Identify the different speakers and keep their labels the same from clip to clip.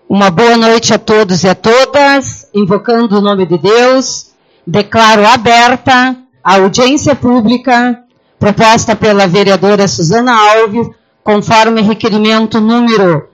Speaker 1: Uma boa noite a todos e a todas. Invocando o nome de Deus, declaro aberta a audiência pública proposta pela vereadora Susana Alves, conforme requerimento número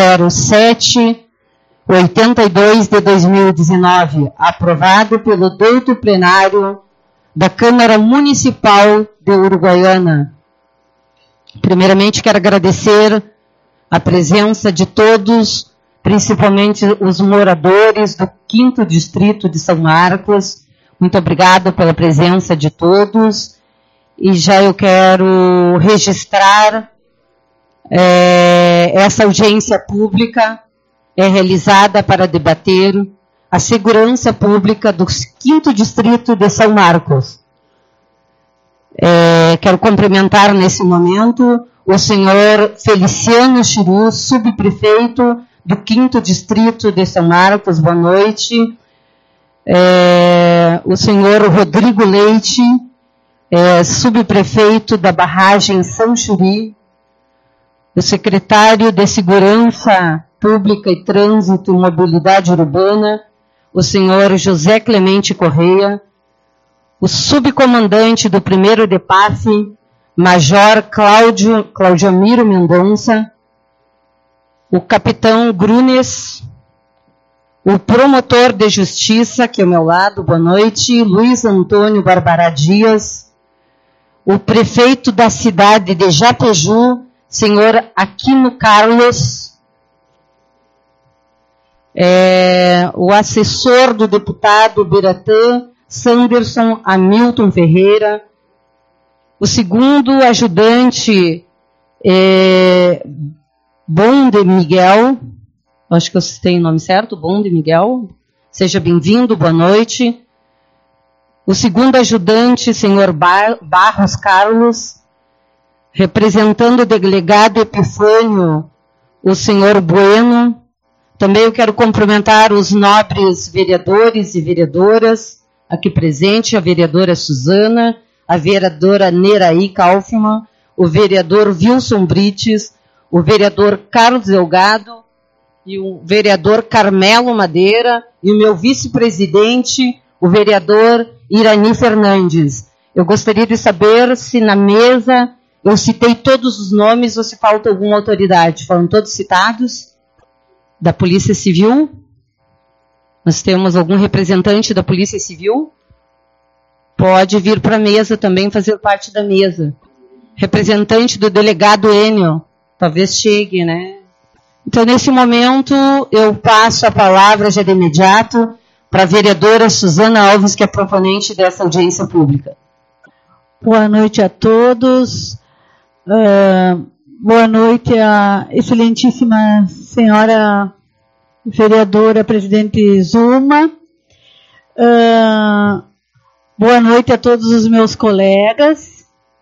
Speaker 1: 0782 de 2019, aprovado pelo 8º plenário da Câmara Municipal de Uruguaiana. Primeiramente, quero agradecer a presença de todos, principalmente os moradores do 5º Distrito de São Marcos. Muito obrigada pela presença de todos. E já eu quero registrar essa audiência pública realizada para debater a segurança pública do 5º Distrito de São Marcos. Quero cumprimentar nesse momento o senhor Feliciano Chiru, subprefeito do 5º Distrito de São Marcos, boa noite. O senhor Rodrigo Leite, subprefeito da barragem São Churi. O secretário de Segurança Pública e Trânsito e Mobilidade Urbana, o senhor José Clemente Correia. O subcomandante do 1º DEPAF, Major Claudiomiro Mendonça. O capitão Grunes, o promotor de justiça, que é ao meu lado, boa noite, Luiz Antônio Barbará Dias, o prefeito da cidade de Japeju, senhor Aquino Carlos, o assessor do deputado Biratã, Sanderson Hamilton Ferreira, o segundo ajudante, Bonde Miguel, acho que eu citei o nome certo, Bonde Miguel, seja bem-vindo, boa noite. O segundo ajudante, senhor Barros Carlos, representando o delegado Epifânio, o senhor Bueno. Também eu quero cumprimentar os nobres vereadores e vereadoras aqui presentes, a vereadora Susana, a vereadora Neraí Kaufmann, o vereador Wilson Brites, o vereador Carlos Delgado e o vereador Carmelo Madeira e o meu vice-presidente, o vereador Irani Fernandes. Eu gostaria de saber se na mesa eu citei todos os nomes ou se falta alguma autoridade. Foram todos citados? Da Polícia Civil? Nós temos algum representante da Polícia Civil? Pode vir para a mesa também, fazer parte da mesa. Representante do delegado Enio. Talvez chegue, né? Então, nesse momento, eu passo a palavra já de imediato para a vereadora Susana Alves, que é proponente dessa audiência pública.
Speaker 2: Boa noite a todos. Boa noite à excelentíssima senhora vereadora presidente Zuma. Boa noite a todos os meus colegas.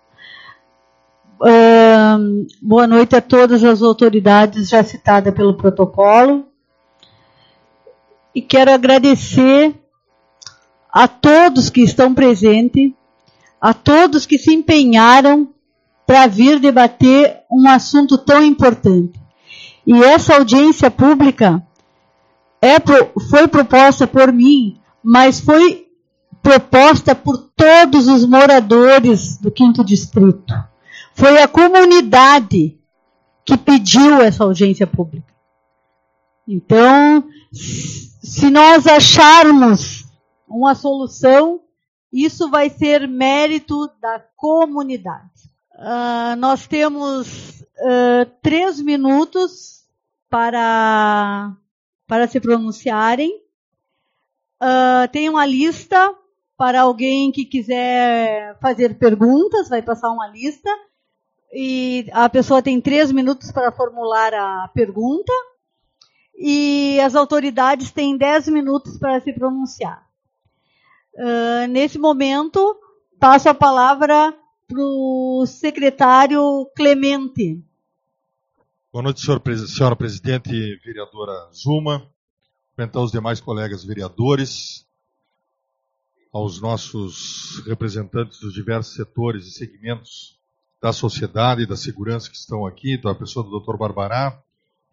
Speaker 2: Boa noite a todas as autoridades já citadas pelo protocolo. E quero agradecer a todos que estão presentes, a todos que se empenharam para vir debater um assunto tão importante. E essa audiência pública foi proposta por mim, mas foi proposta por todos os moradores do 5º Distrito. Foi a comunidade que pediu essa audiência pública. Então, se nós acharmos uma solução, isso vai ser mérito da comunidade. Nós temos 3 minutos para se pronunciarem. Tem uma lista para alguém que quiser fazer perguntas, vai passar uma lista. E a pessoa tem 3 minutos para formular a pergunta. E as autoridades têm 10 minutos para se pronunciar. Nesse momento, passo a palavra para o secretário Clemente.
Speaker 3: Boa noite, senhora presidente, vereadora Zuma, cumprimentar os demais colegas vereadores, aos nossos representantes dos diversos setores e segmentos da sociedade e da segurança que estão aqui, então a pessoa do Dr. Barbará,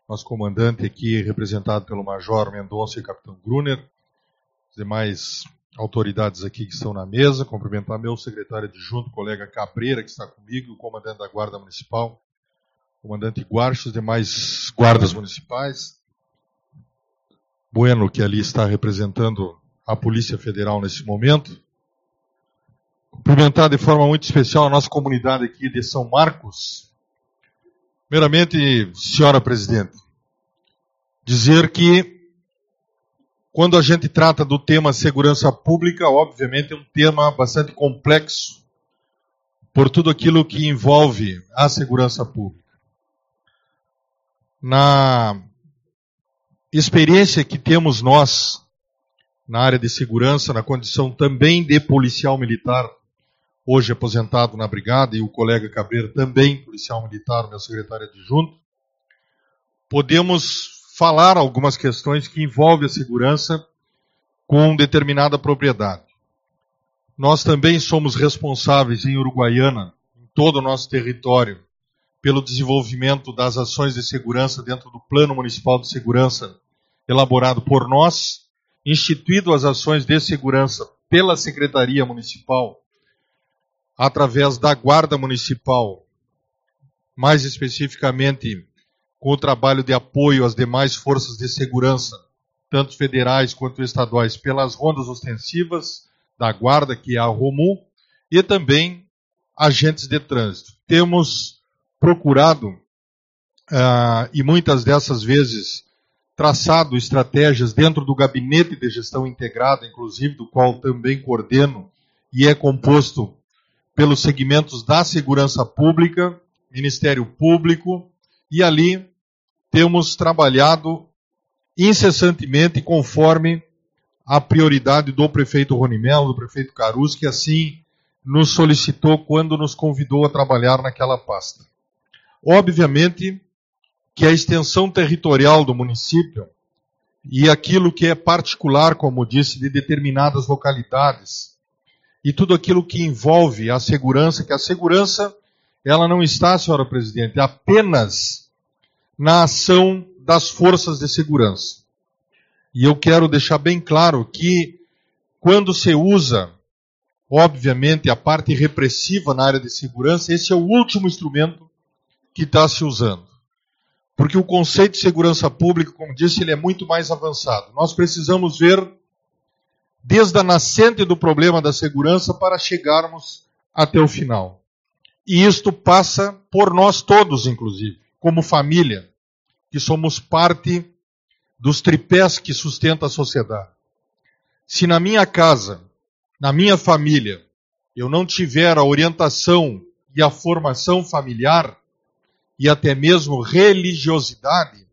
Speaker 3: nosso comandante aqui, representado pelo Major Mendonça e Capitão Gruner, os demais autoridades aqui que estão na mesa, cumprimentar meu secretário adjunto, colega Cabreira, que está comigo, o comandante da Guarda Municipal, o comandante Guarcho, os demais guardas municipais, Bueno, que ali está representando a Polícia Federal nesse momento, cumprimentar de forma muito especial a nossa comunidade aqui de São Marcos. Primeiramente, senhora presidente, dizer que quando a gente trata do tema segurança pública, obviamente é um tema bastante complexo por tudo aquilo que envolve a segurança pública. Na experiência que temos nós na área de segurança, na condição também de policial militar, hoje aposentado na brigada, e o colega Cabreira também, policial militar, meu secretário adjunto, podemos falar algumas questões que envolvem a segurança com determinada propriedade. Nós também somos responsáveis em Uruguaiana, em todo o nosso território, pelo desenvolvimento das ações de segurança dentro do Plano Municipal de Segurança elaborado por nós, instituído as ações de segurança pela Secretaria Municipal, através da Guarda Municipal, mais especificamente com o trabalho de apoio às demais forças de segurança, tanto federais quanto estaduais, pelas rondas ostensivas da Guarda, que é a ROMU, e também agentes de trânsito. Temos procurado, e muitas dessas vezes, traçado estratégias dentro do Gabinete de Gestão Integrada, inclusive, do qual também coordeno, e é composto pelos segmentos da segurança pública, Ministério Público, e ali temos trabalhado incessantemente conforme a prioridade do prefeito Rony Mello, do prefeito Carus, que assim nos solicitou quando nos convidou a trabalhar naquela pasta. Obviamente que a extensão territorial do município e aquilo que é particular, como disse, de determinadas localidades, e tudo aquilo que envolve a segurança, que a segurança, ela não está, senhora presidente, apenas na ação das forças de segurança. E eu quero deixar bem claro que quando se usa, obviamente, a parte repressiva na área de segurança, esse é o último instrumento que está se usando. Porque o conceito de segurança pública, como disse, ele é muito mais avançado. Nós precisamos ver desde a nascente do problema da segurança para chegarmos até o final. E isto passa por nós todos, inclusive, como família, que somos parte dos tripés que sustentam a sociedade. Se na minha casa, na minha família, eu não tiver a orientação e a formação familiar, e até mesmo religiosidade,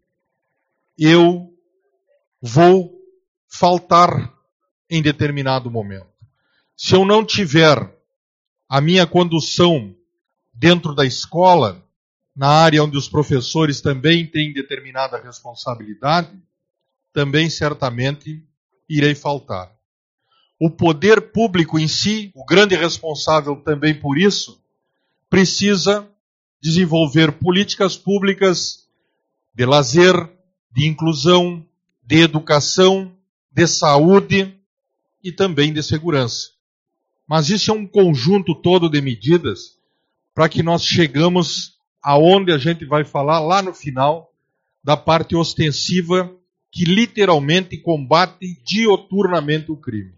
Speaker 3: eu vou faltar em determinado momento. Se eu não tiver a minha condução dentro da escola, na área onde os professores também têm determinada responsabilidade, também certamente irei faltar. O poder público em si, o grande responsável também por isso, precisa desenvolver políticas públicas de lazer, de inclusão, de educação, de saúde e também de segurança. Mas isso é um conjunto todo de medidas para que nós chegamos aonde a gente vai falar lá no final da parte ostensiva que literalmente combate dioturnamente o crime.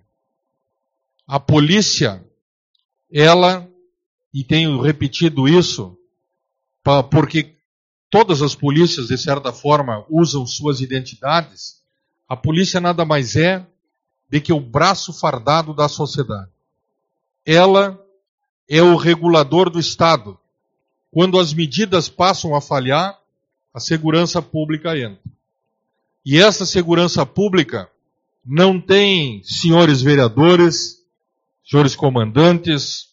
Speaker 3: A polícia, ela, e tenho repetido isso, porque todas as polícias, de certa forma, usam suas identidades, a polícia nada mais é do que o braço fardado da sociedade. Ela é o regulador do Estado. Quando as medidas passam a falhar, a segurança pública entra. E essa segurança pública não tem senhores vereadores, senhores comandantes,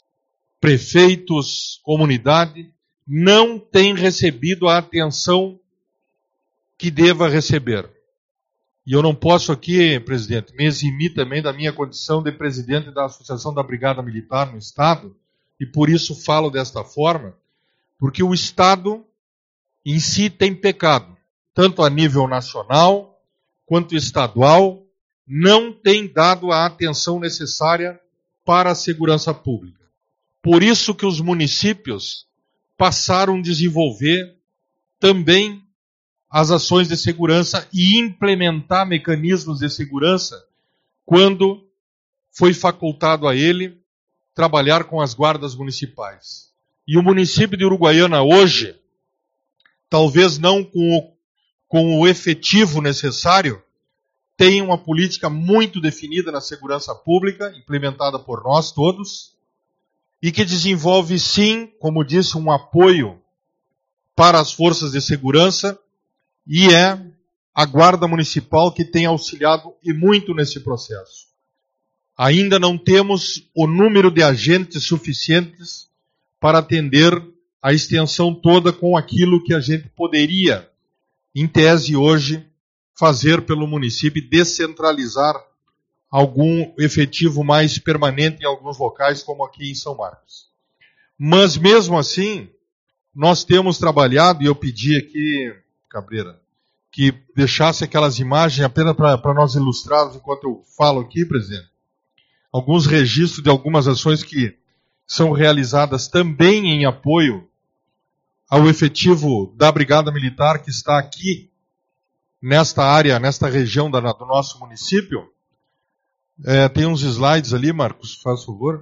Speaker 3: prefeitos, comunidade, não tem recebido a atenção que deva receber. E eu não posso aqui, presidente, me eximir também da minha condição de presidente da Associação da Brigada Militar no Estado, e por isso falo desta forma, porque o Estado em si tem pecado. tanto a nível nacional quanto estadual, não têm dado a atenção necessária para a segurança pública. Por isso que os municípios passaram a desenvolver também as ações de segurança e implementar mecanismos de segurança quando foi facultado a ele trabalhar com as guardas municipais. E o município de Uruguaiana hoje, talvez não com o efetivo necessário, tem uma política muito definida na segurança pública, implementada por nós todos, e que desenvolve sim, como disse, um apoio para as forças de segurança, e é a Guarda Municipal que tem auxiliado e muito nesse processo. Ainda não temos o número de agentes suficientes para atender a extensão toda com aquilo que a gente poderia, em tese hoje, fazer pelo município e descentralizar algum efetivo mais permanente em alguns locais, como aqui em São Marcos. Mas mesmo assim, nós temos trabalhado, e eu pedi aqui, Cabreira, que deixasse aquelas imagens apenas para nós ilustrarmos enquanto eu falo aqui, presidente. Alguns registros de algumas ações que são realizadas também em apoio ao efetivo da Brigada Militar que está aqui, nesta área, nesta região do nosso município. Tem uns slides ali, Marcos, faz favor.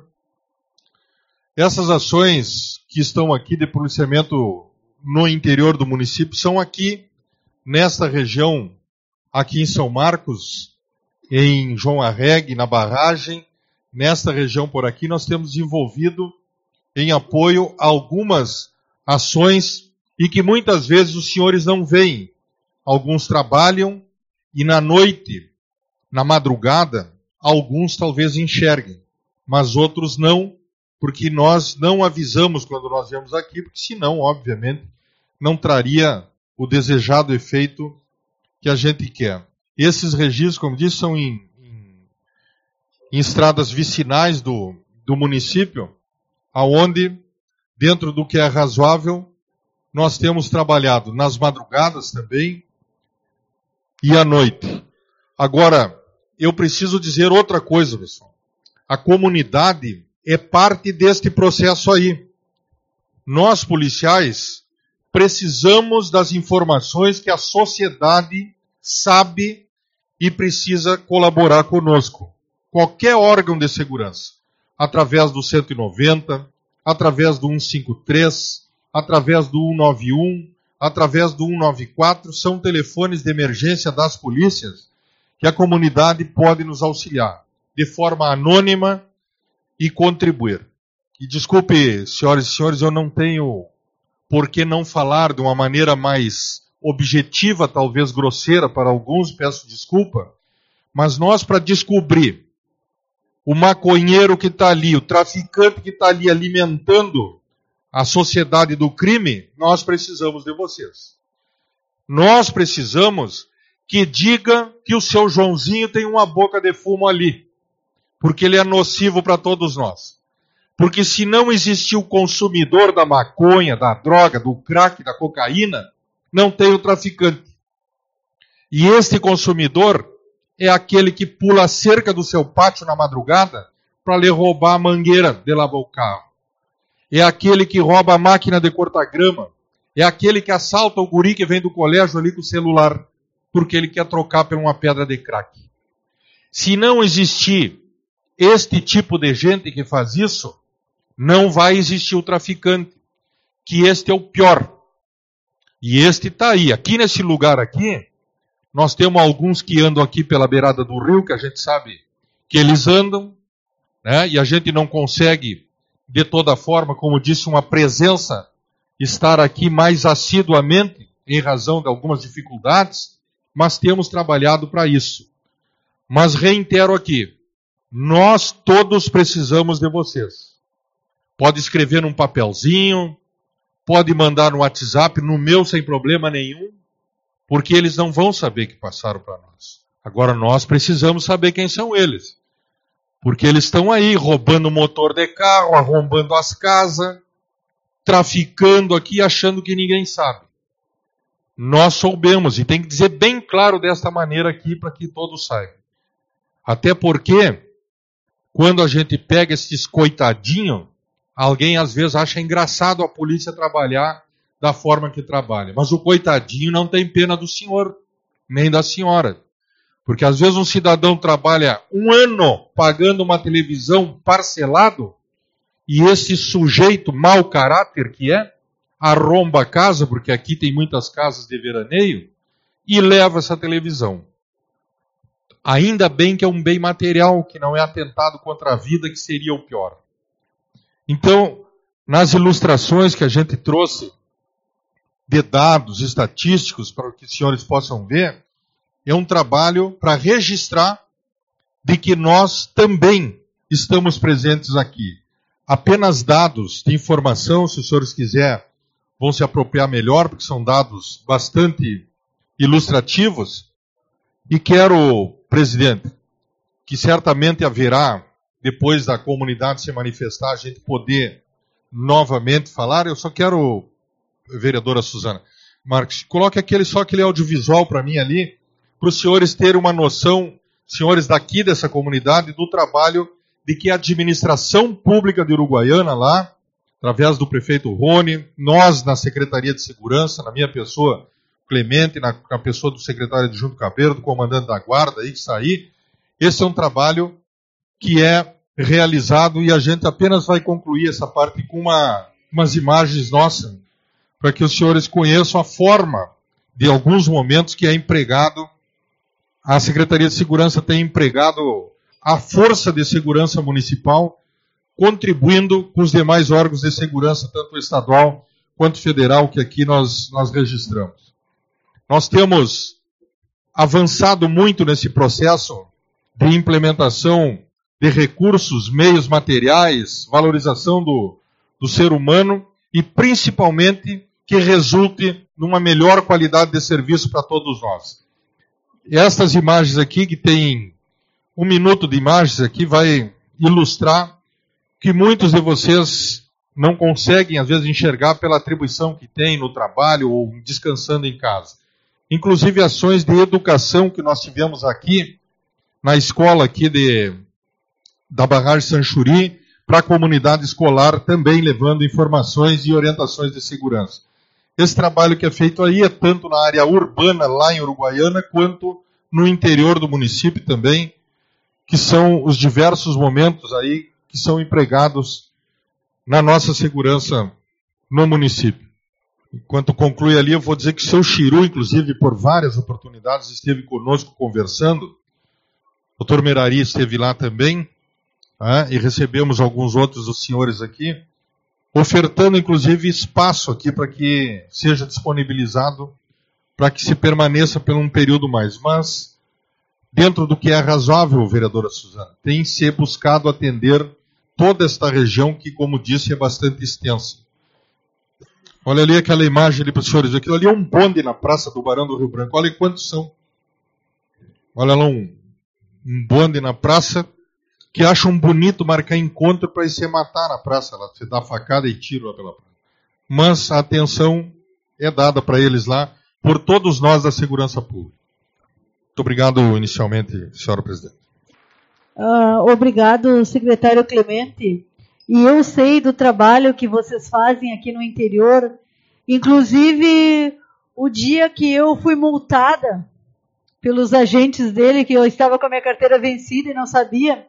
Speaker 3: Essas ações que estão aqui de policiamento no interior do município são aqui, nesta região, aqui em São Marcos, em João Arregue, na barragem. Nesta região por aqui, nós temos desenvolvido em apoio a algumas ações e que muitas vezes os senhores não veem. Alguns trabalham e na noite, na madrugada, alguns talvez enxerguem, mas outros não, porque nós não avisamos quando nós viemos aqui, porque senão, obviamente, não traria o desejado efeito que a gente quer. Esses registros, como disse, são em estradas vicinais do município, aonde, dentro do que é razoável, nós temos trabalhado nas madrugadas também e à noite. Agora, eu preciso dizer outra coisa, pessoal. A comunidade é parte deste processo aí. Nós, policiais, precisamos das informações que a sociedade sabe e precisa colaborar conosco. Qualquer órgão de segurança, através do 190, através do 153, através do 191, através do 194, são telefones de emergência das polícias que a comunidade pode nos auxiliar, de forma anônima e contribuir. E desculpe, senhoras e senhores, eu não tenho por que não falar de uma maneira mais objetiva, talvez grosseira para alguns, peço desculpa, mas nós, para descobrir o maconheiro que está ali, o traficante que está ali alimentando a sociedade do crime, nós precisamos de vocês. Nós precisamos que diga que o seu Joãozinho tem uma boca de fumo ali, porque ele é nocivo para todos nós. Porque se não existir o consumidor da maconha, da droga, do crack, da cocaína, não tem o traficante. E este consumidor é aquele que pula a cerca do seu pátio na madrugada para lhe roubar a mangueira de lavar o carro. É aquele que rouba a máquina de cortar grama. É aquele que assalta o guri que vem do colégio ali com o celular, porque ele quer trocar por uma pedra de crack. Se não existir este tipo de gente que faz isso, não vai existir o traficante, que este é o pior. E este está aí. Aqui nesse lugar aqui, nós temos alguns que andam aqui pela beirada do rio, que a gente sabe que eles andam, né? E a gente não consegue, de toda forma, como disse, uma presença, estar aqui mais assiduamente, em razão de algumas dificuldades, mas temos trabalhado para isso. Mas reitero aqui, nós todos precisamos de vocês. Pode escrever num papelzinho, pode mandar no WhatsApp, no meu sem problema nenhum, porque eles não vão saber que passaram para nós. Agora nós precisamos saber quem são eles. Porque eles estão aí roubando motor de carro, arrombando as casas, traficando aqui, achando que ninguém sabe. nós soubemos, e tem que dizer bem claro desta maneira aqui, para que todos saibam. Até porque, quando a gente pega esses coitadinhos, alguém às vezes acha engraçado a polícia trabalhar da forma que trabalha. Mas o coitadinho não tem pena do senhor, nem da senhora. Porque às vezes um cidadão trabalha 1 ano pagando uma televisão parcelado, e esse sujeito mau caráter que arromba a casa, porque aqui tem muitas casas de veraneio, e leva essa televisão. Ainda bem que é um bem material, que não é atentado contra a vida, que seria o pior. Então, nas ilustrações que a gente trouxe de dados estatísticos, para que os senhores possam ver, é um trabalho para registrar de que nós também estamos presentes aqui. Apenas dados de informação, se os senhores quiserem, vão se apropriar melhor, porque são dados bastante ilustrativos. E quero, presidente, que certamente haverá, depois da comunidade se manifestar, a gente poder novamente falar. Eu só quero, vereadora Suzana Marques, coloque aquele audiovisual para mim ali, para os senhores terem uma noção, senhores daqui dessa comunidade, do trabalho de que a administração pública de Uruguaiana lá, através do prefeito Rony, nós na Secretaria de Segurança, na minha pessoa, Clemente, na pessoa do secretário adjunto Cabeiro, do comandante da guarda aí que está aí, esse é um trabalho que é realizado e a gente apenas vai concluir essa parte com umas imagens nossas, para que os senhores conheçam a forma de alguns momentos que é empregado, a Secretaria de Segurança tem empregado a Força de Segurança Municipal, contribuindo com os demais órgãos de segurança, tanto estadual quanto federal, que aqui nós registramos. Nós temos avançado muito nesse processo de implementação de recursos, meios materiais, valorização do ser humano e, principalmente, que resulte numa melhor qualidade de serviço para todos nós. Estas imagens aqui, que tem 1 minuto de imagens aqui, vai ilustrar que muitos de vocês não conseguem, às vezes, enxergar pela atribuição que tem no trabalho ou descansando em casa. Inclusive ações de educação que nós tivemos aqui, na escola aqui da Barragem Sanchuri, para a comunidade escolar, também levando informações e orientações de segurança. Esse trabalho que é feito aí é tanto na área urbana, lá em Uruguaiana, quanto no interior do município também, que são os diversos momentos aí que são empregados na nossa segurança no município. Enquanto conclui ali, eu vou dizer que o seu Chiru, inclusive, por várias oportunidades, esteve conosco conversando. O Dr. Merari esteve lá também, e recebemos alguns outros dos senhores aqui, ofertando, inclusive, espaço aqui para que seja disponibilizado, para que se permaneça por um período mais. Mas, dentro do que é razoável, vereadora Suzana, tem se buscado atender toda esta região que, como disse, é bastante extensa. Olha ali aquela imagem ali para os senhores. Aquilo ali é um bonde na Praça do Barão do Rio Branco. Olha quantos são. Olha lá um bonde na praça que acham bonito marcar encontro para ir se matar na praça. Lá, você dá facada e tiro lá pela praça. Mas a atenção é dada para eles lá por todos nós da segurança pública. Muito obrigado inicialmente, senhora presidente.
Speaker 2: Obrigado, secretário Clemente. E eu sei do trabalho que vocês fazem aqui no interior. Inclusive, o dia que eu fui multada pelos agentes dele, que eu estava com a minha carteira vencida e não sabia.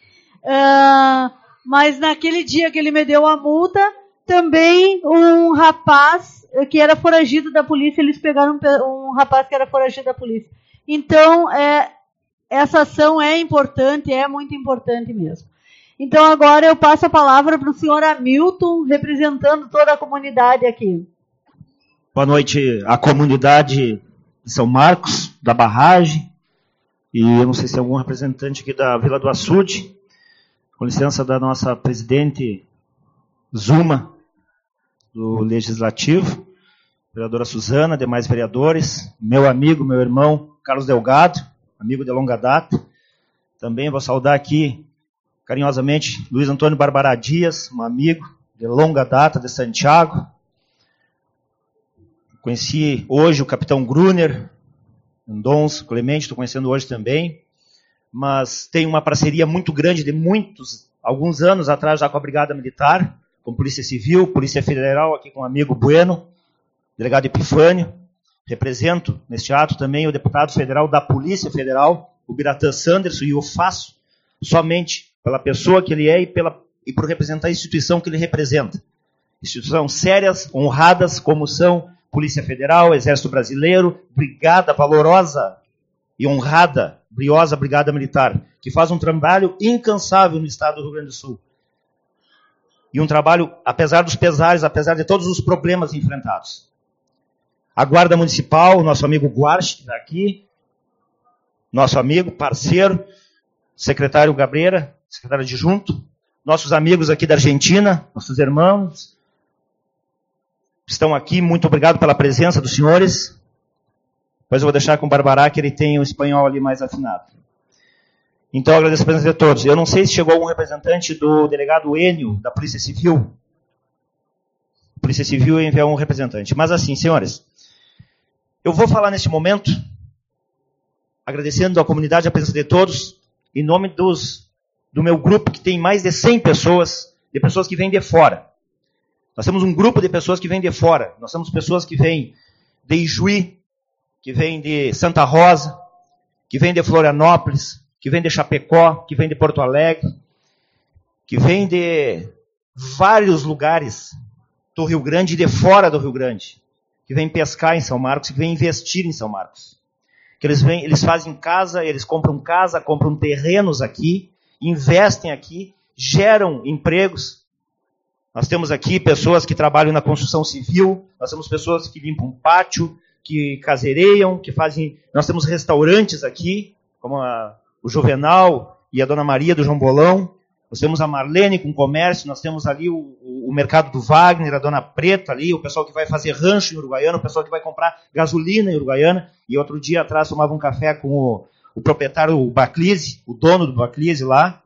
Speaker 2: Mas naquele dia que ele me deu a multa, também um rapaz que era foragido da polícia, eles pegaram um rapaz que era foragido da polícia. Então, essa ação é importante, é muito importante mesmo. Então, agora eu passo a palavra para o senhor Hamilton, representando toda a comunidade aqui.
Speaker 4: Boa noite à comunidade de São Marcos, da barragem, e eu não sei se é algum representante aqui da Vila do Açude, com licença da nossa presidente Zuma, do Legislativo, vereadora Suzana, demais vereadores, meu amigo, meu irmão Carlos Delgado, amigo de longa data. Também vou saudar aqui carinhosamente Luiz Antônio Barbara Dias, um amigo de longa data de Santiago. Conheci hoje o capitão Gruner, Mendonça, Clemente, estou conhecendo hoje também, mas tem uma parceria muito grande de alguns anos atrás já com a Brigada Militar, com Polícia Civil, Polícia Federal, aqui com o amigo Bueno, delegado Epifânio. Represento neste ato também o deputado federal da Polícia Federal, o Biratã Sanderson, e eu faço somente pela pessoa que ele é e por representar a instituição que ele representa. Instituições sérias, honradas, como são Polícia Federal, Exército Brasileiro, Brigada valorosa e honrada, briosa Brigada Militar, que faz um trabalho incansável no estado do Rio Grande do Sul. E um trabalho, apesar dos pesares, apesar de todos os problemas enfrentados. A Guarda Municipal, nosso amigo Guarche, que está aqui, nosso amigo, parceiro, secretário Gabreira, secretário adjunto, nossos amigos aqui da Argentina, nossos irmãos, estão aqui, muito obrigado pela presença dos senhores. Depois eu vou deixar com o Barbará, que ele tem o espanhol ali mais afinado. Então, eu agradeço a presença de todos. Eu não sei se chegou algum representante do delegado Enio, da Polícia Civil. A Polícia Civil enviou um representante. Mas assim, senhores, eu vou falar neste momento, agradecendo à comunidade a presença de todos, em nome do meu grupo, que tem mais de 100 pessoas, de pessoas que vêm de fora. Nós temos um grupo de pessoas que vêm de fora. Nós temos pessoas que vêm de Ijuí, que vêm de Santa Rosa, que vêm de Florianópolis, que vêm de Chapecó, que vêm de Porto Alegre, que vêm de vários lugares do Rio Grande e de fora do Rio Grande, que vêm pescar em São Marcos, que vêm investir em São Marcos. Que eles fazem casa, eles compram terrenos aqui, investem aqui, geram empregos. Nós temos aqui pessoas que trabalham na construção civil, nós temos pessoas que limpam pátio, que caseireiam, que fazem... Nós temos restaurantes aqui, como o Juvenal e a Dona Maria do João Bolão. Nós temos a Marlene com comércio, nós temos ali o mercado do Wagner, a Dona Preta ali, o pessoal que vai fazer rancho em Uruguaiana, o pessoal que vai comprar gasolina em Uruguaiana. E outro dia atrás tomava um café com o proprietário, o Baclise, o dono do Baclise lá.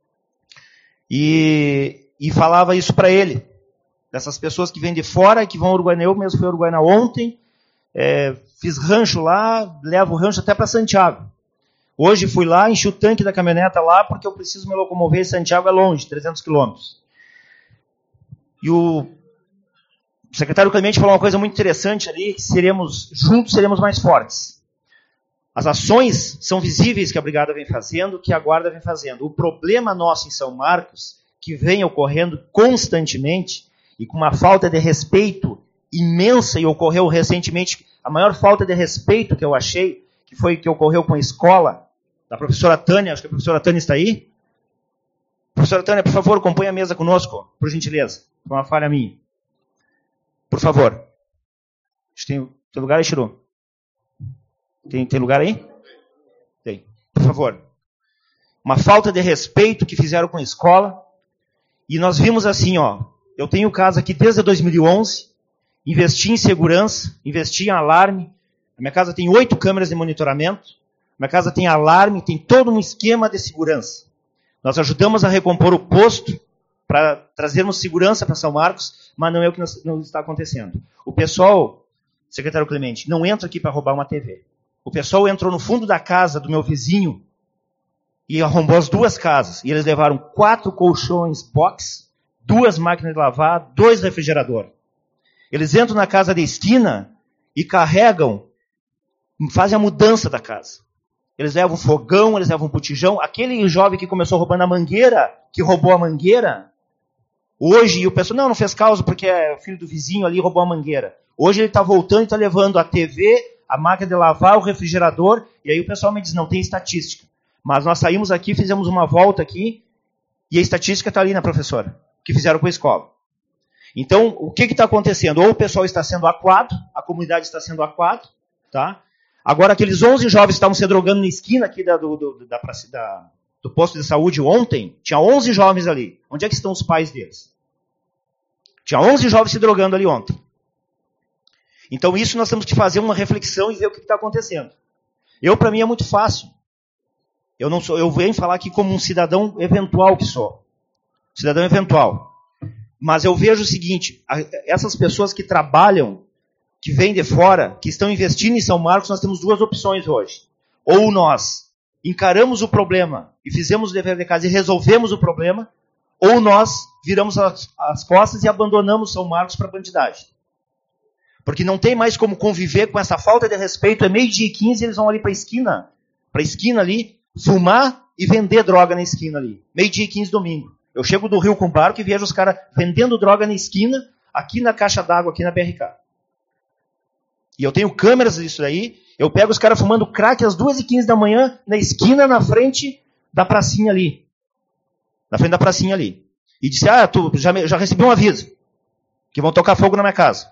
Speaker 4: E falava isso para ele, dessas pessoas que vêm de fora, que vão a Uruguaiana. Eu mesmo fui a Uruguaiana ontem, fiz rancho lá, levo o rancho até para Santiago. Hoje fui lá, enchi o tanque da caminhoneta lá, porque eu preciso me locomover, Santiago é longe, 300 quilômetros. E o secretário Clemente falou uma coisa muito interessante ali, que juntos seremos mais fortes. As ações são visíveis que a Brigada vem fazendo, que a Guarda vem fazendo. O problema nosso em São Marcos, que vem ocorrendo constantemente, e com uma falta de respeito imensa, e ocorreu recentemente, a maior falta de respeito que eu achei, que foi que ocorreu com a escola da professora Tânia. Acho que a professora Tânia está aí. Professora Tânia, por favor, acompanhe a mesa conosco, por gentileza. Foi uma falha minha. Por favor. Tem lugar aí, Chiru? Tem lugar aí? Tem. Por favor. Uma falta de respeito que fizeram com a escola. E nós vimos assim, ó. Eu tenho casa aqui desde 2011. Investi em segurança, investi em alarme. A minha casa tem 8 câmeras de monitoramento. A minha casa tem alarme, tem todo um esquema de segurança. Nós ajudamos a recompor o posto para trazermos segurança para São Marcos, mas não é o que não está acontecendo. O pessoal, secretário Clemente, não entra aqui para roubar uma TV. O pessoal entrou no fundo da casa do meu vizinho e arrombou as 2 casas. E eles levaram 4 colchões box, 2 máquinas de lavar, 2 refrigeradores. Eles entram na casa da esquina e carregam, fazem a mudança da casa. Eles levam fogão, eles levam botijão. Aquele jovem que começou roubando a mangueira, que roubou a mangueira, hoje o pessoal, não fez causa porque é filho do vizinho ali, roubou a mangueira. Hoje ele está voltando e está levando a TV, a máquina de lavar, o refrigerador, e aí o pessoal me diz, não tem estatística. Mas nós saímos aqui, fizemos uma volta aqui, e a estatística está ali na professora, que fizeram com a escola. Então, o que está acontecendo? Ou o pessoal está sendo acuado, a comunidade está sendo acuada, tá? Agora, aqueles 11 jovens que estavam se drogando na esquina aqui do posto de saúde ontem, tinha 11 jovens ali. Onde é que estão os pais deles? Tinha 11 jovens se drogando ali ontem. Então, isso nós temos que fazer uma reflexão e ver o que está acontecendo. Para mim, é muito fácil. Eu venho falar aqui como um cidadão eventual que sou. Cidadão eventual. Mas eu vejo o seguinte, essas pessoas que trabalham que vêm de fora, que estão investindo em São Marcos, nós temos duas opções hoje. Ou nós encaramos o problema e fizemos o dever de casa e resolvemos o problema, ou nós viramos as costas e abandonamos São Marcos para a bandidagem. Porque não tem mais como conviver com essa falta de respeito. É 12h15, eles vão ali para a esquina ali, fumar e vender droga na esquina ali. 12h15 domingo. Eu chego do Rio com barco e vejo os caras vendendo droga na esquina, aqui na caixa d'água, aqui na BRK. E eu tenho câmeras disso daí. Eu pego os caras fumando crack às 2h15 da manhã, na esquina, na frente da pracinha ali. Na frente da pracinha ali. E disse, tu já recebi um aviso, que vão tocar fogo na minha casa.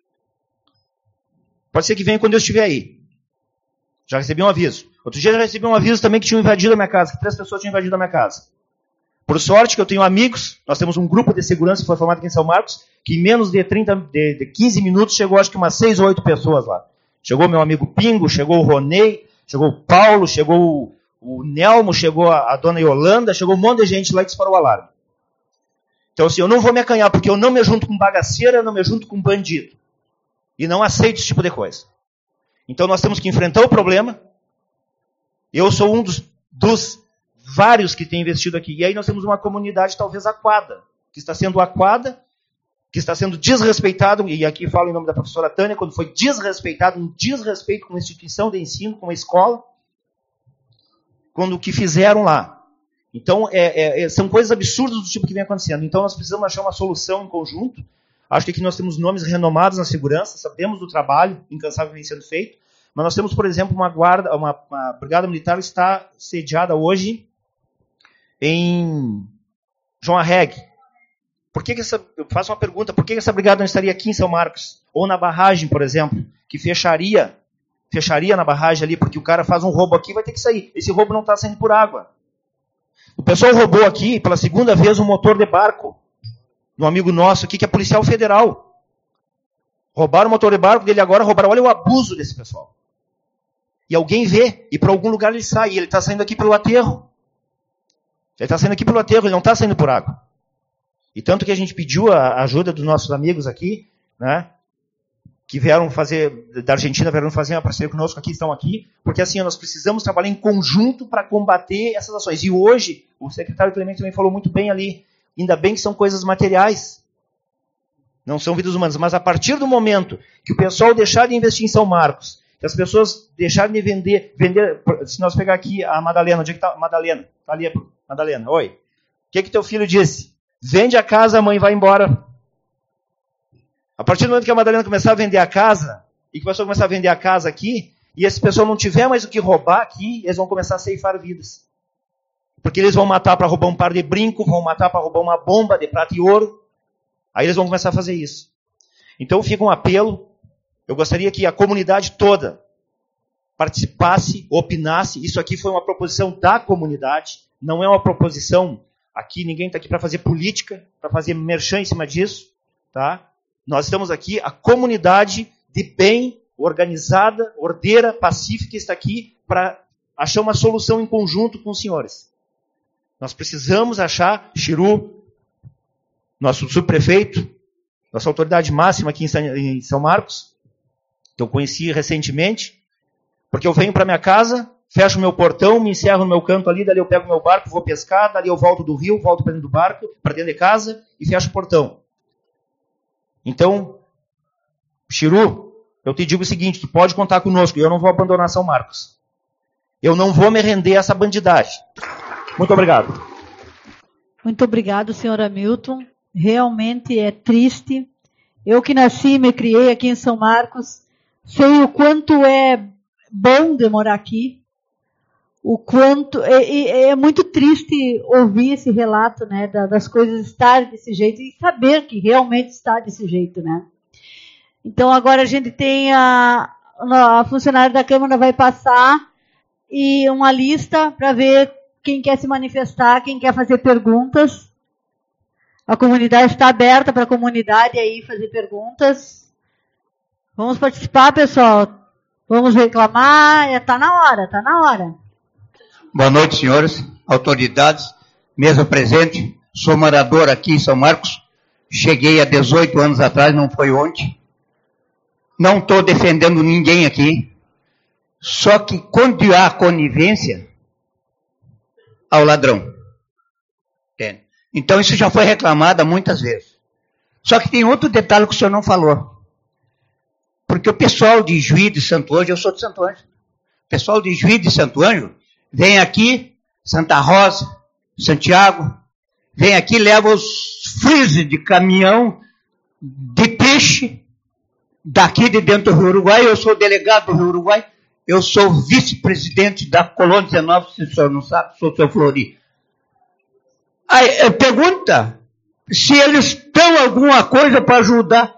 Speaker 4: Pode ser que venha quando eu estiver aí. Já recebi um aviso. Outro dia já recebi um aviso também que tinham invadido a minha casa, que 3 pessoas tinham invadido a minha casa. Por sorte que eu tenho amigos, nós temos um grupo de segurança que foi formado aqui em São Marcos, que em menos de 15 minutos chegou acho que umas 6 ou 8 pessoas lá. Chegou meu amigo Pingo, chegou o Ronei, chegou o Paulo, chegou o Nelmo, chegou a dona Yolanda, chegou um monte de gente lá que disparou o alarme. Então assim, eu não vou me acanhar, porque eu não me junto com bagaceira, eu não me junto com bandido. E não aceito esse tipo de coisa. Então nós temos que enfrentar o problema. Eu sou um dos vários que têm investido aqui. E aí nós temos uma comunidade talvez aquada, que está sendo aquada, que está sendo desrespeitado, e aqui falo em nome da professora Tânia, quando foi desrespeitado, um desrespeito com uma instituição de ensino, com uma escola, quando o que fizeram lá. Então, são coisas absurdas do tipo que vem acontecendo. Então, nós precisamos achar uma solução em conjunto. Acho que aqui nós temos nomes renomados na segurança, sabemos do trabalho incansavelmente sendo feito, mas nós temos, por exemplo, uma brigada militar que está sediada hoje em João Arregue. Eu faço uma pergunta, por que essa brigada não estaria aqui em São Marcos? Ou na barragem, por exemplo, que fecharia na barragem ali, porque o cara faz um roubo aqui e vai ter que sair. Esse roubo não está saindo por água. O pessoal roubou aqui, pela segunda vez, um motor de barco. Um amigo nosso aqui, que é policial federal. Roubaram o motor de barco dele agora, olha o abuso desse pessoal. E alguém vê, e para algum lugar ele sai, e ele está saindo aqui pelo aterro. Ele está saindo aqui pelo aterro, ele não está saindo por água. E tanto que a gente pediu a ajuda dos nossos amigos aqui, né, que vieram da Argentina, vieram fazer uma parceria conosco, estão aqui, porque assim, nós precisamos trabalhar em conjunto para combater essas ações. E hoje, o secretário Clemente também falou muito bem ali, ainda bem que são coisas materiais, não são vidas humanas, mas a partir do momento que o pessoal deixar de investir em São Marcos, que as pessoas deixarem de vender, se nós pegar aqui a Madalena, onde é que está a Madalena? Está ali, Madalena, oi. O que teu filho disse? Vende a casa, a mãe vai embora. A partir do momento que a Madalena começar a vender a casa, e que o pessoal começar a vender a casa aqui, e esse pessoal não tiver mais o que roubar aqui, eles vão começar a ceifar vidas. Porque eles vão matar para roubar um par de brinco, vão matar para roubar uma bomba de prata e ouro. Aí eles vão começar a fazer isso. Então fica um apelo. Eu gostaria que a comunidade toda participasse, opinasse. Isso aqui foi uma proposição da comunidade. Não é uma proposição aqui, ninguém está aqui para fazer política, para fazer merchan em cima disso. Tá? Nós estamos aqui, a comunidade de bem, organizada, ordeira, pacífica, está aqui para achar uma solução em conjunto com os senhores. Nós precisamos achar, Chiru, nosso subprefeito, nossa autoridade máxima aqui em São Marcos, que eu conheci recentemente, porque eu venho para minha casa, fecho o meu portão, me encerro no meu canto ali, dali eu pego o meu barco, vou pescar, dali eu volto do rio, volto para dentro do barco, para dentro de casa e fecho o portão. Então, Chiru, eu te digo o seguinte, que pode contar conosco, eu não vou abandonar São Marcos. Eu não vou me render a essa bandidagem. Muito obrigado.
Speaker 2: Muito obrigado, senhor Hamilton. Realmente é triste. Eu que nasci e me criei aqui em São Marcos, sei o quanto é bom de morar aqui. O quanto é muito triste ouvir esse relato, né, das coisas estarem desse jeito e saber que realmente está desse jeito, né? Então agora a gente tem a funcionária da Câmara vai passar e uma lista para ver quem quer se manifestar, quem quer fazer perguntas. A comunidade está aberta para a comunidade aí fazer perguntas. Vamos participar, pessoal. Vamos reclamar. Está na hora.
Speaker 5: Boa noite, senhores, autoridades, mesa presente. Sou morador aqui em São Marcos. Cheguei há 18 anos atrás, não foi ontem. não estou defendendo ninguém aqui, só que quando há conivência ao ladrão. Entende? Então isso já foi reclamado muitas vezes. Só que tem outro detalhe que o senhor não falou. Porque o pessoal de Juiz de Santo Ângelo, eu sou de Santo Ângelo, o pessoal de Juiz de Santo Ângelo vem aqui, Santa Rosa, Santiago, vem aqui e leva os freezer de caminhão de peixe daqui de dentro do Rio Uruguai. Eu sou delegado do Rio Uruguai, eu sou vice-presidente da Colônia 19, se o senhor não sabe, sou o seu Flori. Aí pergunta se eles têm alguma coisa para ajudar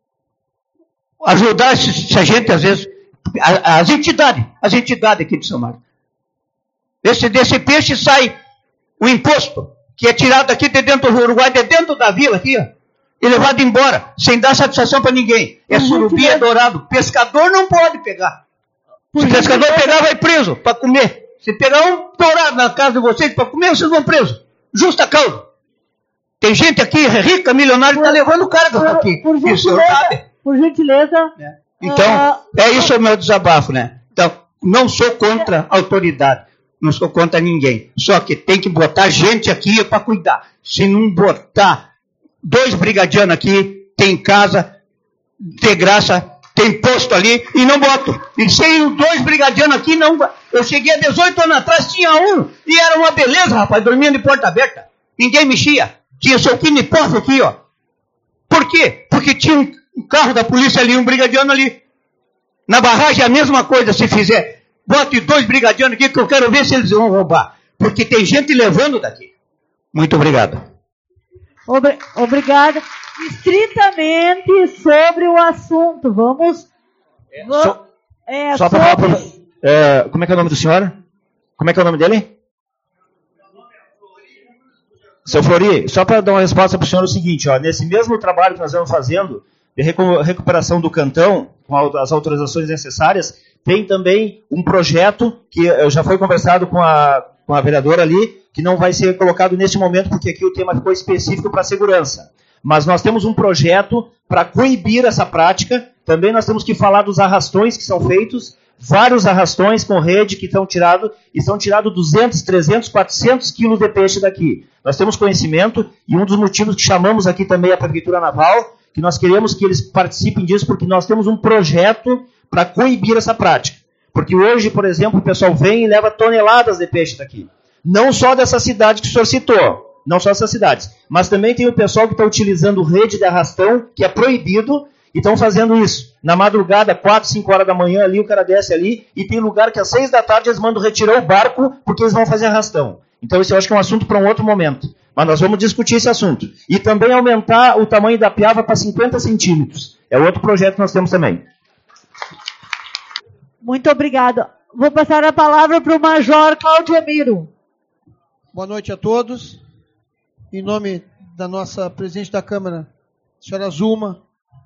Speaker 5: essa gente, às vezes, as entidades aqui de São Marcos. Desse peixe sai o imposto, que é tirado daqui de dentro do Uruguai, de dentro da vila aqui, ó, e levado embora, sem dar satisfação para ninguém. É surubim, é dourado. Pescador não pode pegar. Se o pescador pegar, vai preso para comer. Se pegar um dourado na casa de vocês para comer, vocês vão presos. Justa causa. Tem gente aqui rica, milionária, que está levando carga aqui.
Speaker 2: Por gentileza.
Speaker 5: Então, é isso o meu desabafo, né? Então, não sou contra a autoridade. Não sou contra ninguém. Só que tem que botar gente aqui para cuidar. Se não botar 2 brigadianos aqui, tem casa, de graça, tem posto ali, e não boto. E sem 2 brigadianos aqui, não. Eu cheguei há 18 anos atrás, tinha um, e era uma beleza, rapaz, dormindo de porta aberta. Ninguém mexia. Tinha soquinho de posto aqui, ó. Por quê? Porque tinha um carro da polícia ali, um brigadiano ali. Na barragem é a mesma coisa, se fizer. Bote 2 brigadianos aqui que eu quero ver se eles vão roubar. Porque tem gente levando daqui. Muito obrigado.
Speaker 2: Obrigada. Estritamente sobre o assunto. Vamos.
Speaker 4: Só para falar. Como é que é o nome do senhor? Como é que é o nome dele? Seu Flori, só para dar uma resposta para o senhor, é o seguinte, ó, nesse mesmo trabalho que nós estamos fazendo, de recuperação do cantão, com as autorizações necessárias, tem também um projeto que já foi conversado com a vereadora ali, que não vai ser colocado neste momento, porque aqui o tema ficou específico para a segurança. Mas nós temos um projeto para coibir essa prática. Também nós temos que falar dos arrastões que são feitos, vários arrastões com rede que estão tirados, e são tirados 200, 300, 400 quilos de peixe daqui. Nós temos conhecimento, e um dos motivos que chamamos aqui também a Prefeitura Naval, que nós queremos que eles participem disso, porque nós temos um projeto para coibir essa prática. Porque hoje, por exemplo, o pessoal vem e leva toneladas de peixe daqui. Não só dessa cidade que o senhor citou, não só essas cidades, mas também tem o pessoal que está utilizando rede de arrastão, que é proibido, e estão fazendo isso. Na madrugada, 4, 5 horas da manhã, ali o cara desce ali, e tem lugar que às 6 da tarde eles mandam retirar o barco, porque eles vão fazer arrastão. Então isso eu acho que é um assunto para um outro momento. Mas nós vamos discutir esse assunto. E também aumentar o tamanho da piava para 50 centímetros. É outro projeto que nós temos também.
Speaker 2: Muito obrigada. Vou passar a palavra para o Major Cláudio Amiro.
Speaker 6: Boa noite a todos. Em nome da nossa presidente da Câmara, senhora Zuma,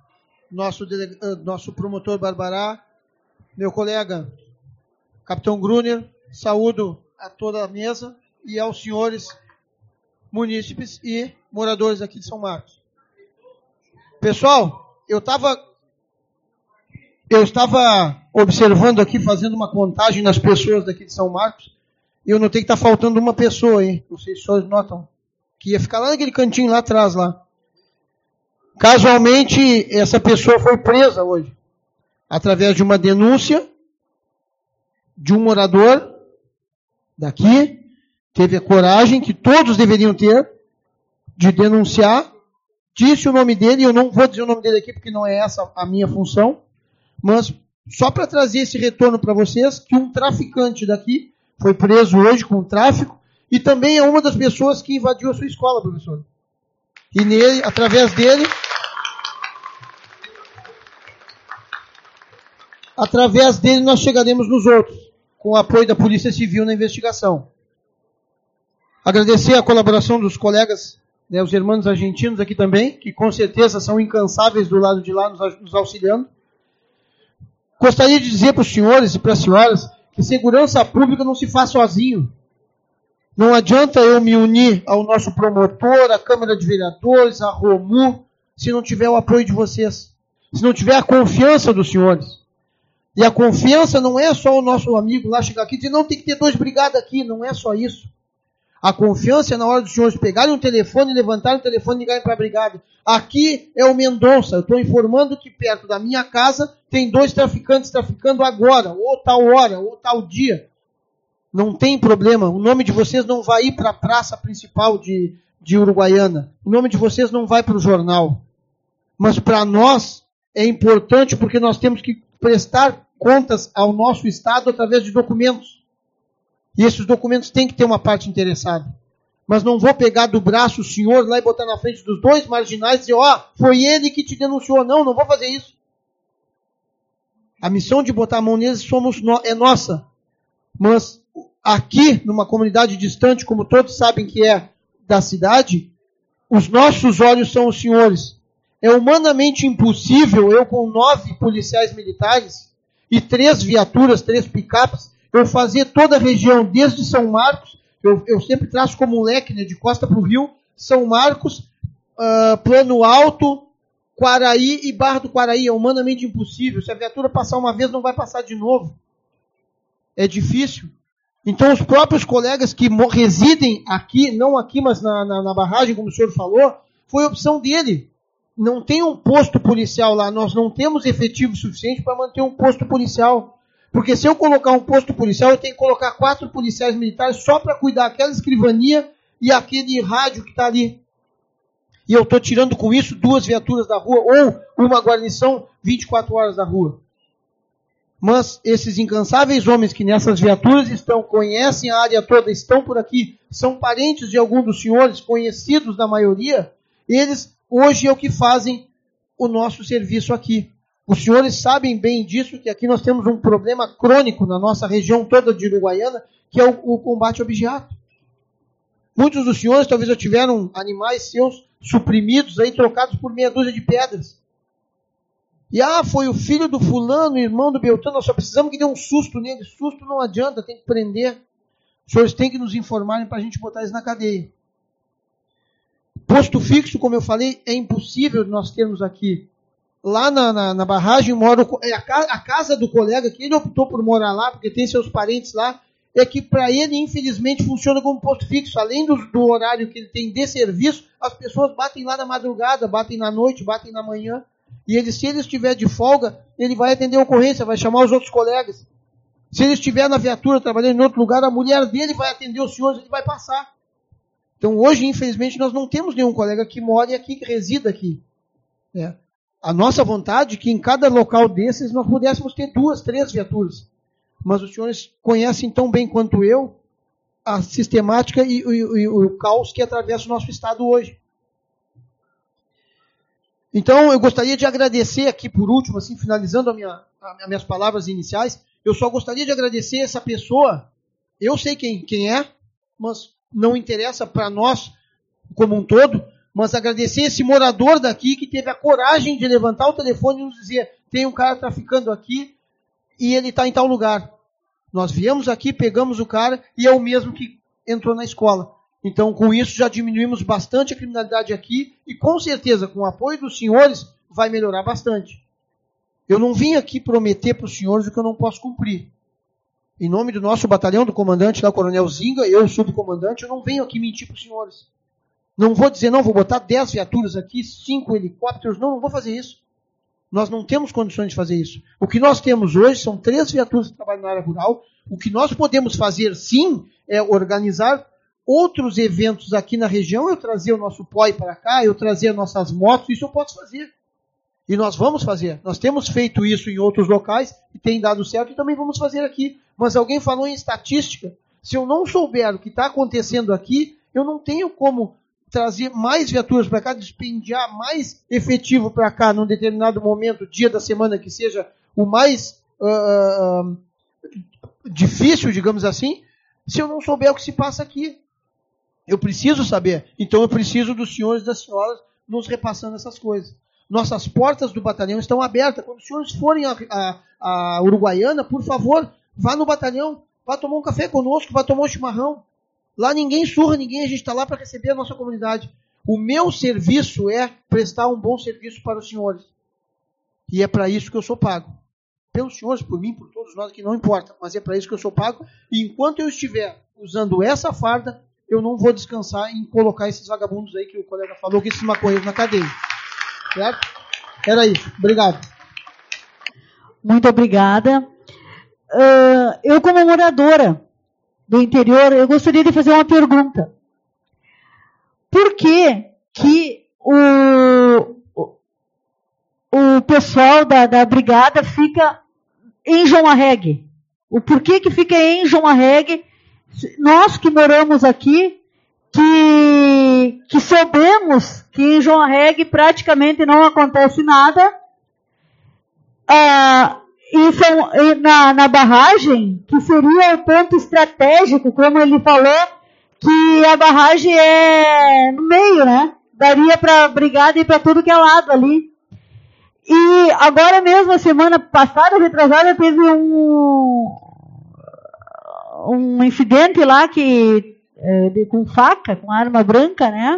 Speaker 6: nosso promotor Barbará, meu colega Capitão Gruner, saúdo a toda a mesa e aos senhores munícipes e moradores aqui de São Marcos. Pessoal, eu estava observando aqui, fazendo uma contagem das pessoas daqui de São Marcos, e eu notei que está faltando uma pessoa aí. Não sei se os senhores notam, que ia ficar lá naquele cantinho lá atrás, lá. Casualmente, essa pessoa foi presa hoje, através de uma denúncia de um morador daqui, teve a coragem, que todos deveriam ter, de denunciar, disse o nome dele, eu não vou dizer o nome dele aqui, porque não é essa a minha função, mas só para trazer esse retorno para vocês, que um traficante daqui foi preso hoje com tráfico, e também é uma das pessoas que invadiu a sua escola, professor. E nele, através dele, nós chegaremos nos outros, com o apoio da Polícia Civil na investigação. Agradecer a colaboração dos colegas, né, os irmãos argentinos aqui também, que com certeza são incansáveis do lado de lá, nos auxiliando. Gostaria de dizer para os senhores e para as senhoras que segurança pública não se faz sozinho. Não adianta eu me unir ao nosso promotor, à Câmara de Vereadores, à ROMU, se não tiver o apoio de vocês. se não tiver a confiança dos senhores. E a confiança não é só o nosso amigo lá chegar aqui e dizer, não, tem que ter 2 brigadas aqui, não é só isso. A confiança é na hora dos senhores pegarem um telefone, levantarem o telefone e ligarem para a brigada. Aqui é o Mendonça, eu estou informando que perto da minha casa tem 2 traficantes traficando agora, ou tal hora, ou tal dia. Não tem problema, o nome de vocês não vai ir para a praça principal de Uruguaiana. O nome de vocês não vai para o jornal. Mas para nós é importante porque nós temos que prestar contas ao nosso Estado através de documentos. E esses documentos têm que ter uma parte interessada. Mas não vou pegar do braço o senhor lá e botar na frente dos 2 marginais e dizer, foi ele que te denunciou. Não vou fazer isso. A missão de botar a mão neles é nossa. Mas aqui, numa comunidade distante, como todos sabem que é da cidade, os nossos olhos são os senhores. É humanamente impossível eu, com 9 policiais militares e 3 viaturas, 3 picapes, eu fazer toda a região, desde São Marcos, eu sempre traço como um leque, né, de Costa para o Rio, São Marcos, Plano Alto, Quaraí e Barra do Quaraí. É humanamente impossível. Se a viatura passar uma vez, não vai passar de novo. É difícil. Então, os próprios colegas que residem aqui, não aqui, mas na barragem, como o senhor falou, foi opção dele. Não tem um posto policial lá. Nós não temos efetivo suficiente para manter um posto policial. Porque se eu colocar um posto policial, eu tenho que colocar 4 policiais militares só para cuidar daquela escrivania e aquele rádio que está ali. E eu estou tirando com isso 2 viaturas da rua ou uma guarnição 24 horas da rua. Mas esses incansáveis homens que nessas viaturas estão, conhecem a área toda, estão por aqui, são parentes de algum dos senhores, conhecidos da maioria, eles hoje é o que fazem o nosso serviço aqui. Os senhores sabem bem disso, que aqui nós temos um problema crônico na nossa região toda de Uruguaiana, que é o combate ao abigeato. Muitos dos senhores talvez já tiveram animais seus suprimidos, aí trocados por meia dúzia de pedras. E foi o filho do fulano, irmão do Beltrano, nós só precisamos que dê um susto nele. Susto não adianta, tem que prender. Os senhores têm que nos informarem para a gente botar isso na cadeia. Posto fixo, como eu falei, é impossível nós termos aqui. Lá na barragem mora a casa do colega, que ele optou por morar lá, porque tem seus parentes lá, é que para ele, infelizmente, funciona como posto fixo. Além do horário que ele tem de serviço, as pessoas batem lá na madrugada, batem na noite, batem na manhã. E se ele estiver de folga, ele vai atender a ocorrência, vai chamar os outros colegas. Se ele estiver na viatura trabalhando em outro lugar, a mulher dele vai atender os senhores, ele vai passar. Então hoje, infelizmente, nós não temos nenhum colega que more aqui, que resida aqui. A nossa vontade é que em cada local desses nós pudéssemos ter 2, 3 viaturas. Mas os senhores conhecem tão bem quanto eu a sistemática e o caos que atravessa o nosso estado hoje. Então, eu gostaria de agradecer aqui, por último, assim, finalizando as minhas palavras iniciais, eu só gostaria de agradecer essa pessoa. Eu sei quem é, mas não interessa para nós como um todo, mas agradecer esse morador daqui que teve a coragem de levantar o telefone e nos dizer, tem um cara traficando aqui e ele está em tal lugar. Nós viemos aqui, pegamos o cara e é o mesmo que entrou na escola. Então, com isso, já diminuímos bastante a criminalidade aqui e, com certeza, com o apoio dos senhores, vai melhorar bastante. Eu não vim aqui prometer para os senhores o que eu não posso cumprir. Em nome do nosso batalhão, do comandante lá, Coronel Zinga, eu, subcomandante, eu não venho aqui mentir para os senhores. Não vou dizer, não, vou botar 10 viaturas aqui, 5 helicópteros, não vou fazer isso. Nós não temos condições de fazer isso. O que nós temos hoje são 3 viaturas que trabalham na área rural. O que nós podemos fazer, sim, é organizar outros eventos aqui na região, eu trazer o nosso POI para cá, eu trazer nossas motos, isso eu posso fazer. E nós vamos fazer. Nós temos feito isso em outros locais e tem dado certo e também vamos fazer aqui. Mas alguém falou em estatística. Se eu não souber o que está acontecendo aqui, eu não tenho como trazer mais viaturas para cá, dispendiar mais efetivo para cá num determinado momento, dia da semana que seja o mais difícil, digamos assim, se eu não souber o que se passa aqui. Eu preciso saber. Então eu preciso dos senhores e das senhoras nos repassando essas coisas. Nossas portas do batalhão estão abertas. Quando os senhores forem a Uruguaiana, por favor, vá no batalhão, vá tomar um café conosco, vá tomar um chimarrão. Lá ninguém surra ninguém, a gente está lá para receber a nossa comunidade. O meu serviço é prestar um bom serviço para os senhores. E é para isso que eu sou pago. Pelos senhores, por mim, por todos nós, que não importa, mas é para isso que eu sou pago. E enquanto eu estiver usando essa farda, eu não vou descansar em colocar esses vagabundos aí que o colega falou, que esses maconheiros na cadeia. Certo? Era isso. Obrigado.
Speaker 2: Muito obrigada. Eu, como moradora do interior, eu gostaria de fazer uma pergunta. Por que o pessoal da brigada fica em João Arregue? O porquê que fica em João Arregue? Nós que moramos aqui, que sabemos que em João Arregue praticamente não acontece nada, e na barragem, que seria o ponto estratégico, como ele falou, que a barragem é no meio, né? Daria para a brigada ir para tudo que é lado ali. E agora mesmo, a semana passada, retrasada, teve um incidente lá com faca, com arma branca, né?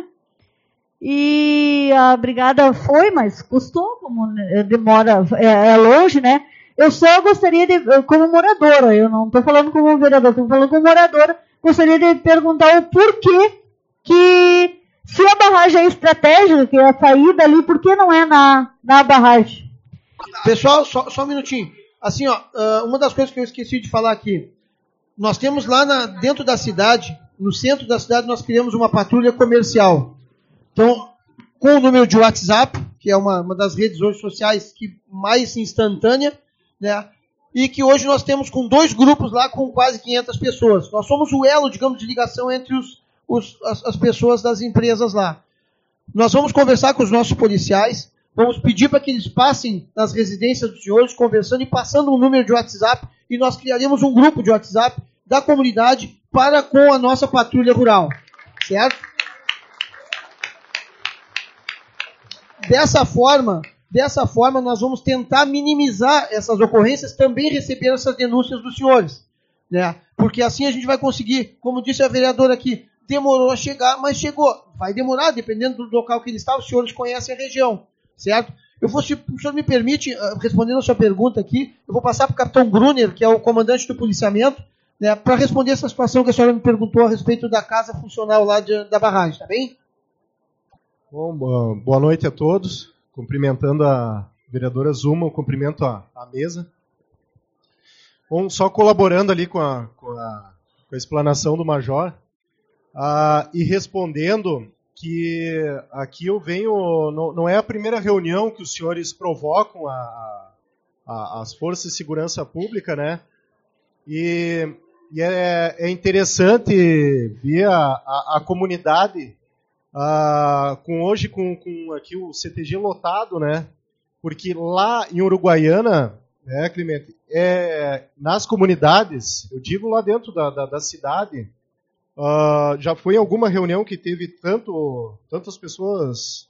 Speaker 2: E a brigada foi, mas custou, como demora, é longe, né? Eu só gostaria de, como moradora, eu não estou falando como vereador, estou falando como moradora, gostaria de perguntar o porquê que, se a barragem é estratégica, que é a saída ali, por que não é na barragem?
Speaker 6: Pessoal, só um minutinho. Assim, ó, uma das coisas que eu esqueci de falar aqui. Nós temos lá dentro da cidade, no centro da cidade, nós criamos uma patrulha comercial. Então, com o número de WhatsApp, que é uma das redes hoje sociais que mais instantânea, né? E que hoje nós temos com 2 grupos lá com quase 500 pessoas. Nós somos o elo, digamos, de ligação entre as pessoas das empresas lá. Nós vamos conversar com os nossos policiais, vamos pedir para que eles passem nas residências dos senhores, conversando e passando um número de WhatsApp, e nós criaremos um grupo de WhatsApp da comunidade para com a nossa patrulha rural. Certo? Dessa forma, nós vamos tentar minimizar essas ocorrências, também receber essas denúncias dos senhores. Né? Porque assim a gente vai conseguir, como disse a vereadora aqui, demorou a chegar, mas chegou. Vai demorar, dependendo do local que ele está, os senhores conhecem a região. Certo? Se o senhor me permite, respondendo a sua pergunta aqui, eu vou passar para o capitão Brunner, que é o comandante do policiamento, né, para responder essa situação que a senhora me perguntou a respeito da casa funcional lá da barragem, tá bem?
Speaker 7: Bom, boa noite a todos. Cumprimentando a vereadora Zuma, cumprimento a mesa. Bom, só colaborando ali com a explanação do Major, e respondendo que aqui eu venho, não é a primeira reunião que os senhores provocam as forças de segurança pública, né? E é interessante ver a comunidade hoje com aqui o CTG lotado, né? Porque lá em Uruguaiana, né, Clemente, nas comunidades, eu digo lá dentro da cidade, já foi em alguma reunião que teve tantas pessoas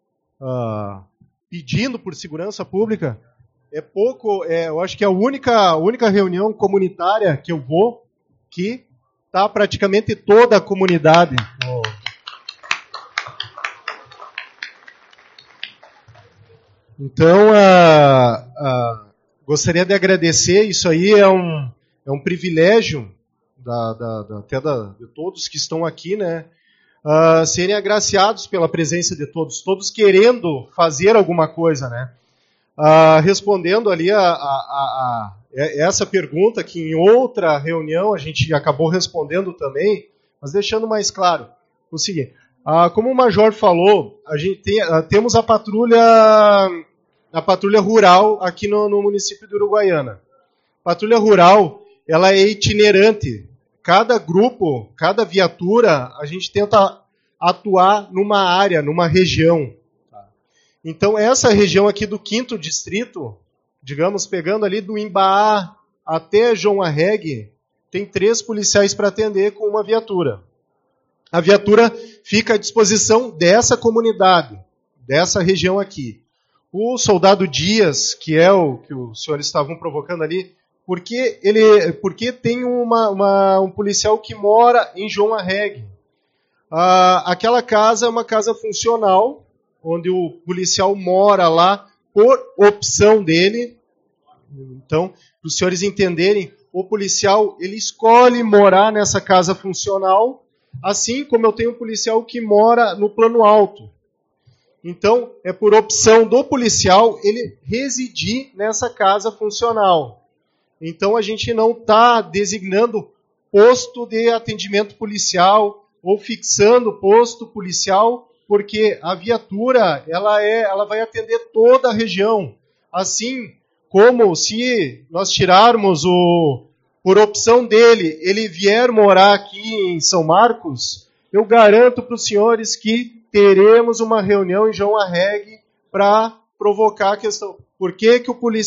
Speaker 7: pedindo por segurança pública. É pouco, eu acho que é a única reunião comunitária que eu vou que está praticamente toda a comunidade. Então, gostaria de agradecer, isso aí é um privilégio de todos que estão aqui, né, serem agraciados pela presença de todos querendo fazer alguma coisa, né. Respondendo ali a essa pergunta, que em outra reunião a gente acabou respondendo também, mas deixando mais claro o seguinte. Como o Major falou, a gente temos a patrulha rural aqui no município de Uruguaiana. Patrulha rural, ela é itinerante. Cada grupo, cada viatura, a gente tenta atuar numa área, numa região. Então, essa região aqui do 5º distrito, digamos, pegando ali do Imbaá até João Arregue, tem 3 policiais para atender com uma viatura. A viatura fica à disposição dessa comunidade, dessa região aqui. O soldado Dias, que é o que os senhores estavam provocando ali, porque tem um policial que mora em João Arregue. Aquela casa é uma casa funcional, onde o policial mora lá por opção dele. Então, para os senhores entenderem, o policial ele escolhe morar nessa casa funcional, assim como eu tenho um policial que mora no plano alto. Então, é por opção do policial ele residir nessa casa funcional. Então, a gente não está designando posto de atendimento policial ou fixando posto policial, porque a viatura ela vai atender toda a região. Assim como se nós tirarmos por opção dele, ele vier morar aqui em São Marcos, eu garanto para os senhores que teremos uma reunião em João Arregue para provocar a questão. Por que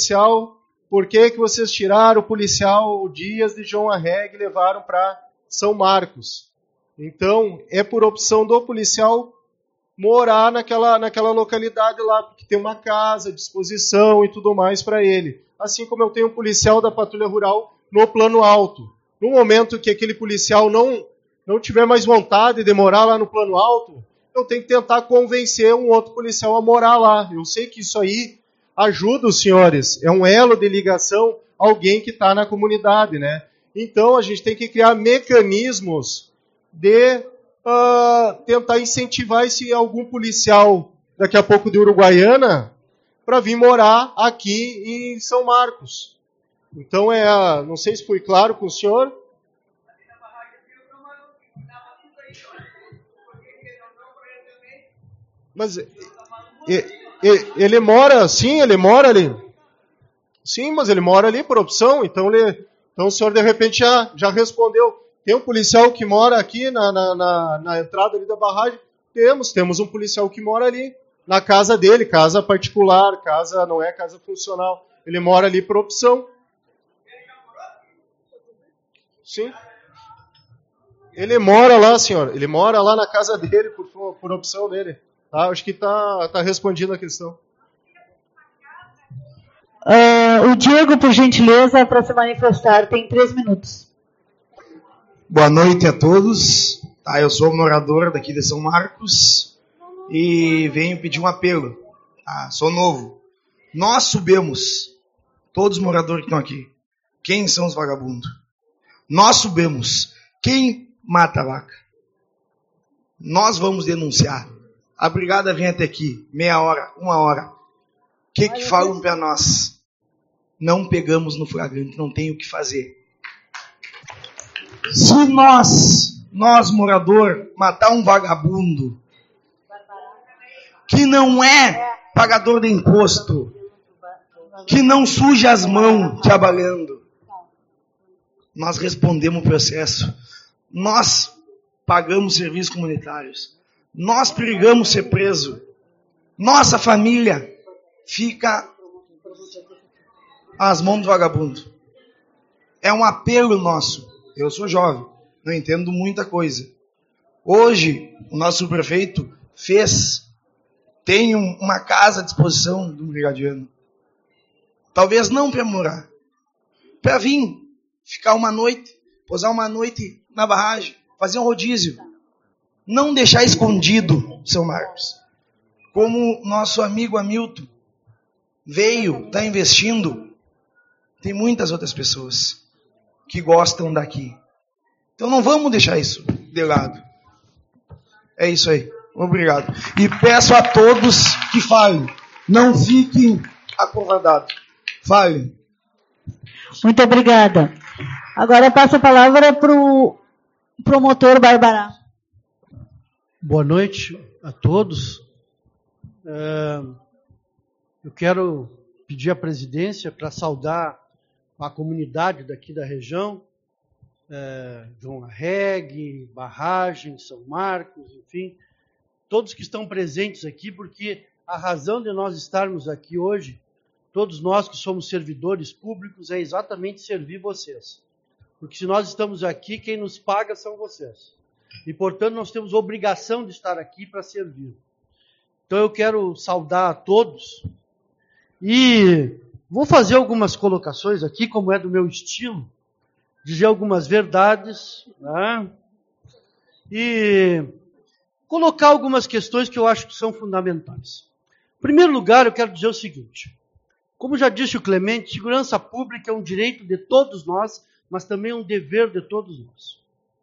Speaker 7: vocês tiraram o policial Dias de João Arregue e levaram para São Marcos? Então, é por opção do policial morar naquela localidade lá, porque tem uma casa, disposição e tudo mais para ele. Assim como eu tenho um policial da Patrulha Rural no plano alto. No momento que aquele policial não tiver mais vontade de morar lá no plano alto, eu tenho que tentar convencer um outro policial a morar lá. Eu sei que isso aí ajuda os senhores, é um elo de ligação, alguém que está na comunidade, né? Então, a gente tem que criar mecanismos de tentar incentivar algum policial, daqui a pouco de Uruguaiana, para vir morar aqui em São Marcos. Então, não sei se foi claro com o senhor. Mas ele mora ali. Sim, mas ele mora ali por opção, então o senhor de repente já respondeu. Tem um policial que mora aqui na entrada ali da barragem? Temos um policial que mora ali, na casa dele, casa particular, não é casa funcional. Ele mora ali por opção. Sim. Ele mora lá, senhor. Ele mora lá na casa dele por opção dele. Tá? Acho que tá respondida a questão.
Speaker 2: O Diego, por gentileza, para se manifestar, tem 3 minutos.
Speaker 8: Boa noite a todos. Eu sou morador daqui de São Marcos e venho pedir um apelo. Sou novo. Nós subimos, todos os moradores que estão aqui. Quem são os vagabundos? Nós subimos. Quem mata a vaca? Nós vamos denunciar. A brigada vem até aqui, meia hora, 1 hora. O que falam para nós? Não pegamos no flagrante, não tem o que fazer. Se nós morador, matar um vagabundo que não é pagador de imposto, que não suja as mãos trabalhando, nós respondemos o processo. Nós pagamos serviços comunitários. Nós perigamos ser preso. Nossa família fica às mãos do vagabundo. É um apelo nosso. Eu sou jovem, não entendo muita coisa. Hoje, o nosso prefeito tem uma casa à disposição do brigadiano. Talvez não para morar, para vir, ficar uma noite, posar uma noite na barragem, fazer um rodízio. Não deixar escondido, São Marcos. Como nosso amigo Hamilton está investindo, tem muitas outras pessoas que gostam daqui. Então não vamos deixar isso de lado. É isso aí. Obrigado. E peço a todos que falem. Não fiquem acovardados. Falem.
Speaker 2: Muito obrigada. Agora passo a palavra para o promotor Barbará.
Speaker 6: Boa noite a todos. Eu quero pedir à presidência para saudar a comunidade daqui da região, João Arregue, Barragem, São Marcos, enfim, todos que estão presentes aqui, porque a razão de nós estarmos aqui hoje, todos nós que somos servidores públicos, é exatamente servir vocês. Porque se nós estamos aqui, quem nos paga são vocês. E, portanto, nós temos obrigação de estar aqui para servir. Então, eu quero saudar a todos e vou fazer algumas colocações aqui, como é do meu estilo, dizer algumas verdades, né? E colocar algumas questões que eu acho que são fundamentais.
Speaker 9: Em primeiro lugar, eu quero dizer o seguinte. Como já disse o Clemente, segurança pública é um direito de todos nós, mas também é um dever de todos nós.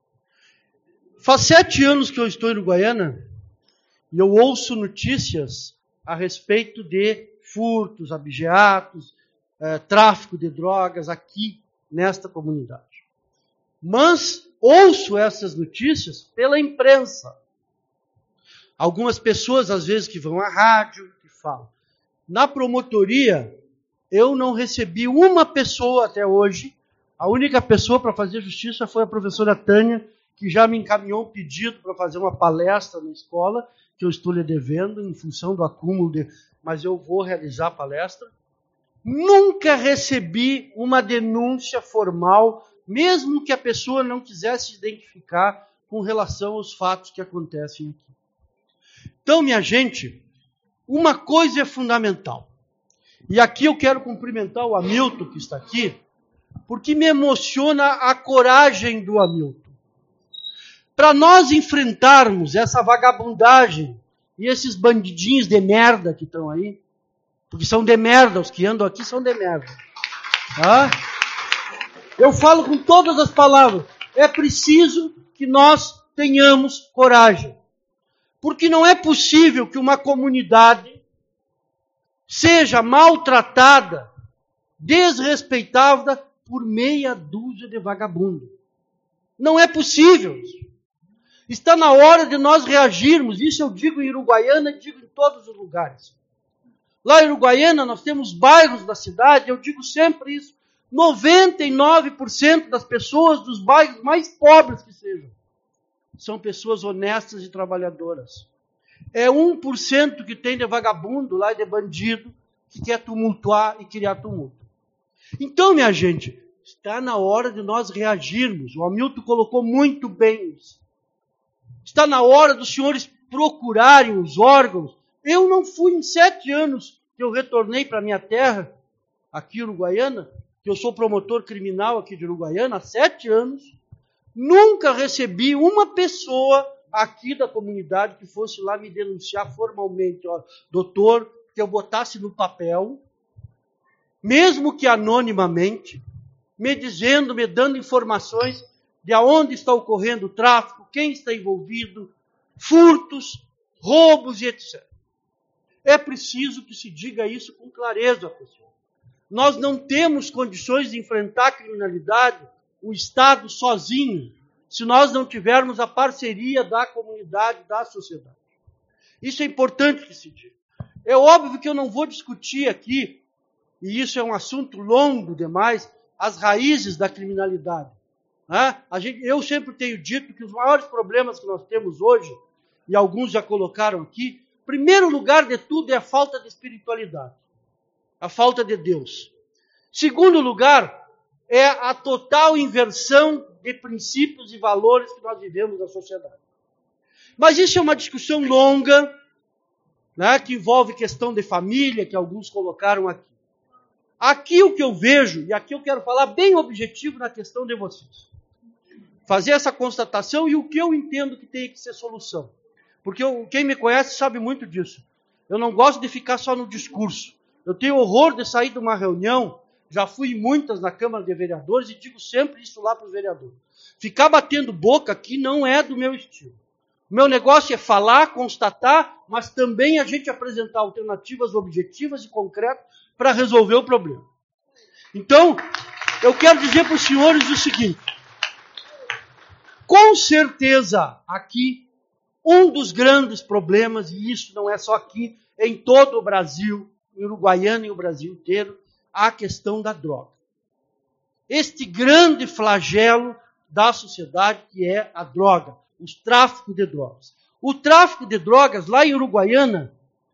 Speaker 9: Faz 7 anos que eu estou em Uruguaiana e eu ouço notícias a respeito de furtos, abigeatos, tráfico de drogas aqui nesta comunidade. Mas ouço essas notícias pela imprensa. Algumas pessoas, às vezes, que vão à rádio, que falam. Na promotoria, eu não recebi uma pessoa até hoje. A única pessoa para fazer justiça foi a professora Tânia, que já me encaminhou um pedido para fazer uma palestra na escola, que eu estou lhe devendo, em função do acúmulo mas eu vou realizar a palestra. Nunca recebi uma denúncia formal, mesmo que a pessoa não quisesse se identificar com relação aos fatos que acontecem aqui. Então, minha gente, uma coisa é fundamental. E aqui eu quero cumprimentar o Hamilton, que está aqui, porque me emociona a coragem do Hamilton. Para nós enfrentarmos essa vagabundagem e esses bandidinhos de merda que estão aí, porque são de merda, os que andam aqui são de merda. Tá? Eu falo com todas as palavras, é preciso que nós tenhamos coragem. Porque não é possível que uma comunidade seja maltratada, desrespeitada por meia dúzia de vagabundos. Não é possível. Está na hora de nós reagirmos. Isso eu digo em Uruguaiana e digo em todos os lugares. Lá em Uruguaiana nós temos bairros da cidade, eu digo sempre isso, 99% das pessoas dos bairros mais pobres que sejam, são pessoas honestas e trabalhadoras. É 1% que tem de vagabundo lá e de bandido que quer tumultuar e criar tumulto. Então, minha gente, está na hora de nós reagirmos. O Hamilton colocou muito bem isso. Está na hora dos senhores procurarem os órgãos. Eu não fui em 7 anos que eu retornei para a minha terra, aqui em Uruguaiana, que eu sou promotor criminal aqui de Uruguaiana há 7 anos, nunca recebi uma pessoa aqui da comunidade que fosse lá me denunciar formalmente, ó, doutor, que eu botasse no papel, mesmo que anonimamente, me dizendo, me dando informações de aonde está ocorrendo o tráfico, quem está envolvido, furtos, roubos e etc. É preciso que se diga isso com clareza, pessoal. Nós não temos condições de enfrentar a criminalidade, o Estado sozinho, se nós não tivermos a parceria da comunidade, da sociedade. Isso é importante que se diga. É óbvio que eu não vou discutir aqui, e isso é um assunto longo demais, as raízes da criminalidade. Né? Eu sempre tenho dito que os maiores problemas que nós temos hoje, e alguns já colocaram aqui, primeiro lugar de tudo é a falta de espiritualidade, a falta de Deus. Segundo lugar, é a total inversão de princípios e valores que nós vivemos na sociedade. Mas isso é uma discussão longa, né, que envolve questão de família, que alguns colocaram aqui. Aqui o que eu vejo, e aqui eu quero falar bem objetivo na questão de vocês. Fazer essa constatação e o que eu entendo que tem que ser solução. Porque quem me conhece sabe muito disso. Eu não gosto de ficar só no discurso. Eu tenho horror de sair de uma reunião, já fui em muitas na Câmara de Vereadores e digo sempre isso lá para os vereadores. Ficar batendo boca aqui não é do meu estilo. O meu negócio é falar, constatar, mas também a gente apresentar alternativas objetivas e concretas para resolver o problema. Então, eu quero dizer para os senhores o seguinte. Com certeza, aqui, um dos grandes problemas, e isso não é só aqui, em todo o Brasil, em Uruguaiana e o Brasil inteiro, a questão da droga. Este grande flagelo da sociedade que é a droga, o tráfico de drogas. O tráfico de drogas lá em Uruguaiana,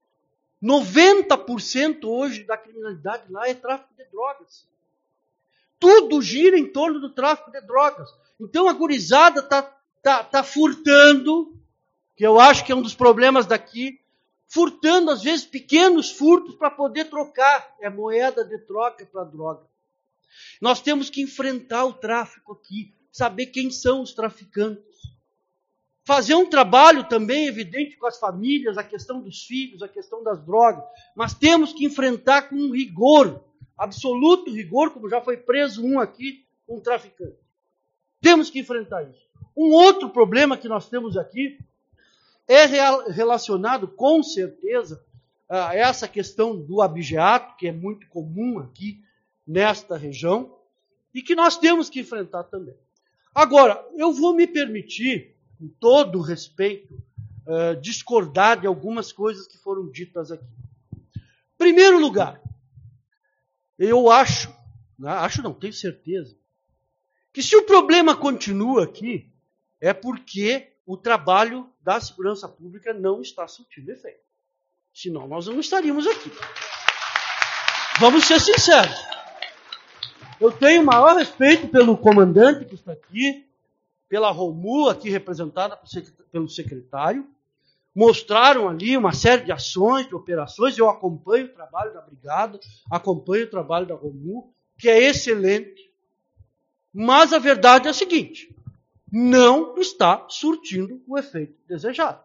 Speaker 9: 90% hoje da criminalidade lá é tráfico de drogas. Tudo gira em torno do tráfico de drogas. Então a gurizada tá furtando, que eu acho que é um dos problemas daqui, furtando às vezes pequenos furtos para poder trocar. É moeda de troca para droga. Nós temos que enfrentar o tráfico aqui, saber quem são os traficantes. fazer um trabalho também evidente com as famílias, a questão dos filhos, a questão das drogas, mas temos que enfrentar com rigor, absoluto rigor, como já foi preso um aqui, um traficante. Temos que enfrentar isso. Um outro problema que nós temos aqui é relacionado, com certeza, a essa questão do abigeato, que é muito comum aqui nesta região, e que nós temos que enfrentar também. Agora, eu vou me permitir, com todo o respeito, discordar de algumas coisas que foram ditas aqui. Em primeiro lugar, eu acho não, tenho certeza, que se o problema continua aqui, é porque o trabalho da segurança pública não está surtindo efeito. Senão nós não estaríamos aqui. Vamos ser sinceros. Eu tenho o maior respeito pelo comandante que está aqui, pela Romu, aqui representada pelo secretário. Mostraram ali uma série de ações, de operações. Eu acompanho o trabalho da Brigada, acompanho o trabalho da Romu, que é excelente. Mas a verdade é a seguinte: não está surtindo o efeito desejado.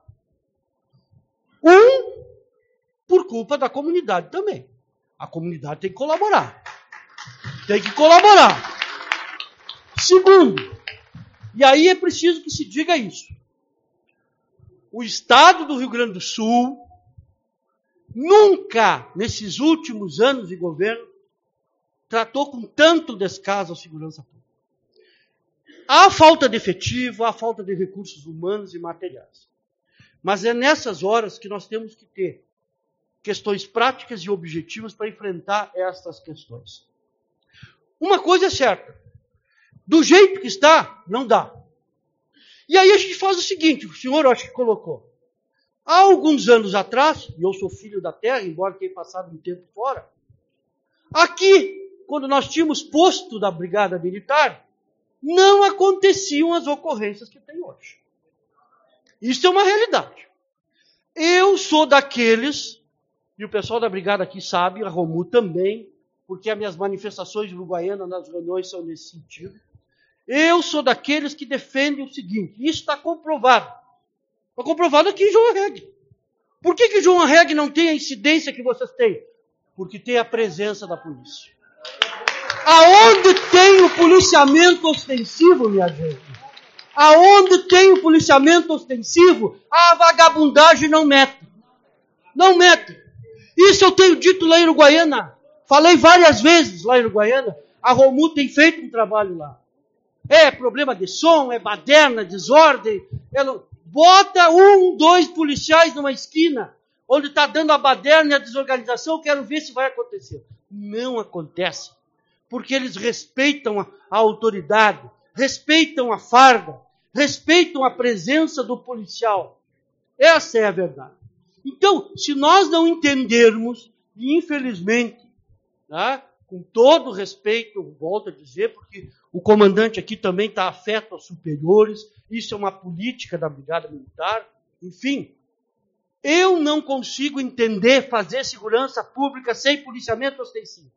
Speaker 9: Por culpa da comunidade também. A comunidade tem que colaborar. Tem que colaborar. Segundo, e aí é preciso que se diga isso, o Estado do Rio Grande do Sul nunca, nesses últimos anos de governo, tratou com tanto descaso a segurança pública. Há falta de efetivo, há falta de recursos humanos e materiais. Mas é nessas horas que nós temos que ter questões práticas e objetivas para enfrentar essas questões. Uma coisa é certa: do jeito que está, não dá. E aí a gente faz o seguinte, o senhor acho que colocou. Há alguns anos atrás, e eu sou filho da terra, embora tenha passado um tempo fora, aqui, quando nós tínhamos posto da Brigada Militar, não aconteciam as ocorrências que tem hoje. Isso é uma realidade. Eu sou daqueles, e o pessoal da Brigada aqui sabe, a Romu também, porque as minhas manifestações de Uruguaiana nas reuniões são nesse sentido. Eu sou daqueles que defendem o seguinte: isso está comprovado. Está comprovado aqui em João Arregue. Por que João Arregue não tem a incidência que vocês têm? Porque tem a presença da polícia. Aonde tem o policiamento ostensivo, minha gente? Aonde tem o policiamento ostensivo, a vagabundagem não mete. Não mete. Isso eu tenho dito lá em Uruguaiana. Falei várias vezes lá em Uruguaiana. A Romu tem feito um trabalho lá. É problema de som, é baderna, desordem. Bota 2 policiais numa esquina, onde está dando a baderna e a desorganização, quero ver se vai acontecer. Não acontece. Porque eles respeitam a autoridade, respeitam a farda, respeitam a presença do policial. Essa é a verdade. Então, se nós não entendermos, e infelizmente, com todo respeito, eu volto a dizer, porque o comandante aqui também está afeto aos superiores, isso é uma política da Brigada Militar, enfim, eu não consigo entender fazer segurança pública sem policiamento ostensivo.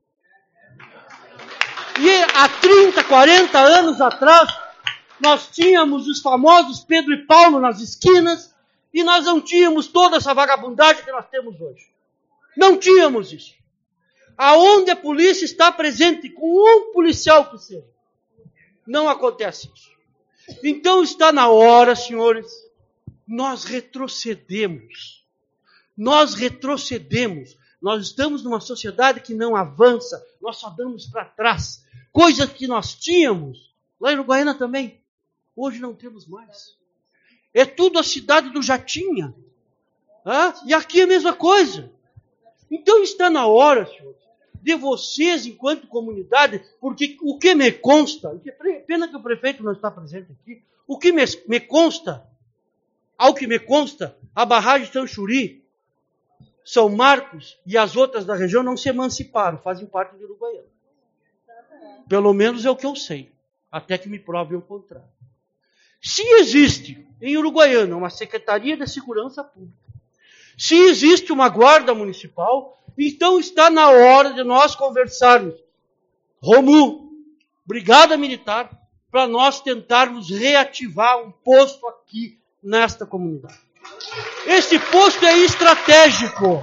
Speaker 9: E há 30, 40 anos atrás, nós tínhamos os famosos Pedro e Paulo nas esquinas, e nós não tínhamos toda essa vagabundagem que nós temos hoje. Não tínhamos isso. Aonde a polícia está presente, com um policial que seja, não acontece isso. Então está na hora, senhores, nós retrocedemos. Nós retrocedemos. Nós estamos numa sociedade que não avança, nós só damos para trás. Coisas que nós tínhamos, lá em Uruguaiana também, hoje não temos mais. É tudo a cidade do Jatinha. E aqui é a mesma coisa. Então está na hora, senhores, de vocês, enquanto comunidade, porque o que me consta, pena que o prefeito não está presente aqui, o que me consta, ao que me consta, a barragem Sanchuri, São Marcos e as outras da região não se emanciparam, fazem parte de Uruguaiana. Pelo menos é o que eu sei, até que me provem o contrário. Se existe em Uruguaiana uma Secretaria de Segurança Pública, se existe uma Guarda Municipal, então está na hora de nós conversarmos, Romu, Brigada Militar, para nós tentarmos reativar um posto aqui nesta comunidade. Esse posto é estratégico.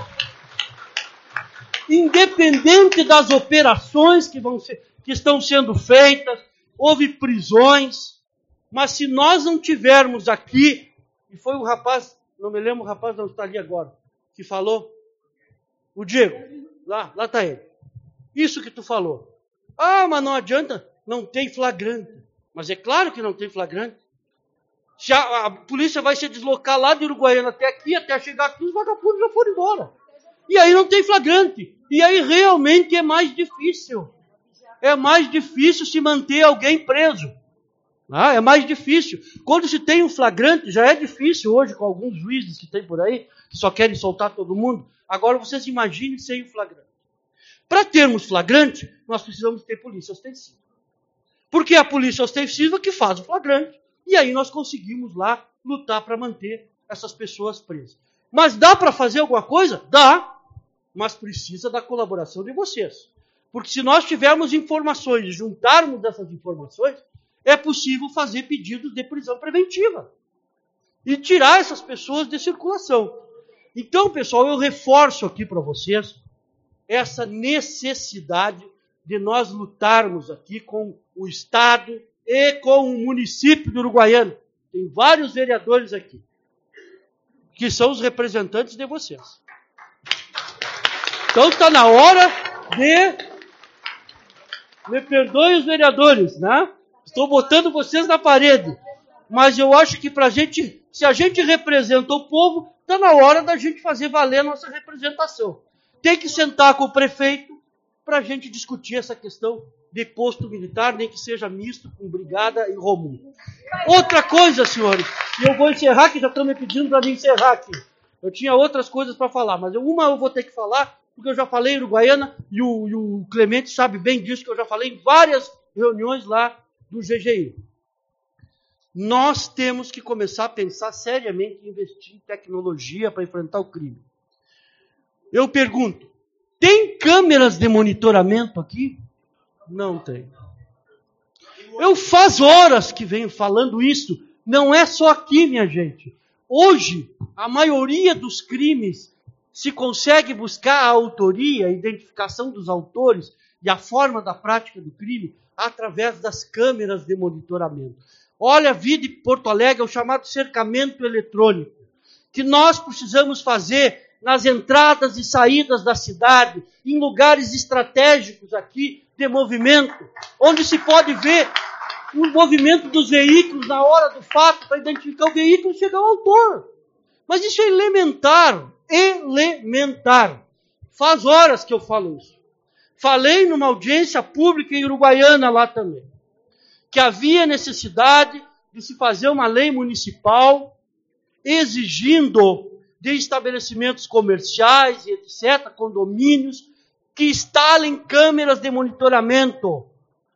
Speaker 9: Independente das operações que estão sendo feitas, houve prisões, mas se nós não tivermos aqui, e foi um rapaz, não me lembro, o rapaz não está ali agora, que falou, o Diego, lá está ele. Isso que tu falou. Ah, mas não adianta, não tem flagrante. Mas é claro que não tem flagrante. Se a polícia vai se deslocar lá de Uruguaiana até aqui, até chegar aqui, os vagabundos já foram embora. E aí não tem flagrante. E aí realmente é mais difícil. É mais difícil se manter alguém preso. É mais difícil. Quando se tem um flagrante, já é difícil hoje com alguns juízes que tem por aí, que só querem soltar todo mundo. Agora vocês imaginem sem o flagrante. Para termos flagrante, nós precisamos ter polícia ostensiva. Porque é a polícia ostensiva que faz o flagrante. E aí nós conseguimos lá lutar para manter essas pessoas presas. Mas dá para fazer alguma coisa? Dá. Mas precisa da colaboração de vocês. Porque se nós tivermos informações e juntarmos essas informações, é possível fazer pedidos de prisão preventiva. E tirar essas pessoas de circulação. Então, pessoal, eu reforço aqui para vocês essa necessidade de nós lutarmos aqui com o Estado e com o município de Uruguaiana. Tem vários vereadores aqui, que são os representantes de vocês. Então está na hora de... Me perdoem os vereadores, né? Estou botando vocês na parede. Mas eu acho que pra gente, se a gente representa o povo, está na hora da gente fazer valer a nossa representação. Tem que sentar com o prefeito para a gente discutir essa questão de posto militar, nem que seja misto com brigada e Romulo. Outra coisa, senhores, e eu vou encerrar, que já estão me pedindo para me encerrar aqui. Eu tinha outras coisas para falar, mas uma eu vou ter que falar, porque eu já falei em Uruguaiana, e o Clemente sabe bem disso, que eu já falei em várias reuniões lá do GGI. Nós temos que começar a pensar seriamente em investir em tecnologia para enfrentar o crime. Eu pergunto, tem câmeras de monitoramento aqui? Não tem. Eu faz horas que venho falando isso. Não é só aqui, minha gente. Hoje, a maioria dos crimes se consegue buscar a autoria, a identificação dos autores e a forma da prática do crime através das câmeras de monitoramento. Olha a vida de Porto Alegre, é o chamado cercamento eletrônico, que nós precisamos fazer nas entradas e saídas da cidade, em lugares estratégicos aqui de movimento, onde se pode ver o movimento dos veículos na hora do fato, para identificar o veículo e chegar ao autor. Mas isso é elementar, elementar. Faz horas que eu falo isso. Falei numa audiência pública em Uruguaiana lá também, que havia necessidade de se fazer uma lei municipal exigindo de estabelecimentos comerciais e etc., condomínios, que instalem câmeras de monitoramento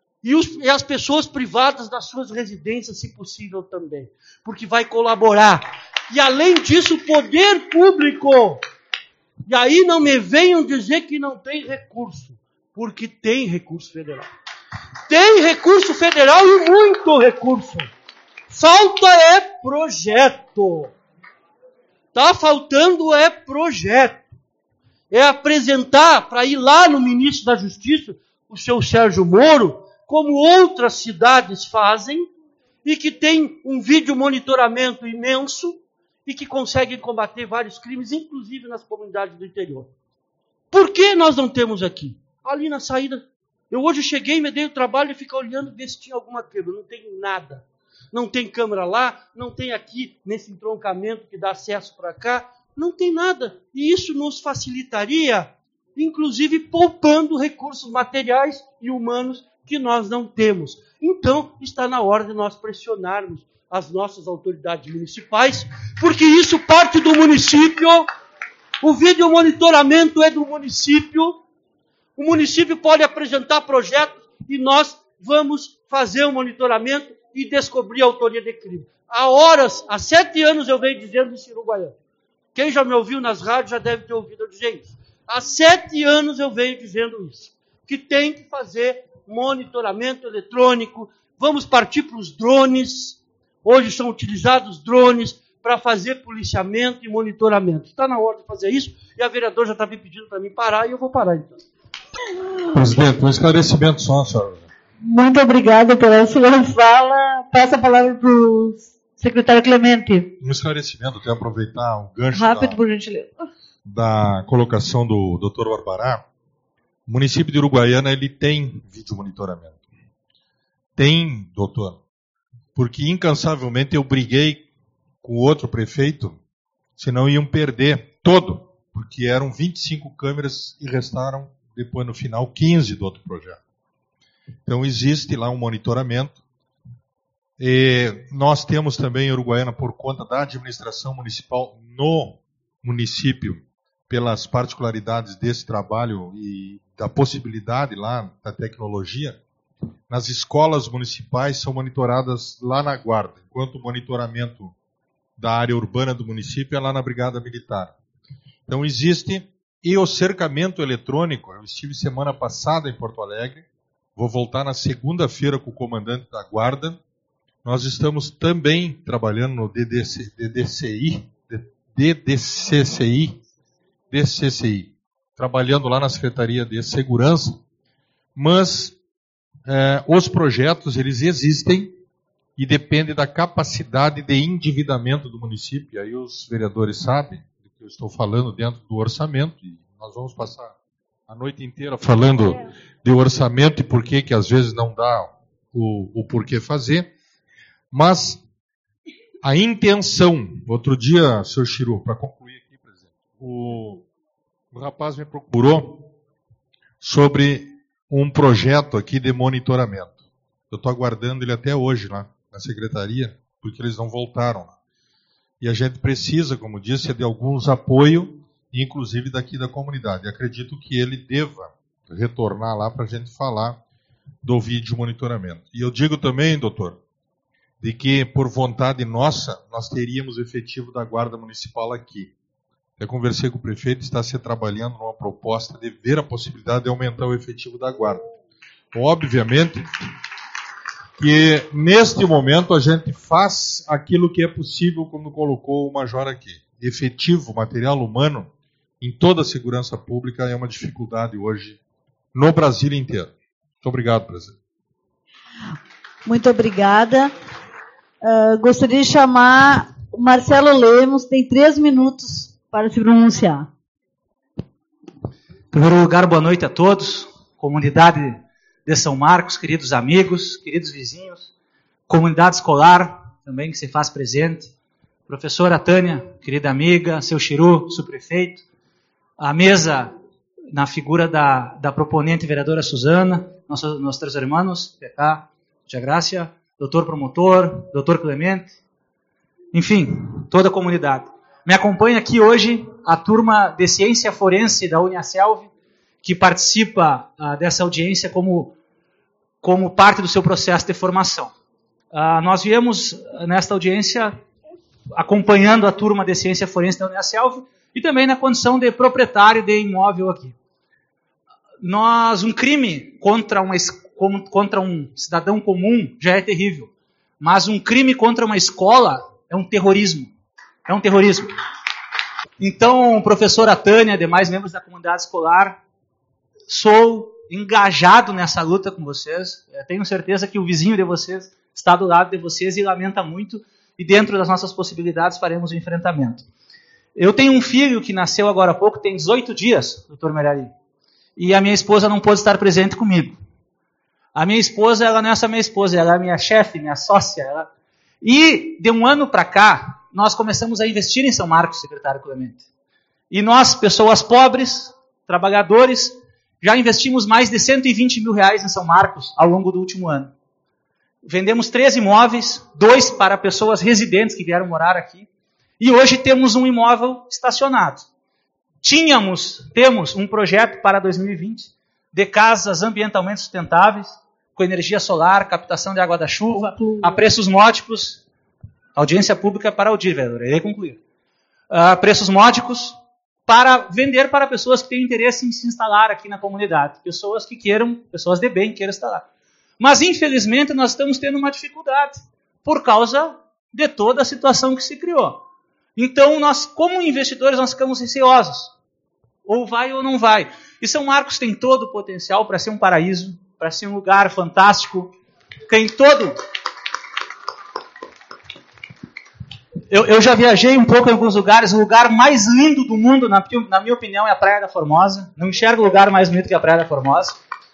Speaker 9: e as pessoas privadas das suas residências, se possível também, porque vai colaborar. E além disso, o poder público, e aí não me venham dizer que não tem recurso, porque tem recurso federal. Tem recurso federal e muito recurso. Falta é projeto. Está faltando é projeto. É apresentar para ir lá no ministro da Justiça, o seu Sérgio Moro, como outras cidades fazem, e que tem um vídeo monitoramento imenso e que conseguem combater vários crimes, inclusive nas comunidades do interior. Por que nós não temos aqui? Ali na saída. Eu hoje cheguei, me dei o trabalho de ficar olhando, ver se tinha alguma câmera. Não tem nada. Não tem câmera lá, não tem aqui nesse entroncamento que dá acesso para cá. Não tem nada. E isso nos facilitaria, inclusive poupando recursos materiais e humanos que nós não temos. Então, está na hora de nós pressionarmos as nossas autoridades municipais, porque isso parte do município. O vídeo monitoramento é do município. O município pode apresentar projetos e nós vamos fazer o monitoramento e descobrir a autoria de crime. Há 7 anos eu venho dizendo isso em Uruguaiana. Quem já me ouviu nas rádios já deve ter ouvido eu dizer isso. Há 7 anos eu venho dizendo isso. Que tem que fazer monitoramento eletrônico. Vamos partir para os drones. Hoje são utilizados drones para fazer policiamento e monitoramento. Está na hora de fazer isso, e a vereadora já está me pedindo para mim parar, e eu vou parar então.
Speaker 3: Presidente, um esclarecimento só, senhora.
Speaker 2: Muito obrigada pela sua fala. Passo a palavra para o secretário Clemente.
Speaker 3: Um esclarecimento, até aproveitar o gancho
Speaker 2: Rápido, por gentileza.
Speaker 3: da colocação do Dr. Barbará. O município de Uruguaiana, ele tem vídeo monitoramento. Tem, doutor, porque incansavelmente eu briguei com o outro prefeito, senão iam perder todo, porque eram 25 câmeras e restaram, depois no final, 15 do outro projeto. Então existe lá um monitoramento. E nós temos também em Uruguaiana, por conta da administração municipal no município, pelas particularidades desse trabalho e da possibilidade lá da tecnologia, nas escolas municipais são monitoradas lá na guarda, enquanto o monitoramento da área urbana do município é lá na Brigada Militar. Então existe, e o cercamento eletrônico, eu estive semana passada em Porto Alegre, vou voltar na segunda-feira com o comandante da guarda. Nós estamos também trabalhando no DCCI, trabalhando lá na Secretaria de Segurança, mas os projetos, eles existem e depende da capacidade de endividamento do município. E aí os vereadores sabem do que eu estou falando dentro do orçamento, e nós vamos passar a noite inteira falando de orçamento e por que às vezes não dá o porquê fazer. Mas a intenção, outro dia, senhor Chiru, para concluir aqui, presidente, o rapaz me procurou sobre um projeto aqui de monitoramento. Eu estou aguardando ele até hoje lá na secretaria, porque eles não voltaram lá. E a gente precisa, como disse, de alguns apoios, inclusive daqui da comunidade. Acredito que ele deva retornar lá para a gente falar do vídeo monitoramento. E eu digo também, doutor, de que por vontade nossa, nós teríamos o efetivo da Guarda Municipal aqui. Eu conversei com o prefeito, está se trabalhando numa proposta de ver a possibilidade de aumentar o efetivo da Guarda. Obviamente que neste momento a gente faz aquilo que é possível, como colocou o Major aqui. Efetivo, material humano, em toda a segurança pública é uma dificuldade hoje no Brasil inteiro. Muito obrigado, presidente.
Speaker 2: Muito obrigada. Gostaria de chamar o Marcelo Lemos, tem 3 minutos para se pronunciar.
Speaker 10: Em primeiro lugar, boa noite a todos, comunidade de São Marcos, queridos amigos, queridos vizinhos, comunidade escolar também que se faz presente, professora Tânia, querida amiga, seu Chiru, subprefeito, a mesa na figura da proponente vereadora Suzana, nossos 3 irmãos, PK, Tia Gracia, doutor promotor, doutor Clemente, enfim, toda a comunidade. Me acompanha aqui hoje a turma de Ciência Forense da Uniaselv, que participa dessa audiência como parte do seu processo de formação. Nós viemos nesta audiência acompanhando a turma de Ciência Forense da Uniaselv e também na condição de proprietário de imóvel aqui. Um crime contra um cidadão comum já é terrível, mas um crime contra uma escola é um terrorismo. É um terrorismo. Então, professora Tânia, demais membros da comunidade escolar, sou engajado nessa luta com vocês. Tenho certeza que o vizinho de vocês está do lado de vocês e lamenta muito, e dentro das nossas possibilidades faremos o enfrentamento. Eu tenho um filho que nasceu agora há pouco, tem 18 dias, doutor Merari, e a minha esposa não pôde estar presente comigo. A minha esposa, ela não é só minha esposa, ela é minha chefe, minha sócia. E de um ano para cá, nós começamos a investir em São Marcos, secretário Clemente. E nós, pessoas pobres, trabalhadores, já investimos mais de 120 mil reais em São Marcos ao longo do último ano. Vendemos 3 imóveis, 2 para pessoas residentes que vieram morar aqui, e hoje temos um imóvel estacionado. Temos um projeto para 2020 de casas ambientalmente sustentáveis, com energia solar, captação de água da chuva, a preços módicos. Audiência pública para audir, vereador, irei concluir. Preços módicos para vender para pessoas que têm interesse em se instalar aqui na comunidade. Pessoas de bem, queiram instalar. Mas, infelizmente, nós estamos tendo uma dificuldade por causa de toda a situação que se criou. Então, nós, como investidores, nós ficamos receosos. Ou vai ou não vai. E São Marcos tem todo o potencial para ser um paraíso, para ser um lugar fantástico. Tem todo... Eu já viajei um pouco em alguns lugares. O lugar mais lindo do mundo, na minha opinião, é a Praia da Formosa. Não enxergo lugar mais bonito que a Praia da Formosa.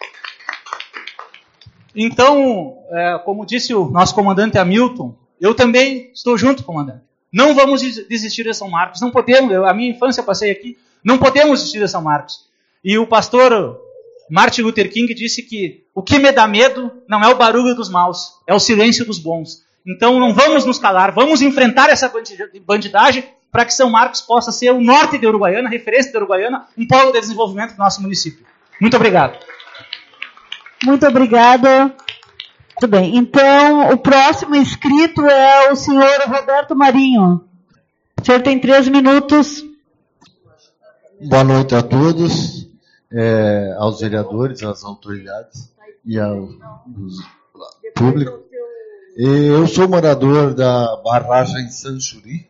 Speaker 10: Então, como disse o nosso comandante Hamilton, eu também estou junto, comandante. Não vamos desistir de São Marcos. Não podemos. A minha infância passei aqui. Não podemos desistir de São Marcos. E o pastor Martin Luther King disse que o que me dá medo não é o barulho dos maus, é o silêncio dos bons. Então não vamos nos calar, vamos enfrentar essa bandidagem para que São Marcos possa ser o norte de Uruguaiana, referência de Uruguaiana, um polo de desenvolvimento do nosso município. Muito obrigado.
Speaker 2: Muito obrigada. Muito bem. Então, o próximo inscrito é o senhor Roberto Marinho. O senhor tem 3 minutos.
Speaker 11: Boa noite a todos, aos vereadores, às autoridades e ao público. Eu sou morador da barragem Sanchuri,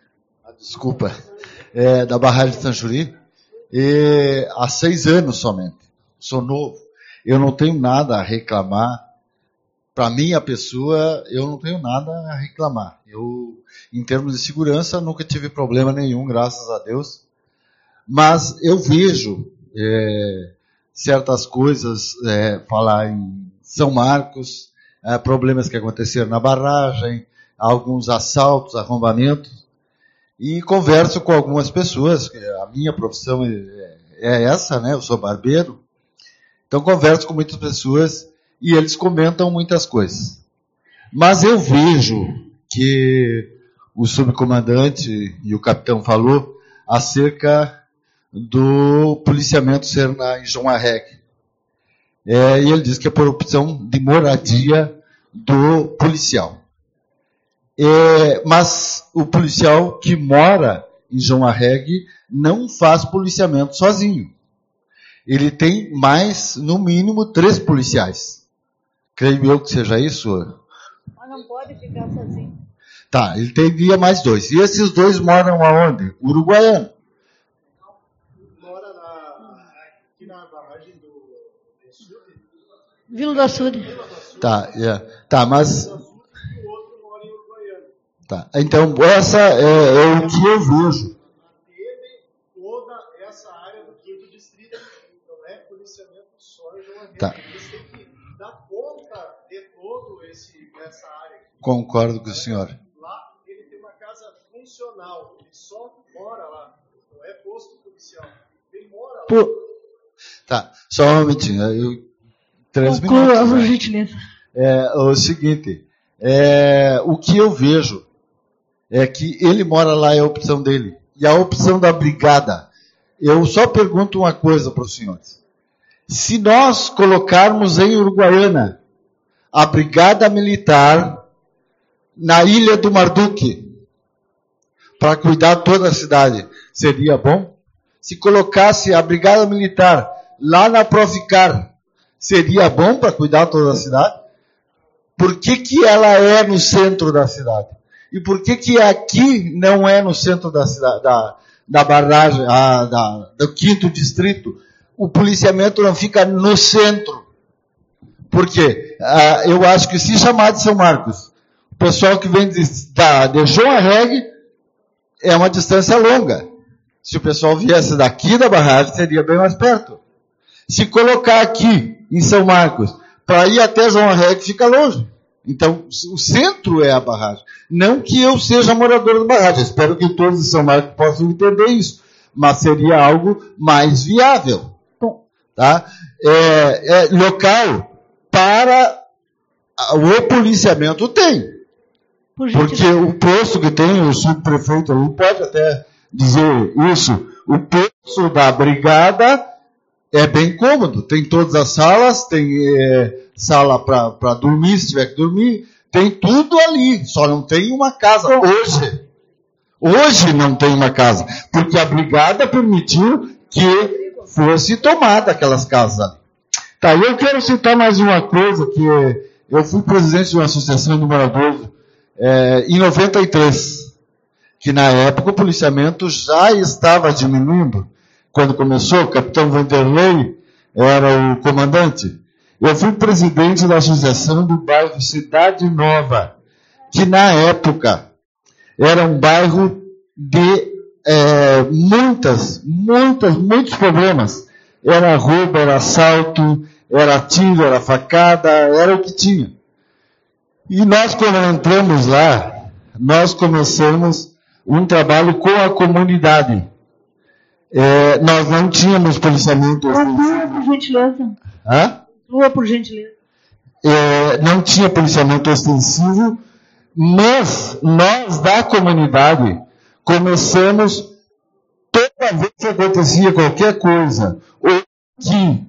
Speaker 11: da barragem Sanchuri, há 6 anos somente. Sou novo. Eu não tenho nada a reclamar. Para minha pessoa, eu não tenho nada a reclamar. Eu, em termos de segurança, nunca tive problema nenhum, graças a Deus. Mas eu vejo certas coisas, falar em São Marcos, problemas que aconteceram na barragem, alguns assaltos, arrombamentos, e converso com algumas pessoas, a minha profissão é essa, né? Eu sou barbeiro, então converso com muitas pessoas e eles comentam muitas coisas. Mas eu vejo que o subcomandante e o capitão falou acerca do policiamento ser em João Arregue. E ele diz que é por opção de moradia do policial. Mas o policial que mora em João Arregue não faz policiamento sozinho. Ele tem mais, no mínimo, 3 policiais. Creio eu que seja isso.
Speaker 2: Mas não pode ficar sozinho.
Speaker 11: Tá, ele teria mais 2. E esses 2 moram aonde? Uruguaiana.
Speaker 7: Aqui na barragem do Sul.
Speaker 2: Vila do Sul.
Speaker 11: Tá, mas... Tá, então, essa é o que eu vejo.
Speaker 7: Toda essa área do 5º distrito, não é policiamento só em João Arregue.
Speaker 11: Tá.
Speaker 7: Eles têm que dar conta de toda essa área aqui.
Speaker 11: Concordo com o senhor.
Speaker 7: Lá ele tem uma casa funcional, ele só mora lá, não é posto policial. Ele mora lá.
Speaker 11: Tá, só um momentinho. 3
Speaker 2: Conclua,
Speaker 11: minutos.
Speaker 2: por gentileza.
Speaker 11: O seguinte, o que eu vejo é que ele mora lá, é a opção dele. E a opção da brigada, eu só pergunto uma coisa para os senhores. Se nós colocarmos em Uruguaiana a brigada militar na Ilha do Marduque, para cuidar toda a cidade, seria bom? Se colocasse a brigada militar lá na Proficar, seria bom para cuidar toda a cidade? Por que ela é no centro da cidade? E por que aqui não é no centro da cidade, da barragem, do 5º distrito? O policiamento não fica no centro. Por quê? Eu acho que se chamar de São Marcos, o pessoal que vem de João Arregue é uma distância longa. Se o pessoal viesse daqui da barragem, seria bem mais perto. Se colocar aqui, em São Marcos, para ir até João Arregue, fica longe. Então, o centro é a barragem. Não que eu seja morador da barragem. Espero que todos de São Marcos possam entender isso. Mas seria algo mais viável. Tá? Local para o policiamento tem. Porque o posto que tem, o subprefeito ali pode até dizer isso. O posto da brigada é bem cômodo. Tem todas as salas, tem sala para dormir, se tiver que dormir. Tem tudo ali, só não tem uma casa. Hoje não tem uma casa, porque a brigada permitiu que fosse tomada aquelas casas ali. Tá, eu quero citar mais uma coisa, que eu fui presidente de uma associação de moradores em 93. que na época o policiamento já estava diminuindo. Quando começou, o capitão Vanderlei era o comandante. Eu fui presidente da associação do bairro Cidade Nova, que na época era um bairro de muitos problemas. Era roubo, era assalto, era tiro, era facada, era o que tinha. E nós, quando entramos lá, nós começamos um trabalho com a comunidade. Nós não tínhamos policiamento ostensivo.
Speaker 2: Por gentileza.
Speaker 11: Hã?
Speaker 2: Lua, por gentileza.
Speaker 11: Não tinha policiamento ostensivo, mas nós da comunidade começamos, toda vez que acontecia qualquer coisa, ou que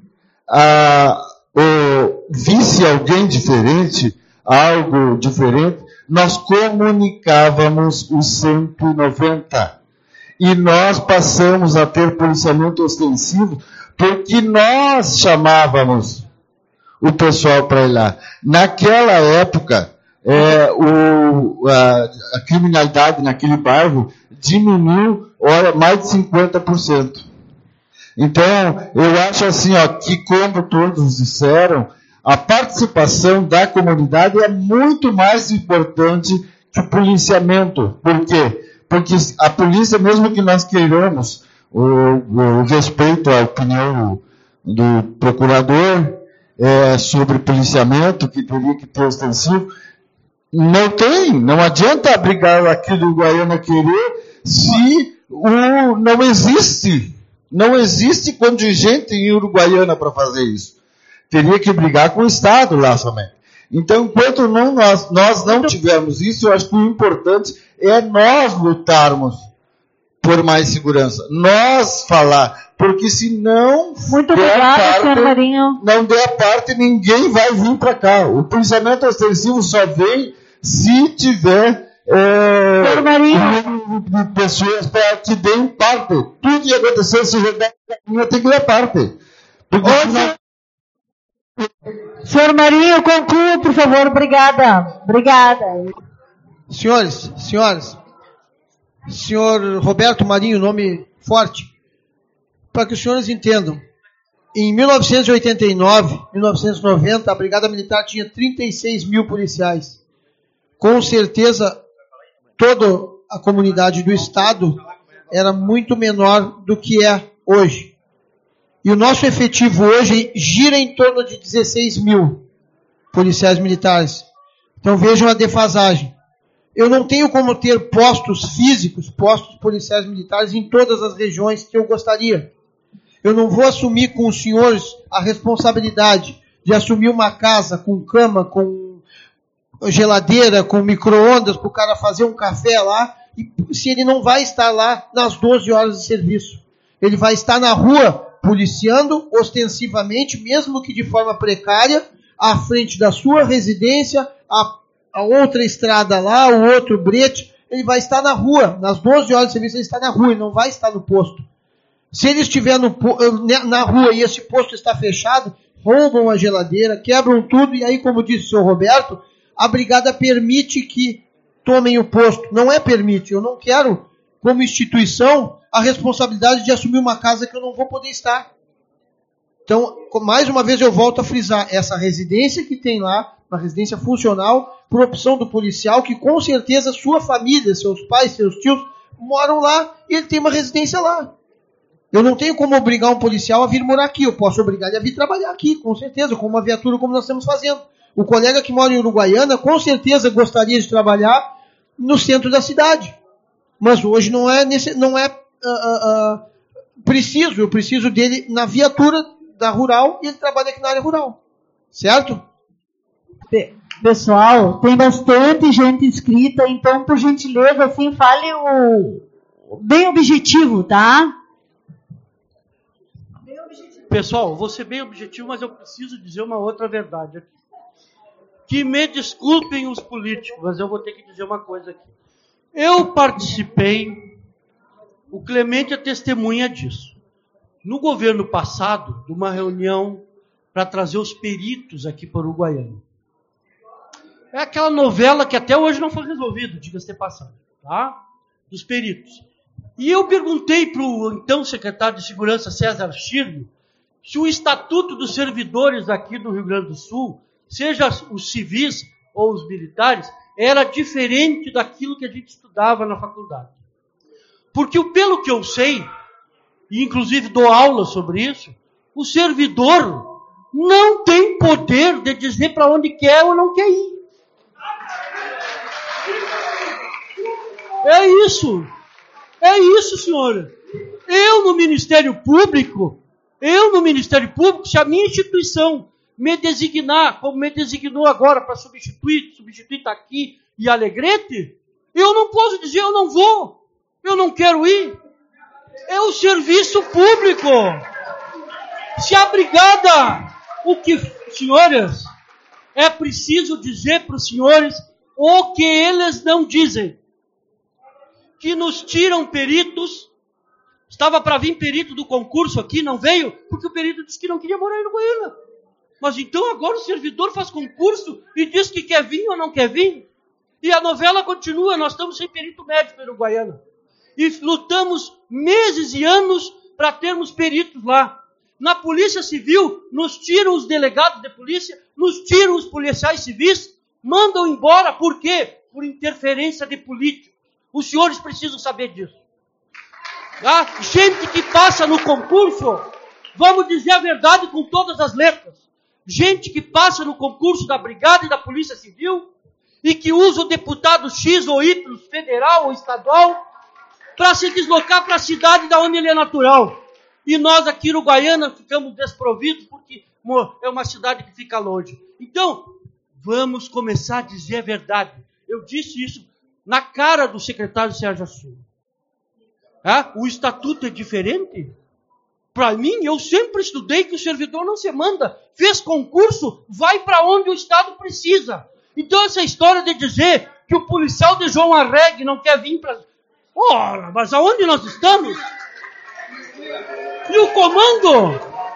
Speaker 11: visse alguém diferente, algo diferente, nós comunicávamos o 190. E nós passamos a ter policiamento ostensivo porque nós chamávamos o pessoal para ir lá. Naquela época, a criminalidade naquele bairro diminuiu mais de 50%. Então, eu acho assim, que como todos disseram, a participação da comunidade é muito mais importante que o policiamento. Por quê? Porque a polícia, mesmo que nós queiramos o respeito à opinião do procurador sobre policiamento, que teria que ter ostensivo, não adianta brigar aqui do Uruguaiana querer se não existe contingente em Uruguaiana para fazer isso. Teria que brigar com o Estado lá somente. Então, enquanto nós não tivermos isso, eu acho que o importante é nós lutarmos por mais segurança. Nós falar. Porque se não não der parte, ninguém vai vir para cá. O policiamento ostensivo só vem se tiver pessoas para que deem parte. Tudo que acontecer, se jogar tem que dar parte.
Speaker 2: Senhor Marinho, conclua, por favor. Obrigada.
Speaker 6: Senhores, senhor Roberto Marinho, nome forte, para que os senhores entendam. Em 1989, 1990, a Brigada Militar tinha 36 mil policiais. Com certeza, toda a comunidade do Estado era muito menor do que é hoje. E o nosso efetivo hoje gira em torno de 16 mil policiais militares. Então vejam a defasagem. Eu não tenho como ter postos físicos, postos policiais militares em todas as regiões que eu gostaria. Eu não vou assumir com os senhores a responsabilidade de assumir uma casa com cama, com geladeira, com micro-ondas para o cara fazer um café lá, se ele não vai estar lá nas 12 horas de serviço. Ele vai estar na rua policiando ostensivamente, mesmo que de forma precária, à frente da sua residência, a outra estrada lá, o outro brete, ele vai estar na rua, nas 12 horas de serviço ele está na rua, ele não vai estar no posto. Se ele estiver na rua e esse posto está fechado, roubam a geladeira, quebram tudo, e aí, como disse o senhor Roberto, a brigada permite que tomem o posto. Não permite, eu não quero, como instituição, a responsabilidade de assumir uma casa que eu não vou poder estar. Então, mais uma vez eu volto a frisar, essa residência que tem lá, uma residência funcional, por opção do policial, que com certeza sua família, seus pais, seus tios, moram lá e ele tem uma residência lá. Eu não tenho como obrigar um policial a vir morar aqui, eu posso obrigar ele a vir trabalhar aqui, com certeza, com uma viatura como nós estamos fazendo. O colega que mora em Uruguaiana, com certeza gostaria de trabalhar no centro da cidade. Mas hoje não é preciso, eu preciso dele na viatura da rural e ele trabalha aqui na área rural. Certo?
Speaker 2: Pessoal, tem bastante gente inscrita, então, por gentileza, assim, fale bem objetivo, tá?
Speaker 9: Pessoal, vou ser bem objetivo, mas eu preciso dizer uma outra verdade aqui. Que me desculpem os políticos, mas eu vou ter que dizer uma coisa aqui. Eu participei, o Clemente é testemunha disso, no governo passado, de uma reunião para trazer os peritos aqui para o Uruguaiana. É aquela novela que até hoje não foi resolvida, diga-se de passagem, tá? dos peritos. E eu perguntei para o então secretário de Segurança, César Schirmer, se o Estatuto dos Servidores aqui do Rio Grande do Sul, seja os civis ou os militares, era diferente daquilo que a gente estudava na faculdade. Porque, pelo que eu sei, e inclusive dou aula sobre isso, o servidor não tem poder de dizer para onde quer ou não quer ir. É isso, senhora. Eu no Ministério Público, se a minha instituição me designar, como me designou agora para substituir Itaqui e Alegrete, eu não posso dizer eu não vou, eu não quero ir. É o serviço público. Se a brigada, senhores, é preciso dizer para os senhores o que eles não dizem. Que nos tiram peritos. Estava para vir perito do concurso aqui, não veio, porque o perito disse que não queria morar em Uruguaiana. Mas então agora o servidor faz concurso e diz que quer vir ou não quer vir. E a novela continua, nós estamos sem perito médico em Uruguaiana. E lutamos meses e anos para termos peritos lá. Na Polícia Civil, nos tiram os delegados de polícia, nos tiram os policiais civis, mandam embora. Por quê? Por interferência de políticos. Os senhores precisam saber disso. Tá? Gente que passa no concurso, vamos dizer a verdade com todas as letras. Gente que passa no concurso da Brigada e da Polícia Civil e que usa o deputado X ou Y, federal ou estadual, para se deslocar para a cidade da onde ele é natural. E nós aqui no Uruguaiana ficamos desprovidos porque é uma cidade que fica longe. Então, vamos começar a dizer a verdade. Eu disse isso na cara do secretário Sérgio Assunção. O estatuto é diferente? Para mim, eu sempre estudei que o servidor não se manda. Fez concurso, vai para onde o Estado precisa. Então, essa história de dizer que o policial de João Arregue não quer vir para... Ora, mas aonde nós estamos? E o comando?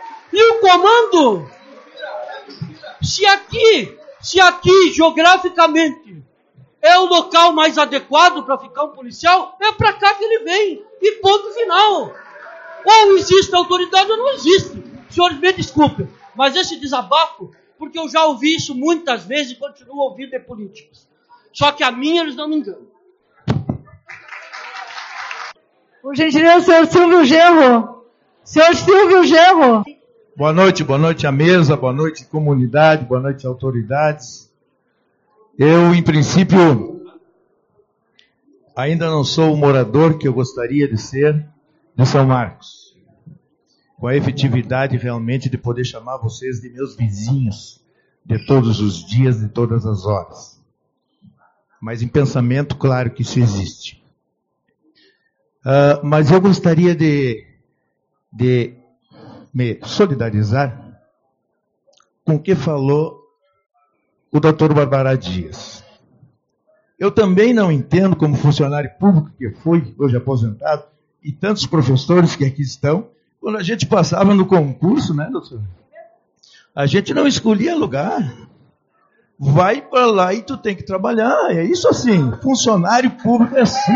Speaker 9: Se aqui, geograficamente, é o local mais adequado para ficar um policial, é para cá que ele vem. E ponto final. Ou existe autoridade ou não existe. Senhores, me desculpem, mas esse desabafo, porque eu já ouvi isso muitas vezes e continuo ouvindo de políticos. Só que a minha eles não me enganam.
Speaker 2: Por gentileza, senhor Silvio Genro. Senhor Silvio Genro.
Speaker 12: Boa noite à mesa, boa noite comunidade, boa noite autoridades. Eu, em princípio, ainda não sou o morador que eu gostaria de ser de São Marcos, com a efetividade realmente de poder chamar vocês de meus vizinhos, de todos os dias, de todas as horas. Mas em pensamento, claro que isso existe. Mas eu gostaria de me solidarizar com o que falou o doutor Barbara Dias. Eu também não entendo, como funcionário público que fui, hoje aposentado, e tantos professores que aqui estão, quando a gente passava no concurso, né, doutor? A gente não escolhia lugar. Vai para lá e tu tem que trabalhar. É isso assim. Funcionário público é assim.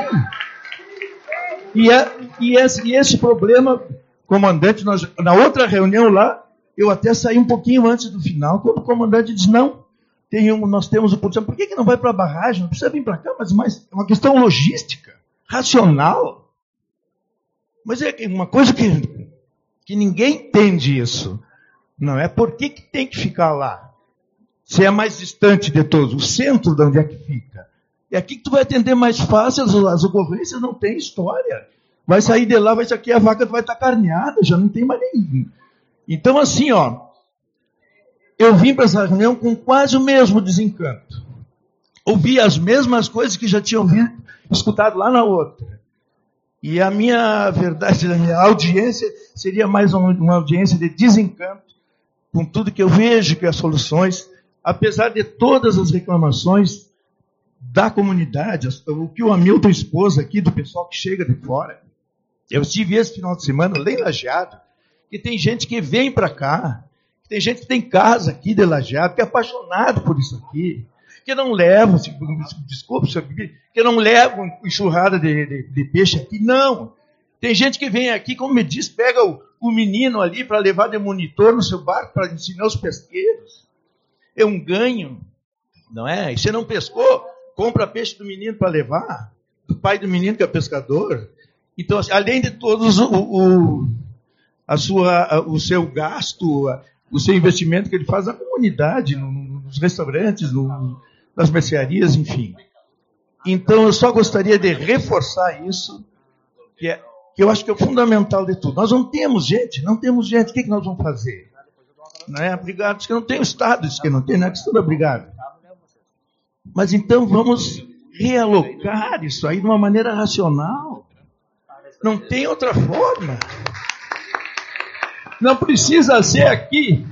Speaker 12: E esse problema, comandante, na outra reunião lá, eu até saí um pouquinho antes do final, quando o comandante disse, não, nós temos o policial, por que não vai para a barragem? Não precisa vir para cá, mas é uma questão logística, racional. Mas é uma coisa que ninguém entende isso. Não é por que tem que ficar lá? Se é mais distante de todos, o centro de onde é que fica. É aqui que tu vai atender mais fácil, as ocorrências não tem história. Vai sair de lá, vai ser aqui, a vaca vai estar carneada, já não tem mais nenhum. Então assim, eu vim para essa reunião com quase o mesmo desencanto. Ouvi as mesmas coisas que já tinham escutado lá na outra. E a minha audiência seria mais uma audiência de desencanto com tudo que eu vejo que as soluções, apesar de todas as reclamações da comunidade, o que o Hamilton expôs aqui do pessoal que chega de fora. Eu estive esse final de semana lá em Lajeado, que tem gente que vem para cá, que tem gente que tem casa aqui de Lajeado, que é apaixonado por isso aqui, que não levam, desculpa, que não levam enxurrada de peixe aqui. Não. Tem gente que vem aqui, como me diz, pega o menino ali para levar de monitor no seu barco para ensinar os pesqueiros. É um ganho, não é? E você não pescou, compra peixe do menino para levar, do pai do menino que é pescador. Então, assim, além de todos o seu gasto, o seu investimento que ele faz na comunidade, nos restaurantes, nas mercearias, enfim. Então, eu só gostaria de reforçar isso, que eu acho que é o fundamental de tudo. Nós não temos gente. O que nós vamos fazer? Não é? A brigada diz que não tem, o Estado diz que não tem, não é questão da brigada. Mas então vamos realocar isso aí de uma maneira racional. Não tem outra forma. Não precisa ser aqui.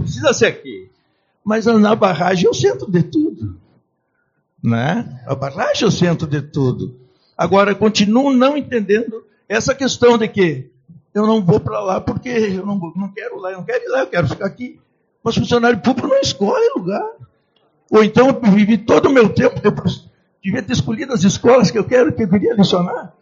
Speaker 12: Mas na barragem é o centro de tudo. Né? A barragem é o centro de tudo. Agora, continuo não entendendo essa questão de que eu não vou para lá porque eu não quero ir lá, eu quero ficar aqui. Mas funcionário público não escolhe lugar. Ou então eu vivi todo o meu tempo, eu devia ter escolhido as escolas que eu queria lecionar.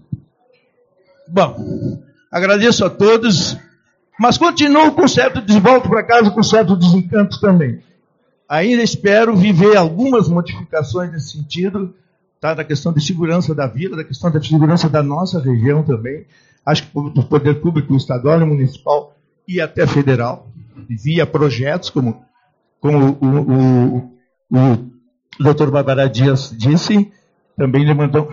Speaker 12: Bom, agradeço a todos, mas continuo com certo desvolto para casa, com certo desencanto também. Ainda espero viver algumas modificações nesse sentido, tá? Da questão de segurança da vila, da questão da segurança da nossa região também. Acho que o poder público estadual e municipal e até federal, via projetos, como o doutor Bárbara Dias disse, também levantou.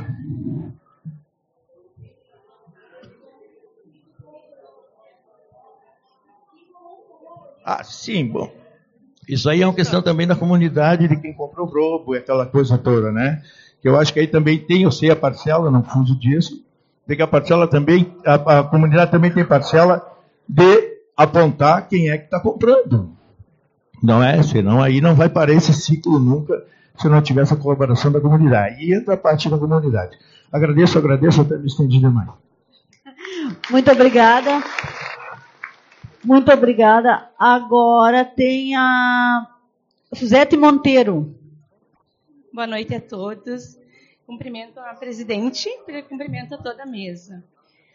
Speaker 12: Sim, bom. Isso aí é uma questão também da comunidade, de quem comprou o globo, aquela coisa toda, né? Que eu acho que aí também tem, eu sei a parcela, não fujo disso, tem que a parcela também, a comunidade também tem parcela de apontar quem é que está comprando. Não é? Senão aí não vai parar esse ciclo nunca, se não tiver essa colaboração da comunidade. E entra a parte da comunidade. Agradeço, até me estendi demais.
Speaker 2: Muito obrigada. Muito obrigada. Agora tem a Suzete Monteiro.
Speaker 13: Boa noite a todos. Cumprimento a presidente e cumprimento a toda a mesa.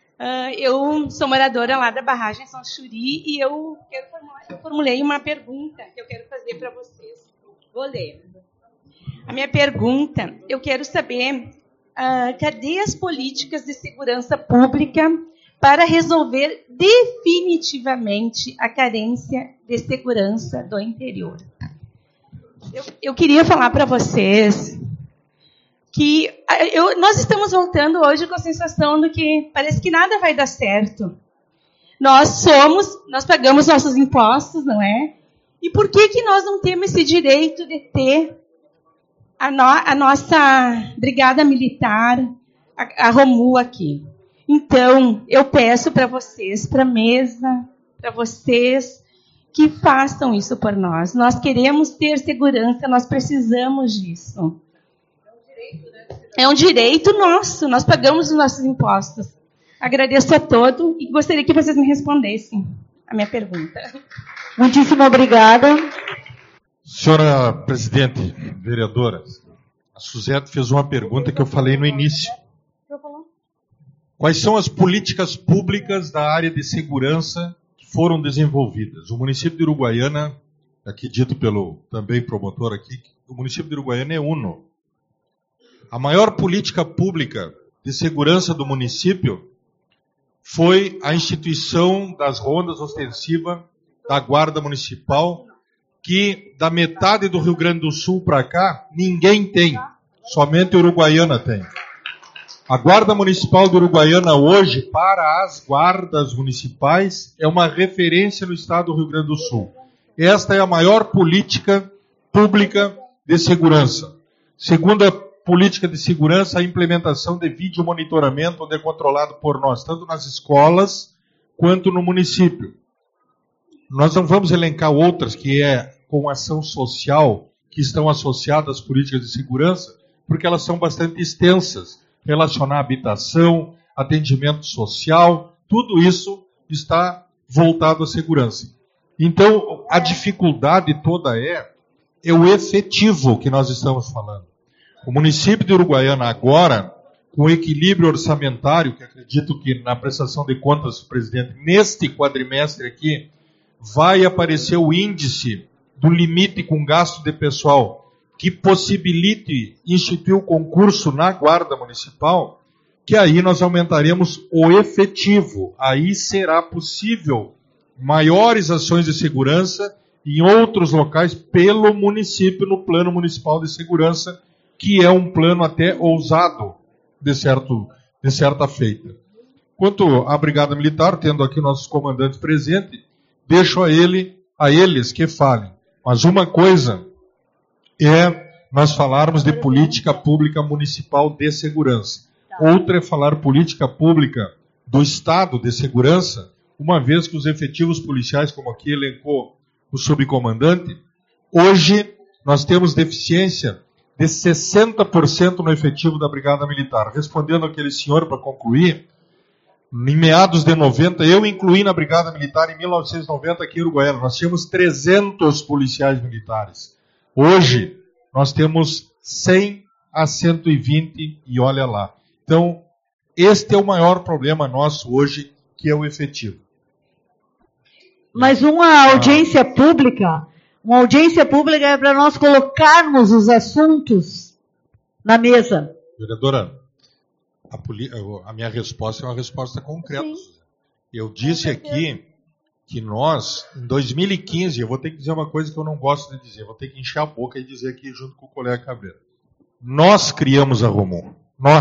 Speaker 13: Eu sou moradora lá da barragem São Churi e eu formulei uma pergunta que eu quero fazer para vocês. Vou ler. A minha pergunta, eu quero saber, cadê as políticas de segurança pública para resolver definitivamente a carência de segurança do interior? Eu queria falar para vocês que nós estamos voltando hoje com a sensação de que parece que nada vai dar certo. Nós pagamos nossos impostos, não é? E por que nós não temos esse direito de ter a nossa brigada militar, a ROMU aqui? Então, eu peço para vocês, para a mesa, para vocês, que façam isso por nós. Nós queremos ter segurança, nós precisamos disso. É um direito nosso, nós pagamos os nossos impostos. Agradeço a todos e gostaria que vocês me respondessem a minha pergunta.
Speaker 2: Muitíssimo obrigada.
Speaker 3: Senhora presidente, vereadora, a Suzete fez uma pergunta que eu falei no início. Quais são as políticas públicas da área de segurança que foram desenvolvidas? O município de Uruguaiana, aqui dito pelo também promotor aqui, o município de Uruguaiana é uno. A maior política pública de segurança do município foi a instituição das rondas ostensivas da Guarda Municipal, que da metade do Rio Grande do Sul para cá, ninguém tem. Somente Uruguaiana tem. A Guarda Municipal de Uruguaiana hoje, para as guardas municipais, é uma referência no estado do Rio Grande do Sul. Esta é a maior política pública de segurança. Segunda política de segurança, a implementação de vídeo monitoramento, onde é controlado por nós, tanto nas escolas quanto no município. Nós não vamos elencar outras que é com ação social, que estão associadas às políticas de segurança, porque elas são bastante extensas. Relacionar a habitação, atendimento social, tudo isso está voltado à segurança. Então, a dificuldade toda é é o efetivo que nós estamos falando. O município de Uruguaiana agora, com o equilíbrio orçamentário, que acredito que na prestação de contas, presidente, neste quadrimestre aqui, vai aparecer o índice do limite com gasto de pessoal que possibilite instituir o concurso na Guarda Municipal, que aí nós aumentaremos o efetivo. Aí será possível maiores ações de segurança em outros locais pelo município, no Plano Municipal de Segurança, que é um plano até ousado, de certa feita. Quanto à Brigada Militar, tendo aqui nossos comandantes presentes, deixo a eles que falem. Mas uma coisa é nós falarmos de política pública municipal de segurança. Outra é falar política pública do Estado de segurança, uma vez que os efetivos policiais, como aqui elencou o subcomandante, hoje nós temos deficiência de 60% no efetivo da Brigada Militar. Respondendo aquele senhor para concluir, em meados de 90, eu incluí na Brigada Militar em 1990 aqui em Uruguaiana, nós tínhamos 300 policiais militares. Hoje, nós temos 100 a 120 e olha lá. Então, este é o maior problema nosso hoje, que é o efetivo.
Speaker 2: Mas uma audiência pública é para nós colocarmos os assuntos na mesa.
Speaker 3: Vereadora, a minha resposta é uma resposta concreta. Sim. Eu disse aqui que nós, em 2015, eu vou ter que dizer uma coisa que eu não gosto de dizer, vou ter que encher a boca e dizer aqui junto com o colega Cabreira. Nós criamos a Romon.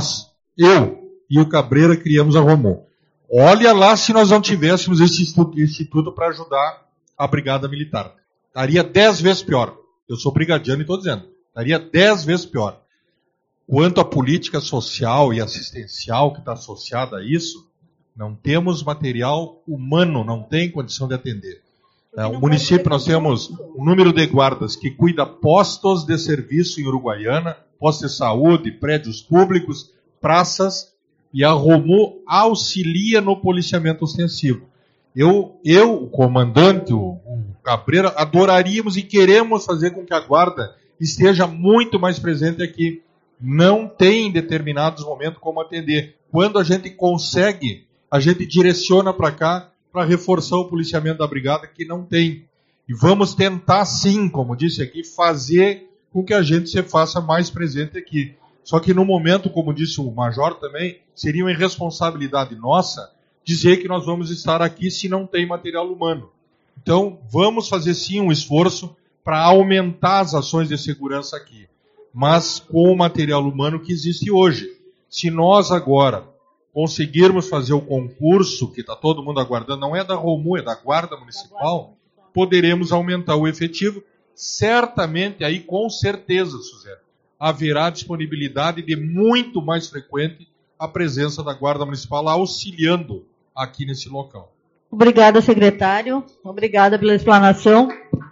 Speaker 3: Eu e o Cabreira criamos a Romon. Olha lá se nós não tivéssemos esse instituto para ajudar a Brigada Militar. Estaria 10 vezes pior. Eu sou brigadiano e estou dizendo. Estaria 10 vezes pior. Quanto à política social e assistencial que está associada a isso, não temos material humano, não tem condição de atender. O município, nós temos um número de guardas que cuida postos de serviço em Uruguaiana, postos de saúde, prédios públicos, praças, e a Romu auxilia no policiamento ostensivo. Eu, o comandante, o Cabreira, adoraríamos e queremos fazer com que a guarda esteja muito mais presente aqui. Não tem em determinados momentos como atender. Quando a gente consegue, a gente direciona para cá para reforçar o policiamento da brigada, que não tem. E vamos tentar sim, como disse aqui, fazer com que a gente se faça mais presente aqui. Só que no momento, como disse o Major também, seria uma irresponsabilidade nossa dizer que nós vamos estar aqui se não tem material humano. Então, vamos fazer sim um esforço para aumentar as ações de segurança aqui, mas com o material humano que existe hoje. Se nós agora conseguirmos fazer o concurso, que está todo mundo aguardando, não é da Romu, é da Guarda Municipal, poderemos aumentar o efetivo. Certamente, aí com certeza, Suzana, haverá disponibilidade de muito mais frequente a presença da Guarda Municipal auxiliando aqui nesse local.
Speaker 2: Obrigada, secretário. Obrigada pela explanação.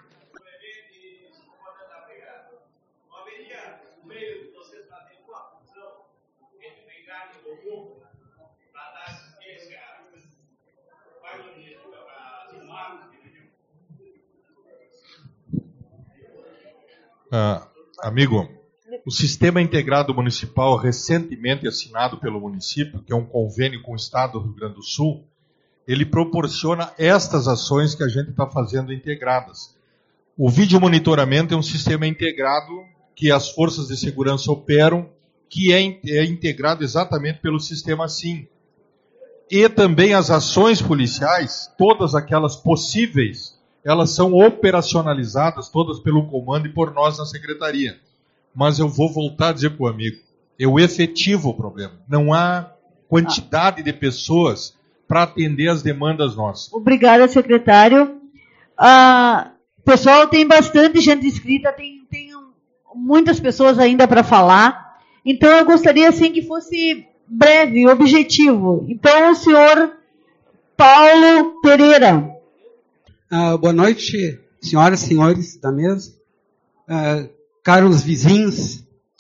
Speaker 3: Amigo, o Sistema Integrado Municipal, recentemente assinado pelo município, que é um convênio com o Estado do Rio Grande do Sul, ele proporciona estas ações que a gente está fazendo integradas. O vídeo monitoramento é um sistema integrado que as forças de segurança operam, que é integrado exatamente pelo sistema SIM. E também as ações policiais, todas aquelas possíveis, elas são operacionalizadas todas pelo comando e por nós na secretaria. Mas eu vou voltar a dizer para o amigo, é o efetivo o problema. Não há quantidade de pessoas para atender as demandas nossas.
Speaker 2: Obrigada, secretário. Pessoal, tem bastante gente inscrita, tem muitas pessoas ainda para falar. Então, eu gostaria, assim, que fosse breve, objetivo. Então, o senhor Paulo Pereira.
Speaker 14: Boa noite, senhoras e senhores da mesa. Caros vizinhos.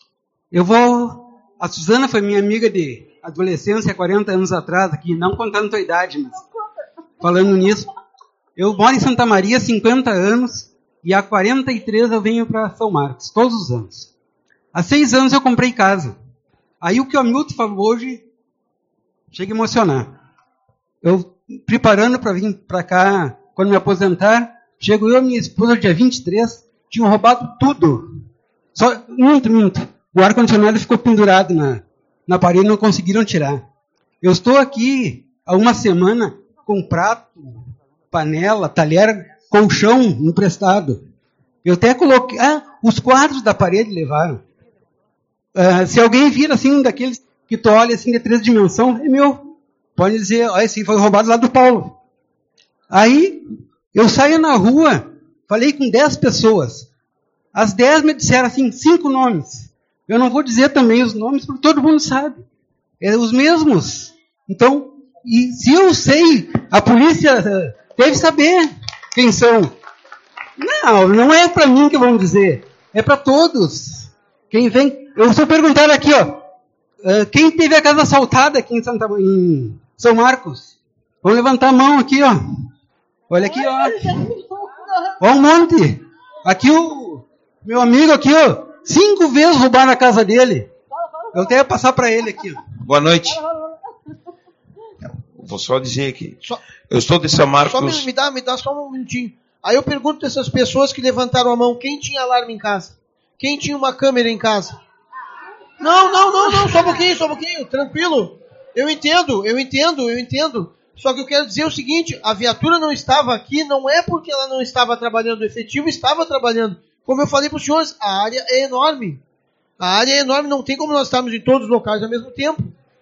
Speaker 14: A Suzana foi minha amiga de adolescência 40 anos atrás, aqui, não contando a idade, mas falando nisso. Eu moro em Santa Maria há 50 anos E há 43 eu venho para São Marcos, todos os anos. Há 6 anos eu comprei casa. Aí o que o Hamilton falou hoje chega a emocionar. Eu, preparando para vir para cá, quando me aposentar, chego eu e minha esposa, dia 23, tinham roubado tudo. Só, minto. O ar-condicionado ficou pendurado na parede e não conseguiram tirar. Eu estou aqui há uma semana com prato, panela, talher, colchão emprestado. Eu até coloquei... os quadros da parede levaram. Se alguém vir assim, daqueles que tu olha assim de 3 dimensões, é meu. Pode dizer, esse foi roubado lá do Paulo. Aí, eu saio na rua, falei com 10 pessoas. As 10 me disseram assim, 5 nomes. Eu não vou dizer também os nomes, porque todo mundo sabe. É os mesmos. Então, e se eu sei, a polícia deve saber quem são. Não é para mim que vão dizer. É para todos. Quem vem... Eu estou perguntando aqui, quem teve a casa assaltada aqui em São Marcos? Vamos levantar a mão aqui, ó. Olha aqui, ó. Ó um monte. Aqui o meu amigo aqui, 5 vezes roubaram a casa dele. Eu até ia passar para ele aqui.
Speaker 15: Boa noite. Vou só dizer aqui. Eu estou de São Marcos.
Speaker 6: Me dá só um minutinho. Aí eu pergunto para essas pessoas que levantaram a mão, quem tinha alarme em casa? Quem tinha uma câmera em casa? Não, só um pouquinho, tranquilo. Eu entendo. Só que eu quero dizer o seguinte, a viatura não estava aqui, não é porque ela não estava trabalhando, o efetivo estava trabalhando. Como eu falei para os senhores, a área é enorme. Não tem como nós estarmos em todos os locais ao mesmo tempo.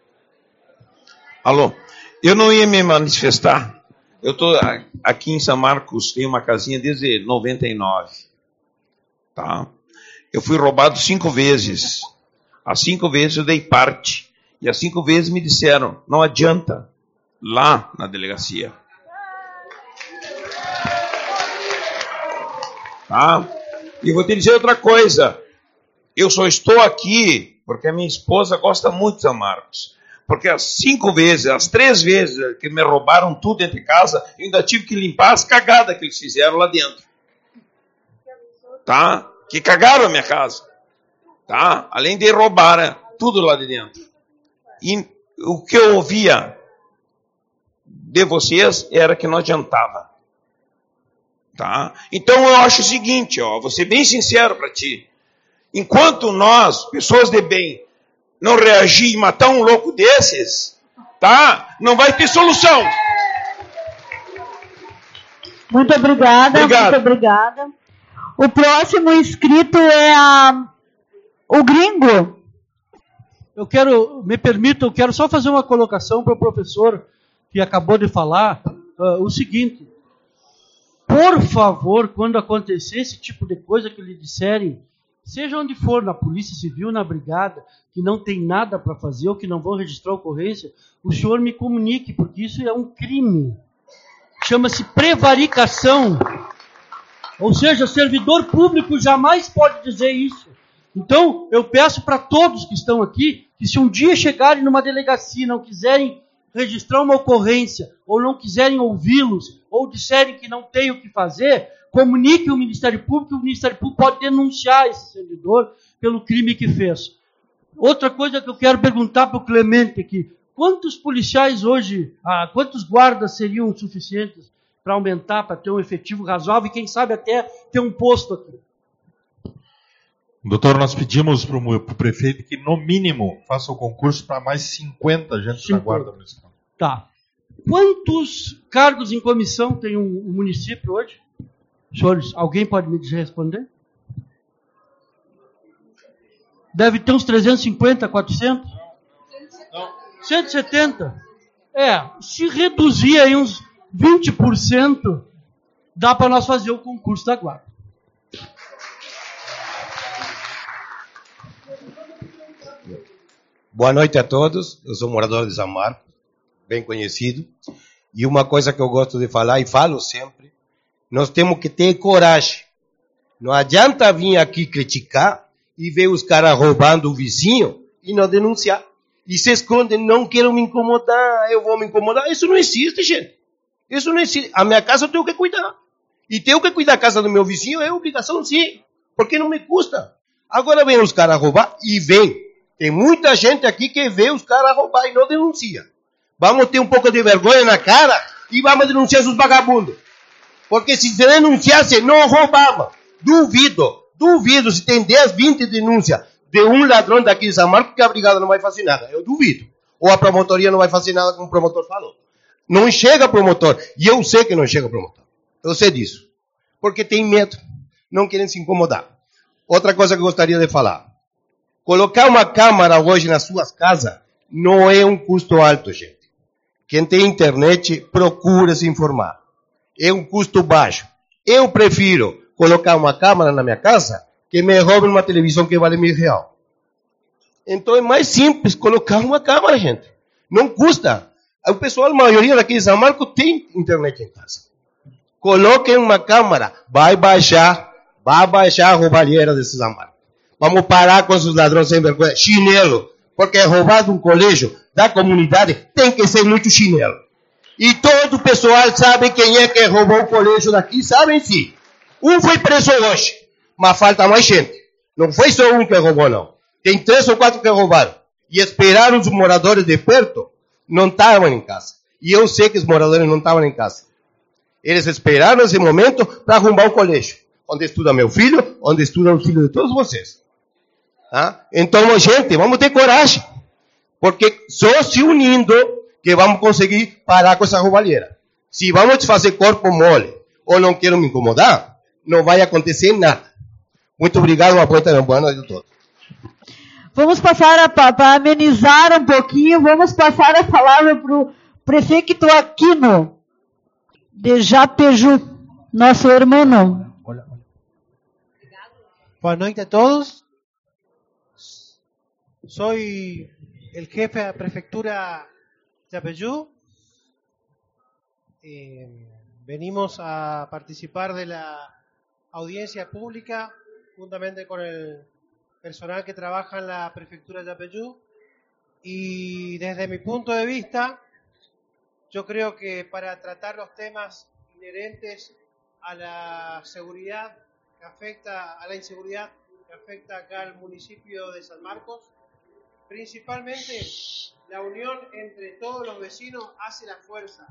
Speaker 15: Alô, eu não ia me manifestar. Eu estou aqui em São Marcos, tenho uma casinha desde 99. Tá? Eu fui roubado 5 vezes. As 5 vezes eu dei parte. E as 5 vezes me disseram, não adianta, lá na delegacia. Tá? E vou te dizer outra coisa. Eu só estou aqui porque a minha esposa gosta muito de São Marcos. Porque as 3 vezes que me roubaram tudo dentro de casa, eu ainda tive que limpar as cagadas que eles fizeram lá dentro. Tá? Que cagaram a minha casa. Tá? Além de roubar tudo lá de dentro. E o que eu ouvia de vocês era que não adiantava. Tá? Então eu acho o seguinte, vou ser bem sincero para ti. Enquanto nós, pessoas de bem, não reagir e matar um louco desses, tá? Não vai ter solução.
Speaker 2: Muito obrigada. Muito obrigada. O próximo inscrito é o Gringo.
Speaker 9: Eu quero só fazer uma colocação para o professor que acabou de falar, o seguinte. Por favor, quando acontecer esse tipo de coisa que lhe disserem, seja onde for, na Polícia Civil, na Brigada, que não tem nada para fazer ou que não vão registrar ocorrência, o senhor me comunique, porque isso é um crime. Chama-se prevaricação. Ou seja, servidor público jamais pode dizer isso. Então, eu peço para todos que estão aqui, que se um dia chegarem numa delegacia e não quiserem registrar uma ocorrência, ou não quiserem ouvi-los, ou disserem que não tem o que fazer, comunique ao Ministério Público, e o Ministério Público pode denunciar esse servidor pelo crime que fez. Outra coisa que eu quero perguntar para o Clemente aqui, quantos policiais hoje, quantos guardas seriam suficientes para aumentar, para ter um efetivo razoável e quem sabe até ter um posto aqui?
Speaker 3: Doutor, nós pedimos para o prefeito que, no mínimo, faça o concurso para mais 50 agentes da Guarda Municipal.
Speaker 9: Tá. Quantos cargos em comissão tem o município hoje? Senhores, alguém pode me responder? Deve ter uns 350, 400? Não. 170? Se reduzir aí uns 20%, dá para nós fazer o concurso da Guarda.
Speaker 16: Boa noite a todos, eu sou morador de São Marcos, bem conhecido, e uma coisa que eu gosto de falar e falo sempre, nós temos que ter coragem. Não adianta vir aqui criticar e ver os caras roubando o vizinho e não denunciar. E se escondem, não quero me incomodar, eu vou me incomodar. Isso não existe, gente. Isso não existe. A minha casa eu tenho que cuidar. E tenho que cuidar da casa do meu vizinho, é obrigação sim, porque não me custa. Agora vem os caras roubar, e vem. Tem muita gente aqui que vê os caras roubar e não denuncia. Vamos ter um pouco de vergonha na cara e vamos denunciar os vagabundos. Porque se denunciasse, não roubava. Duvido, se tem 10, 20 denúncias de um ladrão daqui de São Marcos, que a brigada não vai fazer nada. Eu duvido. Ou a promotoria não vai fazer nada, como o promotor falou. Não chega promotor. E eu sei que não chega promotor. Eu sei disso. Porque tem medo. Não querem se incomodar. Outra coisa que eu gostaria de falar. Colocar uma câmara hoje nas suas casas não é um custo alto, gente. Quem tem internet, procura se informar. É um custo baixo. Eu prefiro colocar uma câmera na minha casa que me roubem uma televisão que vale R$1.000. Então é mais simples colocar uma câmera, gente. Não custa. O pessoal, a maioria daqui de São Marcos, tem internet em casa. Coloquem uma câmera. Vai baixar a roubalheira de São Marcos. Vamos parar com esses ladrões sem vergonha. Chinelo. Porque roubar de um colégio da comunidade tem que ser muito chinelo. E todo o pessoal sabe quem é que roubou o colégio daqui, sabem sim. Um foi preso hoje, mas falta mais gente. Não foi só um que roubou, não. Tem 3 ou 4 que roubaram. E esperaram os moradores de perto, não estavam em casa. E eu sei que os moradores não estavam em casa. Eles esperaram esse momento para arrumar o colégio. Onde estuda meu filho, onde estuda o filho de todos vocês. Então, gente, vamos ter coragem. Porque só se unindo que vamos conseguir parar com essa roubalheira. Se vamos fazer corpo mole ou não quero me incomodar, não vai acontecer nada. Muito obrigado, uma boa noite a todos.
Speaker 2: Vamos passar para amenizar um pouquinho, vamos passar a palavra para o prefeito Aquino, de Japejú, nosso irmão.
Speaker 17: Buenas noches a todos. Soy el jefe de la prefectura de Yapeyú. Venimos a participar de la audiencia pública juntamente con el personal que trabaja en la prefectura de Yapeyú. Y desde mi punto de vista, yo creo que para tratar los temas inherentes a la seguridad que afecta a la inseguridad que afecta acá al municipio de San Marcos, principalmente la unión entre todos los vecinos hace la fuerza.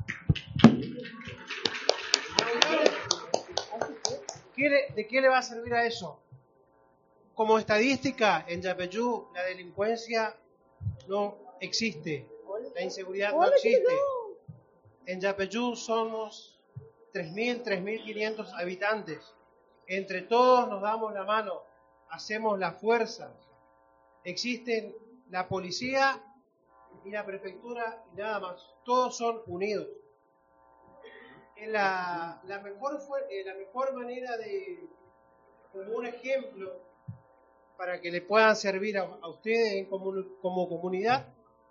Speaker 17: ¿De qué le va a servir a eso? Como estadística, en Yapeyú la delincuencia no existe, la inseguridad no existe. En Yapeyú somos 3.000, 3.500 habitantes. Entre todos nos damos la mano, hacemos la fuerza. Existen la policía y la prefectura y nada más. Todos son unidos. La mejor manera de, como un ejemplo, para que le puedan servir a ustedes como comunidad,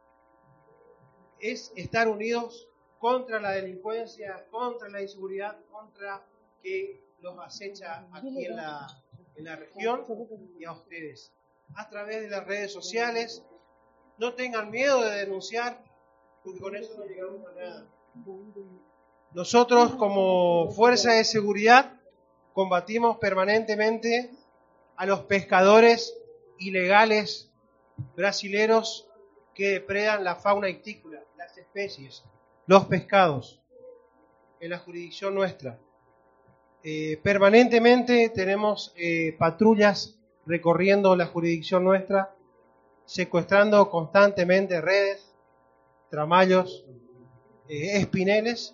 Speaker 17: es estar unidos contra la delincuencia, contra la inseguridad, contra que los acecha aquí en la región y a ustedes. A través de las redes sociales, no tengan miedo de denunciar, porque con eso no llegamos a nada. Nosotros como Fuerza de Seguridad combatimos permanentemente a los pescadores ilegales brasileros que depredan la fauna ictícola, las especies, los pescados, en la jurisdicción nuestra. Permanentemente tenemos patrullas recorriendo la jurisdicción nuestra, secuestrando constantemente redes, tramallos, espineles,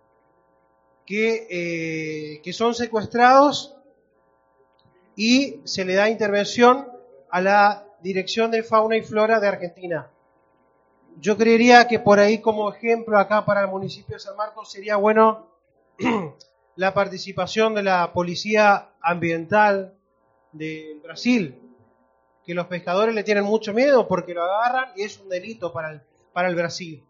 Speaker 17: que son secuestrados y se le da intervención a la Dirección de Fauna y Flora de Argentina. Yo creería que por ahí, como ejemplo acá para el municipio de San Marcos, sería bueno la participación de la Policía Ambiental de Brasil, que los pescadores le tienen mucho miedo porque lo agarran y es un delito para el Brasil.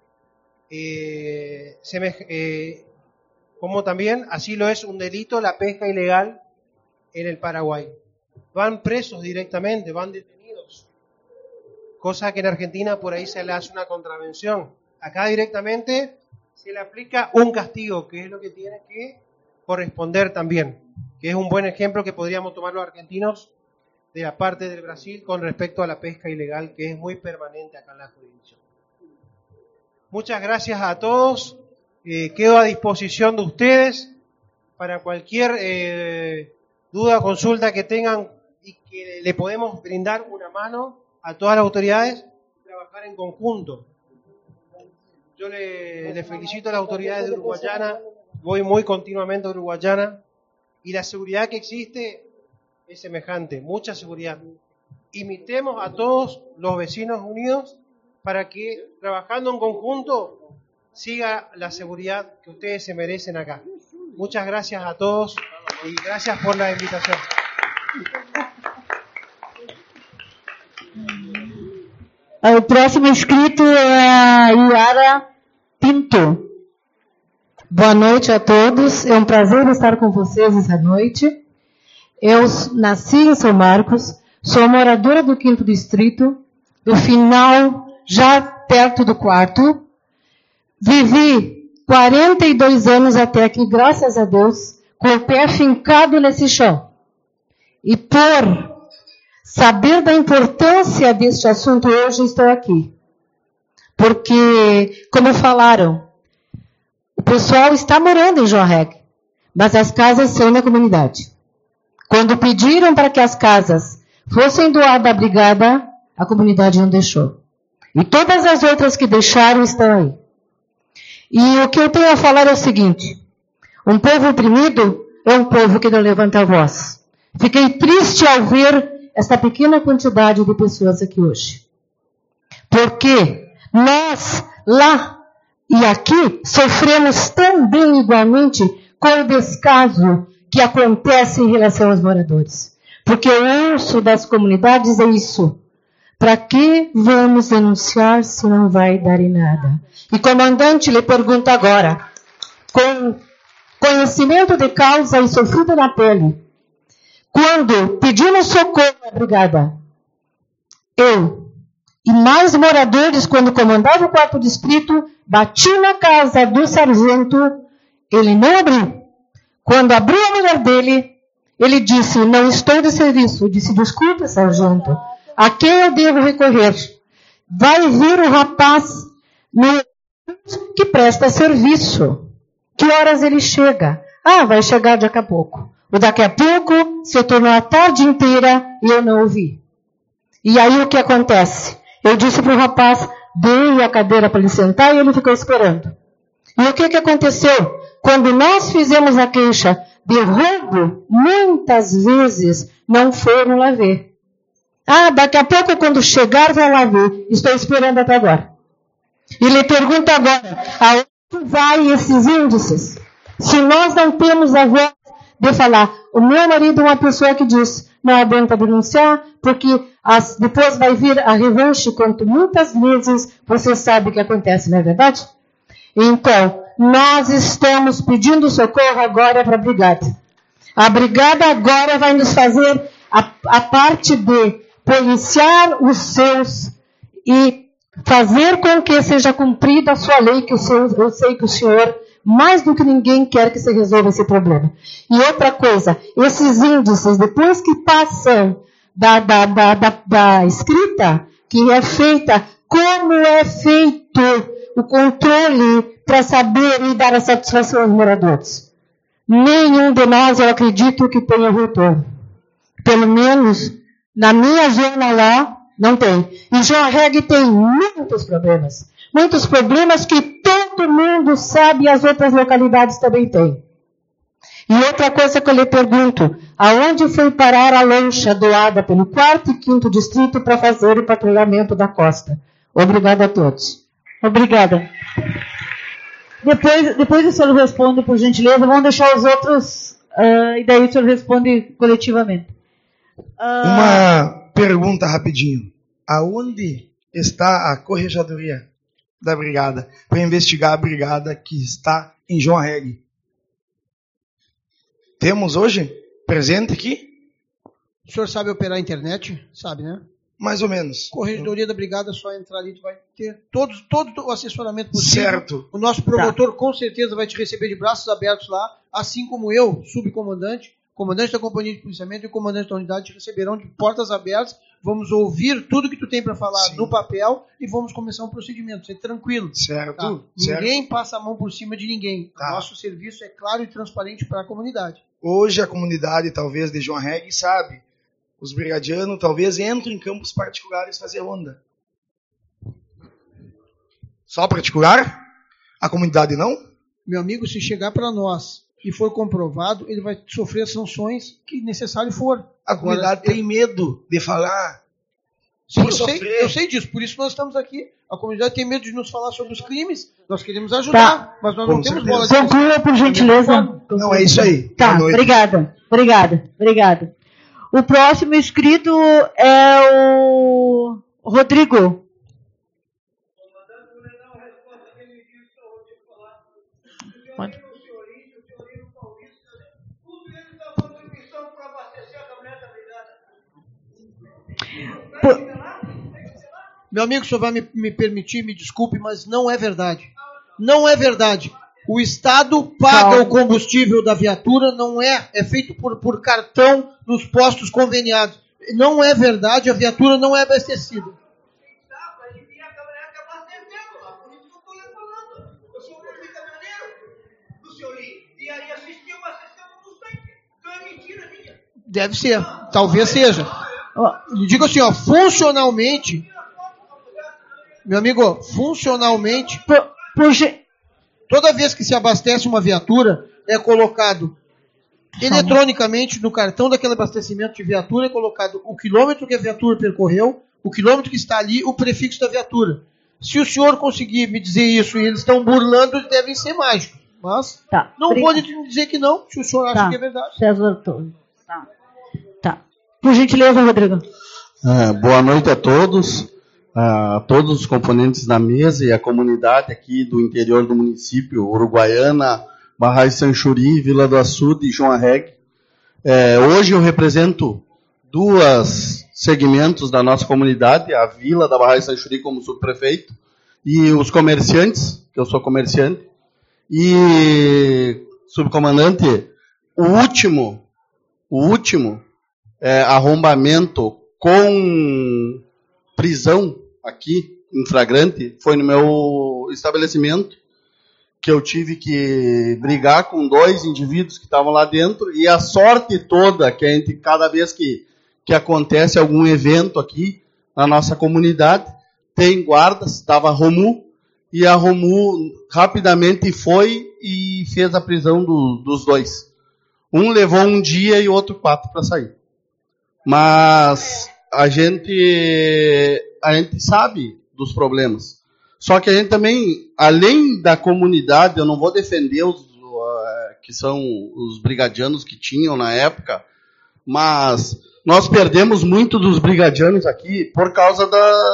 Speaker 17: Como también así lo es un delito la pesca ilegal en el Paraguay. Van presos directamente, van detenidos, cosa que en Argentina por ahí se le hace una contravención. Acá directamente se le aplica un castigo, que es lo que tiene que corresponder también, que es un buen ejemplo que podríamos tomar los argentinos de la parte del Brasil con respecto a la pesca ilegal, que es muy permanente acá en la jurisdicción. Muchas gracias a todos. Quedo a disposición de ustedes para cualquier duda o consulta que tengan y que le podemos brindar una mano a todas las autoridades y trabajar en conjunto. Yo le felicito a las autoridades de Uruguayana, voy muy continuamente a Uruguayana y la seguridad que existe es semejante, mucha seguridad. Imitemos a todos los vecinos unidos para que trabajando en conjunto siga la seguridad que ustedes se merecen acá. Muchas gracias a todos y gracias por la invitación.
Speaker 2: O próximo inscrito é a Iara Pinto.
Speaker 1: Boa noite a todos. É um prazer estar com vocês essa noite. Eu nasci em São Marcos, sou moradora do 5º Distrito, do final, já perto do 4º. Vivi 42 anos até aqui, graças a Deus, com o pé fincado nesse chão. E por saber da importância deste assunto, hoje estou aqui. Porque, como falaram, o pessoal está morando em João Reg, mas as casas são na comunidade. Quando pediram para que as casas fossem doadas à brigada, a comunidade não deixou. E todas as outras que deixaram estão aí. E o que eu tenho a falar é o seguinte: um povo oprimido é um povo que não levanta a voz. Fiquei triste ao ver essa pequena quantidade de pessoas aqui hoje. Porque nós, lá e aqui, sofremos também igualmente com o descaso que acontece em relação aos moradores. Porque o uso das comunidades é isso. Para que vamos denunciar se não vai dar em nada? E comandante, lhe pergunto agora, com conhecimento de causa e sofrido na pele, quando pedimos socorro à brigada, eu e mais moradores, quando comandava o 4º Distrito, bati na casa do sargento, ele não abriu. Quando abriu a mulher dele, ele disse: não estou de serviço. Eu disse: desculpe, sargento, a quem eu devo recorrer? Vai vir o rapaz que presta serviço. Que horas ele chega? Ah, vai chegar daqui a pouco. O daqui a pouco se tornou a tarde inteira e eu não ouvi. E aí o que acontece? Eu disse para o rapaz, dei a cadeira para ele sentar e ele ficou esperando. E o que aconteceu? Quando nós fizemos a queixa de roubo, muitas vezes não foram lá ver. Ah, daqui a pouco quando chegar vai lá ver. Estou esperando até agora. E lhe pergunto agora, aonde vai esses índices? Se nós não temos a voz de falar, o meu marido é uma pessoa que diz, não aguenta denunciar, porque depois vai vir a revanche, quanto muitas vezes você sabe o que acontece, não é verdade? Então, nós estamos pedindo socorro agora para a brigada. A brigada agora vai nos fazer a parte de policiar os seus e fazer com que seja cumprida a sua lei, que eu sei que o senhor, mais do que ninguém, quer que se resolva esse problema. E outra coisa, esses índices, depois que passam da escrita, que é feita, como é feito o controle para saber e dar a satisfação aos moradores? Nenhum de nós, eu acredito, que tenha retorno. Pelo menos, na minha zona lá, não tem. E João Reg tem muitos problemas que todo mundo sabe e as outras localidades também têm. E outra coisa que eu lhe pergunto, aonde foi parar a lancha doada pelo 4º e 5º Distrito para fazer o patrulhamento da costa? Obrigada a todos.
Speaker 2: Obrigada. Depois o senhor responde, por gentileza, vamos deixar os outros, e daí o senhor responde coletivamente.
Speaker 8: Uma pergunta rapidinho. Aonde está a corregedoria da brigada para investigar a brigada que está em João Reg? Temos hoje presente aqui?
Speaker 6: O senhor sabe operar a internet? Sabe, né?
Speaker 8: Mais ou menos.
Speaker 6: Corregedoria da Brigada, só entrar ali, tu vai ter todo o assessoramento possível.
Speaker 8: Certo.
Speaker 6: O nosso promotor com certeza vai te receber de braços abertos lá, assim como eu, subcomandante, comandante da companhia de policiamento e comandante da unidade te receberão de portas abertas. Vamos ouvir tudo que tu tem para falar no papel e vamos começar um procedimento. Ser tranquilo.
Speaker 8: Certo.
Speaker 6: Tá?
Speaker 8: Certo.
Speaker 6: Ninguém passa a mão por cima de ninguém. O nosso serviço é claro e transparente para a comunidade.
Speaker 8: Hoje a comunidade, talvez, de João Reg sabe. Os brigadianos talvez entram em campos particulares fazer ronda. Só particular? A comunidade não?
Speaker 6: Meu amigo, se chegar para nós e for comprovado, ele vai sofrer as sanções que necessário for.
Speaker 8: A comunidade tem medo de falar.
Speaker 6: Sim, eu sei disso, por isso nós estamos aqui. A comunidade tem medo de nos falar sobre os crimes. Nós queremos ajudar, mas nós não temos bola de...
Speaker 2: Conclua, por gentileza.
Speaker 8: Não, é isso aí.
Speaker 2: Tá, obrigada. O próximo inscrito é o Rodrigo. Pode.
Speaker 6: Meu amigo, o senhor vai me permitir, me desculpe, mas não é verdade. Não é verdade. O Estado paga o combustível da viatura, não é feito por cartão nos postos conveniados. Não é verdade, a viatura não é abastecida. Deve ser, talvez seja. Digo assim, ó, funcionalmente, meu amigo, funcionalmente, toda vez que se abastece uma viatura, é colocado eletronicamente no cartão daquele abastecimento de viatura, é colocado o quilômetro que a viatura percorreu, o quilômetro que está ali, o prefixo da viatura. Se o senhor conseguir me dizer isso e eles estão burlando, eles devem ser mágicos. Mas não vou lhe dizer que não, se o senhor acha que é verdade.
Speaker 2: César Antônio. Tá. Por gentileza, Rodrigo.
Speaker 18: Boa noite a todos os componentes da mesa e a comunidade aqui do interior do município, Uruguaiana, Barragem Sanchuri, Vila do Açude e João Reg. Hoje eu represento dois segmentos da nossa comunidade, a Vila da Barragem Sanchuri como subprefeito e os comerciantes, que eu sou comerciante, e subcomandante, o último arrombamento com prisão aqui em flagrante foi no meu estabelecimento, que eu tive que brigar com 2 indivíduos que estavam lá dentro, e a sorte toda que a gente, cada vez que acontece algum evento aqui na nossa comunidade, tem guardas, estava a Romu, e a Romu rapidamente foi e fez a prisão dos 2. Um levou 1 dia e o outro 4 para sair. Mas a gente sabe dos problemas. Só que a gente também, além da comunidade, eu não vou defender os que são os brigadianos que tinham na época, mas nós perdemos muito dos brigadianos aqui por causa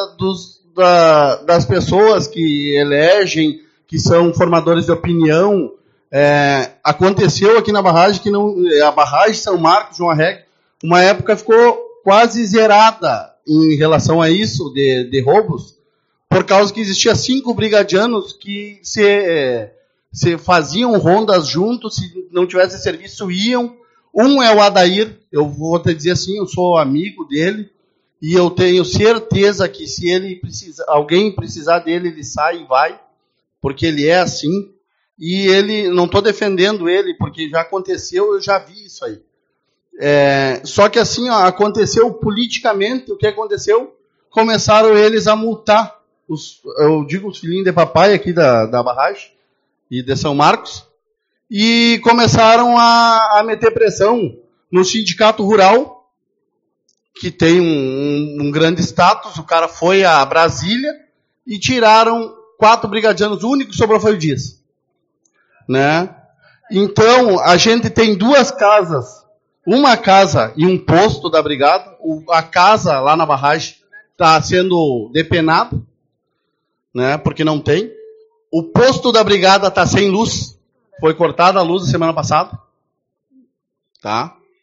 Speaker 18: das pessoas que elegem, que são formadores de opinião. Aconteceu aqui na barragem, a barragem São Marcos, João Reg, uma época ficou quase zerada em relação a isso, de roubos, por causa que existia 5 brigadianos que se faziam rondas juntos, se não tivesse serviço, iam. Um é o Adair, eu vou te dizer assim, eu sou amigo dele, e eu tenho certeza que se alguém precisar dele, ele sai e vai, porque ele é assim. E ele, não estou defendendo ele, porque já aconteceu, eu já vi isso aí. Só que assim, aconteceu politicamente, o que aconteceu? Começaram eles a multar, os filhinhos de papai aqui da barragem, e de São Marcos, e começaram a meter pressão no sindicato rural, que tem um grande status. O cara foi a Brasília e tiraram 4 brigadianos, o único que sobrou foi o Dias. Né? Então, a gente tem 2 casas, uma casa e um posto da brigada. A casa lá na barragem está sendo depenada, né? Porque não tem. O posto da brigada está sem luz, foi cortada a luz a semana passada. Tá?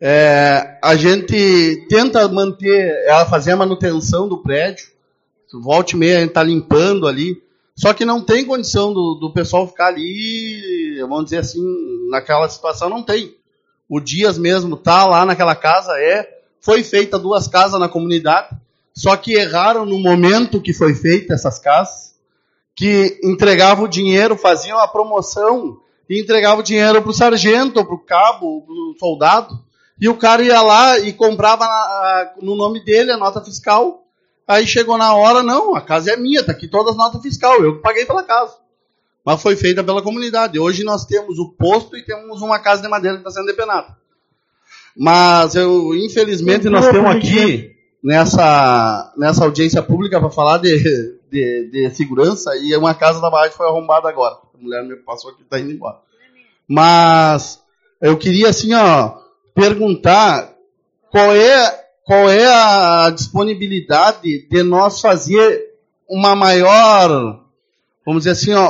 Speaker 18: A gente tenta manter, fazer a manutenção do prédio, volta e meia a gente está limpando ali, só que não tem condição do pessoal ficar ali, vamos dizer assim, naquela situação, não tem. O Dias mesmo tá lá naquela casa, foi feita 2 casas na comunidade, só que erraram no momento que foi feita essas casas, que entregavam o dinheiro, faziam a promoção e entregavam o dinheiro para o sargento, para o cabo, para o soldado, e o cara ia lá e comprava no nome dele a nota fiscal. Aí chegou na hora, não, a casa é minha, tá aqui todas as notas fiscal, eu paguei pela casa. Mas foi feita pela comunidade. Hoje nós temos o posto e temos uma casa de madeira que está sendo depenada. Mas, infelizmente, nós temos aqui, nessa audiência pública, para falar de segurança, e uma casa da barragem foi arrombada agora. A mulher me passou aqui e está indo embora. Mas, eu queria, assim, perguntar qual é a disponibilidade de nós fazer uma maior, vamos dizer assim,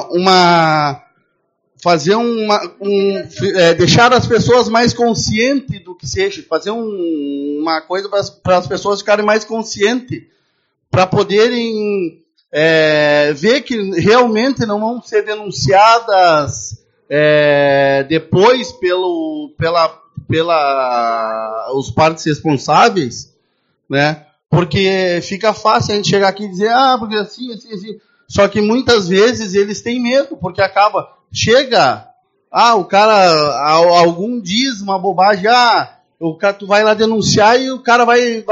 Speaker 18: deixar as pessoas mais conscientes do que seja, fazer uma coisa para as pessoas ficarem mais conscientes, para poderem ver que realmente não vão ser denunciadas depois os partes responsáveis, né? Porque fica fácil a gente chegar aqui e dizer, porque assim. Só que muitas vezes eles têm medo, porque o cara, algum diz uma bobagem, tu vai lá denunciar e o cara vai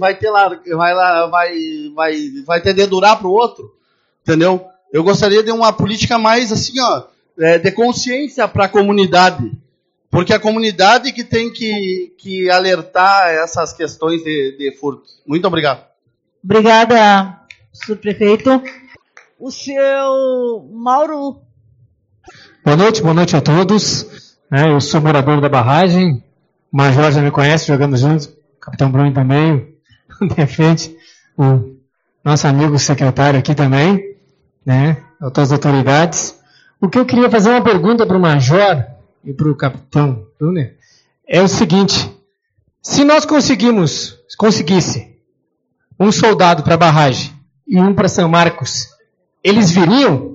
Speaker 18: te dedurar pro outro, entendeu? Eu gostaria de uma política mais assim, de consciência para a comunidade, porque a comunidade que tem que alertar essas questões de furto. Muito obrigado.
Speaker 2: Obrigada, senhor prefeito. O seu Mauro.
Speaker 19: Boa noite a todos. Eu sou morador da barragem. O Major já me conhece, jogamos juntos. O Capitão Bruno também. De repente, o nosso amigo secretário aqui também, né? Outras autoridades. O que eu queria fazer uma pergunta para o Major e para o Capitão Bruno é o seguinte: se nós conseguisse um soldado para a barragem e um para São Marcos, eles viriam?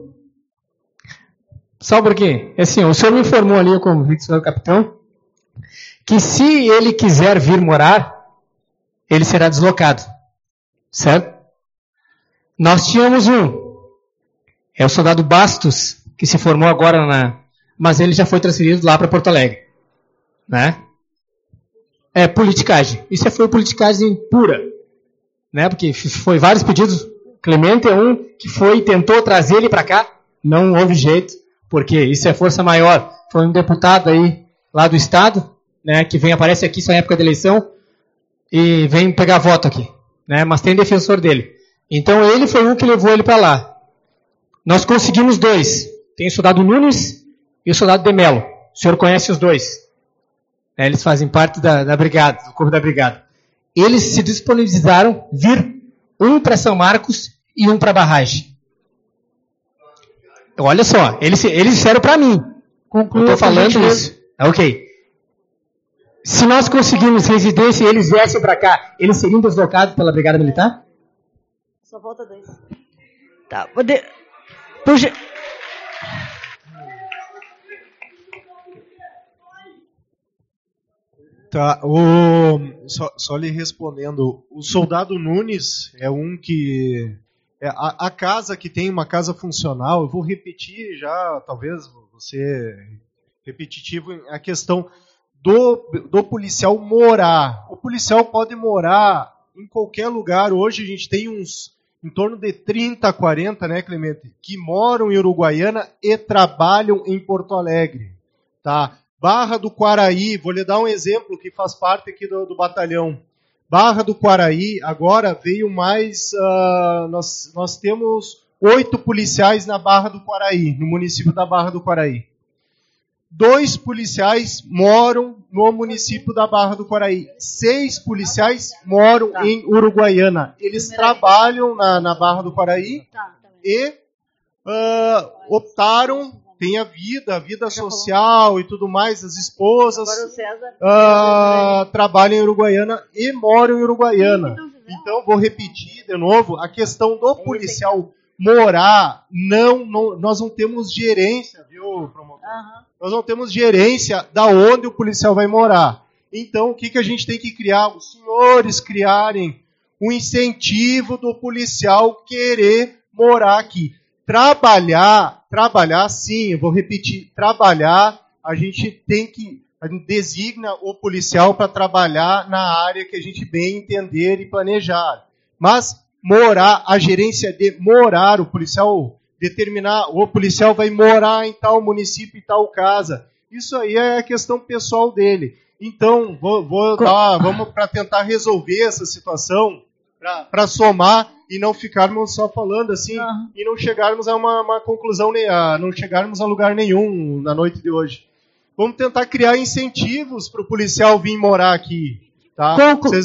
Speaker 19: Só porque, assim, o senhor me informou ali, como senhor capitão, que se ele quiser vir morar, ele será deslocado. Certo? Nós tínhamos é o soldado Bastos, que se formou agora mas ele já foi transferido lá para Porto Alegre. Né? É politicagem. Isso foi politicagem pura. Né? Porque foi vários pedidos. Clemente é um que tentou trazer ele para cá, não houve jeito, porque isso é força maior. Foi um deputado aí, lá do estado, né, que aparece aqui só em época de eleição, e vem pegar voto aqui, né, mas tem defensor dele. Então ele foi um que levou ele para lá. Nós conseguimos 2, tem o soldado Nunes e o soldado de Mello. O senhor conhece os 2. Eles fazem parte da brigada, do corpo da brigada. Eles se disponibilizaram vir um para São Marcos e um para a barragem. Olha só, eles disseram para mim. Eu estou falando isso. Ok. Se nós conseguirmos residência e eles viessem para cá, eles seriam deslocados pela Brigada Militar?
Speaker 2: Só falta 2.
Speaker 20: Tá.
Speaker 2: Puxa.
Speaker 7: Tá, só lhe respondendo, o soldado Nunes é um que... a casa que tem uma casa funcional, eu vou repetir já, talvez você repetitivo, a questão do policial morar. O policial pode morar em qualquer lugar. Hoje a gente tem em torno de 30, 40, né, Clemente, que moram em Uruguaiana e trabalham em Porto Alegre. Tá? Barra do Quaraí, vou lhe dar um exemplo que faz parte aqui do batalhão. Barra do Quaraí, agora veio mais, nós temos 8 policiais na Barra do Quaraí, no município da Barra do Quaraí. 2 policiais moram no município da Barra do Quaraí. 6 policiais moram em Uruguaiana. Eles trabalham na Barra do Quaraí e optaram tem a vida social e tudo mais, as esposas trabalham em Uruguaiana e moram em Uruguaiana. Então, vou repetir de novo, a questão do policial morar, nós não temos gerência, viu, promotor? Nós não temos gerência da onde o policial vai morar. Então, o que a gente tem que criar? Os senhores criarem um incentivo do policial querer morar aqui. Trabalhar, sim, eu vou repetir, trabalhar, a gente designa o policial para trabalhar na área que a gente bem entender e planejar. Mas morar, a gerência de morar, o policial determinar, o policial vai morar em tal município e tal casa. Isso aí é a questão pessoal dele. Então, vamos para tentar resolver essa situação, para somar e não ficarmos só falando assim, e não chegarmos a uma conclusão, não chegarmos a lugar nenhum na noite de hoje. Vamos tentar criar incentivos para o policial vir morar aqui. Tá?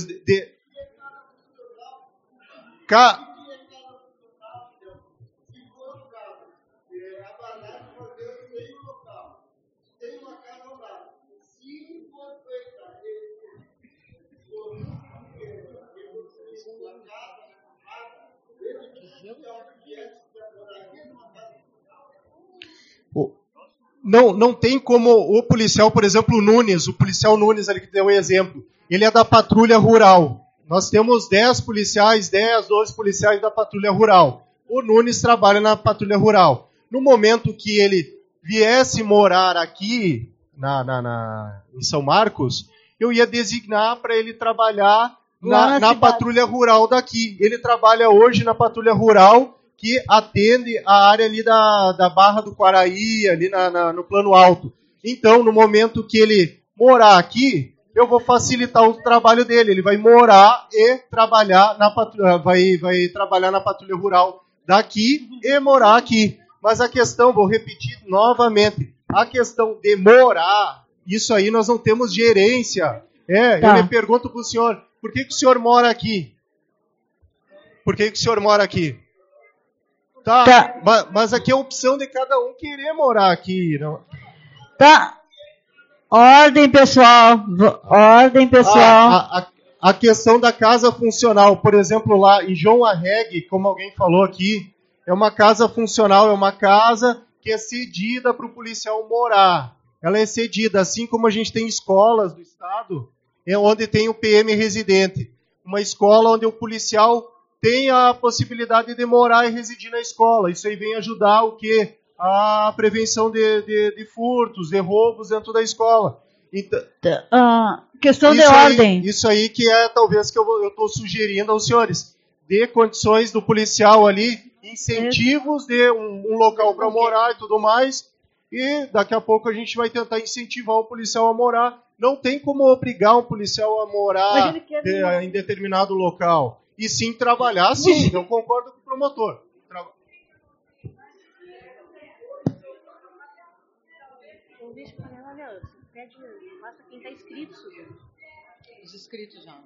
Speaker 7: Não tem como o policial, por exemplo, o policial Nunes ali que deu o exemplo, ele é da patrulha rural. Nós temos 10, 12 policiais da patrulha rural. O Nunes trabalha na patrulha rural. No momento que ele viesse morar aqui em São Marcos, eu ia designar para ele trabalhar na patrulha rural daqui. Ele trabalha hoje na patrulha rural que atende a área ali da Barra do Quaraí, ali no Plano Alto. Então, no momento que ele morar aqui, eu vou facilitar o trabalho dele. Ele vai morar e trabalhar na patrulha, vai trabalhar na patrulha rural daqui e morar aqui. Mas a questão, vou repetir novamente, a questão de morar, isso aí nós não temos gerência. Eu me pergunto para o senhor, por que o senhor mora aqui? Por que o senhor mora aqui? Mas aqui é a opção de cada um querer morar aqui. Não?
Speaker 2: Ordem, pessoal.
Speaker 7: A questão da casa funcional, por exemplo, lá em João Arregue, como alguém falou aqui, é uma casa funcional, é uma casa que é cedida para o policial morar. Ela é cedida, assim como a gente tem escolas do Estado, onde tem o PM residente. Uma escola onde o policial tem a possibilidade de morar e residir na escola. Isso aí vem ajudar o quê? A prevenção de furtos, de roubos dentro da escola. Então,
Speaker 2: questão de ordem.
Speaker 7: Isso aí que é talvez que eu estou sugerindo aos senhores. Dê condições do policial ali, incentivos de um local para morar e tudo mais. E daqui a pouco a gente vai tentar incentivar o policial a morar. Não tem como obrigar um policial a morar em determinado local. E sim trabalhar, sim. Eu concordo com o promotor.
Speaker 1: Os inscritos já.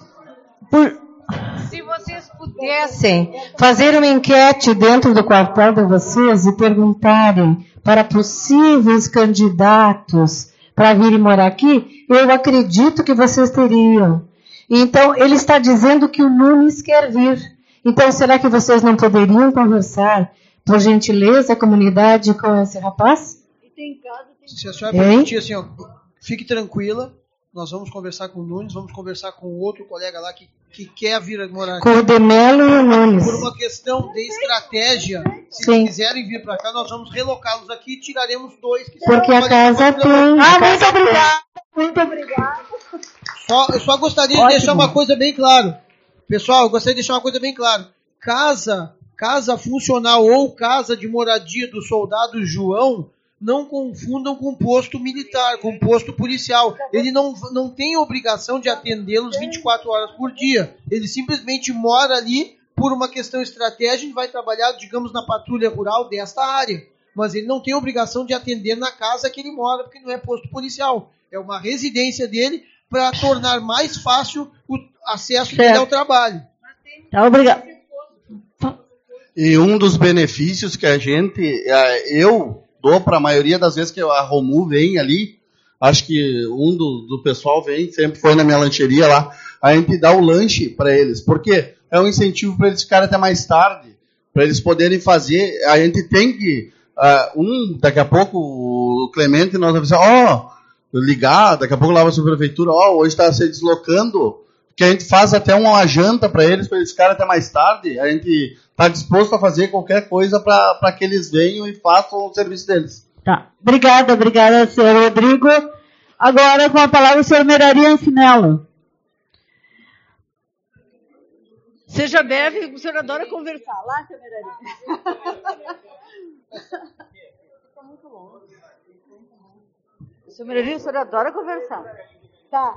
Speaker 1: Se vocês pudessem fazer uma enquete dentro do quartel de vocês e perguntarem para possíveis candidatos para virem morar aqui, eu acredito que vocês teriam. Então, ele está dizendo que o Nunes quer vir. Então, será que vocês não poderiam conversar, por gentileza, a comunidade com esse rapaz?
Speaker 6: Se a senhora permitir, assim, fique tranquila, nós vamos conversar com o Nunes, vamos conversar com outro colega lá que quer vir morar aqui.
Speaker 1: Com o Demelo e o Nunes.
Speaker 6: Por uma questão de estratégia, se eles quiserem vir para cá, nós vamos relocá-los aqui e tiraremos 2.
Speaker 1: Porque a casa tem...
Speaker 2: muito obrigada. Muito obrigada.
Speaker 6: Eu só gostaria de deixar uma coisa bem clara. Pessoal, eu gostaria de deixar uma coisa bem clara. Casa funcional ou casa de moradia do soldado João, não confundam com posto militar, com posto policial. Ele não tem obrigação de atendê-los 24 horas por dia. Ele simplesmente mora ali por uma questão estratégica e vai trabalhar, digamos, na patrulha rural desta área. Mas ele não tem obrigação de atender na casa que ele mora, porque não é posto policial. É uma residência dele para tornar mais fácil o acesso dele ao trabalho.
Speaker 2: Tá, obrigado.
Speaker 18: E um dos benefícios que eu dou para a maioria das vezes que a Romu vem ali, acho que um do pessoal vem, sempre foi na minha lancheria lá, a gente dá o lanche para eles, porque é um incentivo para eles ficarem até mais tarde, para eles poderem fazer, a gente tem que, daqui a pouco, o Clemente, nós vamos ligar, daqui a pouco lá vai a prefeitura, hoje está se deslocando, que a gente faz até uma janta para eles ficarem até mais tarde, a gente está disposto a fazer qualquer coisa para que eles venham e façam o serviço deles.
Speaker 2: Tá. Obrigada, senhor Rodrigo. Agora, com a palavra, o senhor Merari Anfinello. Seja breve, o senhor adora conversar. Lá, senhor Merari. Está muito longe. Senhor Merari, o senhor adora conversar. Tá.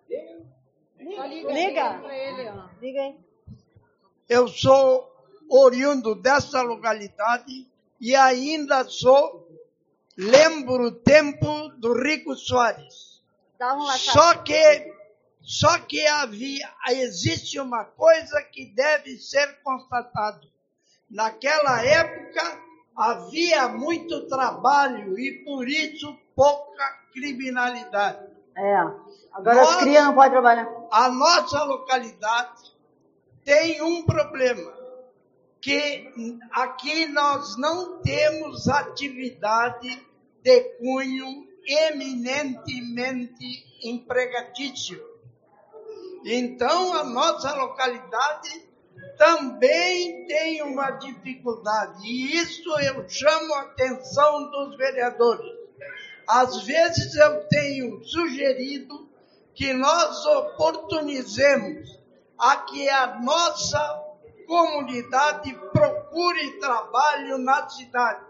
Speaker 2: Liga. Liga aí.
Speaker 20: Eu sou oriundo dessa localidade e ainda lembro o tempo do Rico Soares. Só que existe uma coisa que deve ser constatado. Naquela época havia muito trabalho e por isso pouca criminalidade.
Speaker 2: Agora as crianças não podem trabalhar.
Speaker 20: A nossa localidade tem um problema, que aqui nós não temos atividade de cunho eminentemente empregatício. Então, a nossa localidade também tem uma dificuldade, e isso eu chamo a atenção dos vereadores. Às vezes eu tenho sugerido que nós oportunizemos a que a nossa comunidade procure trabalho na cidade.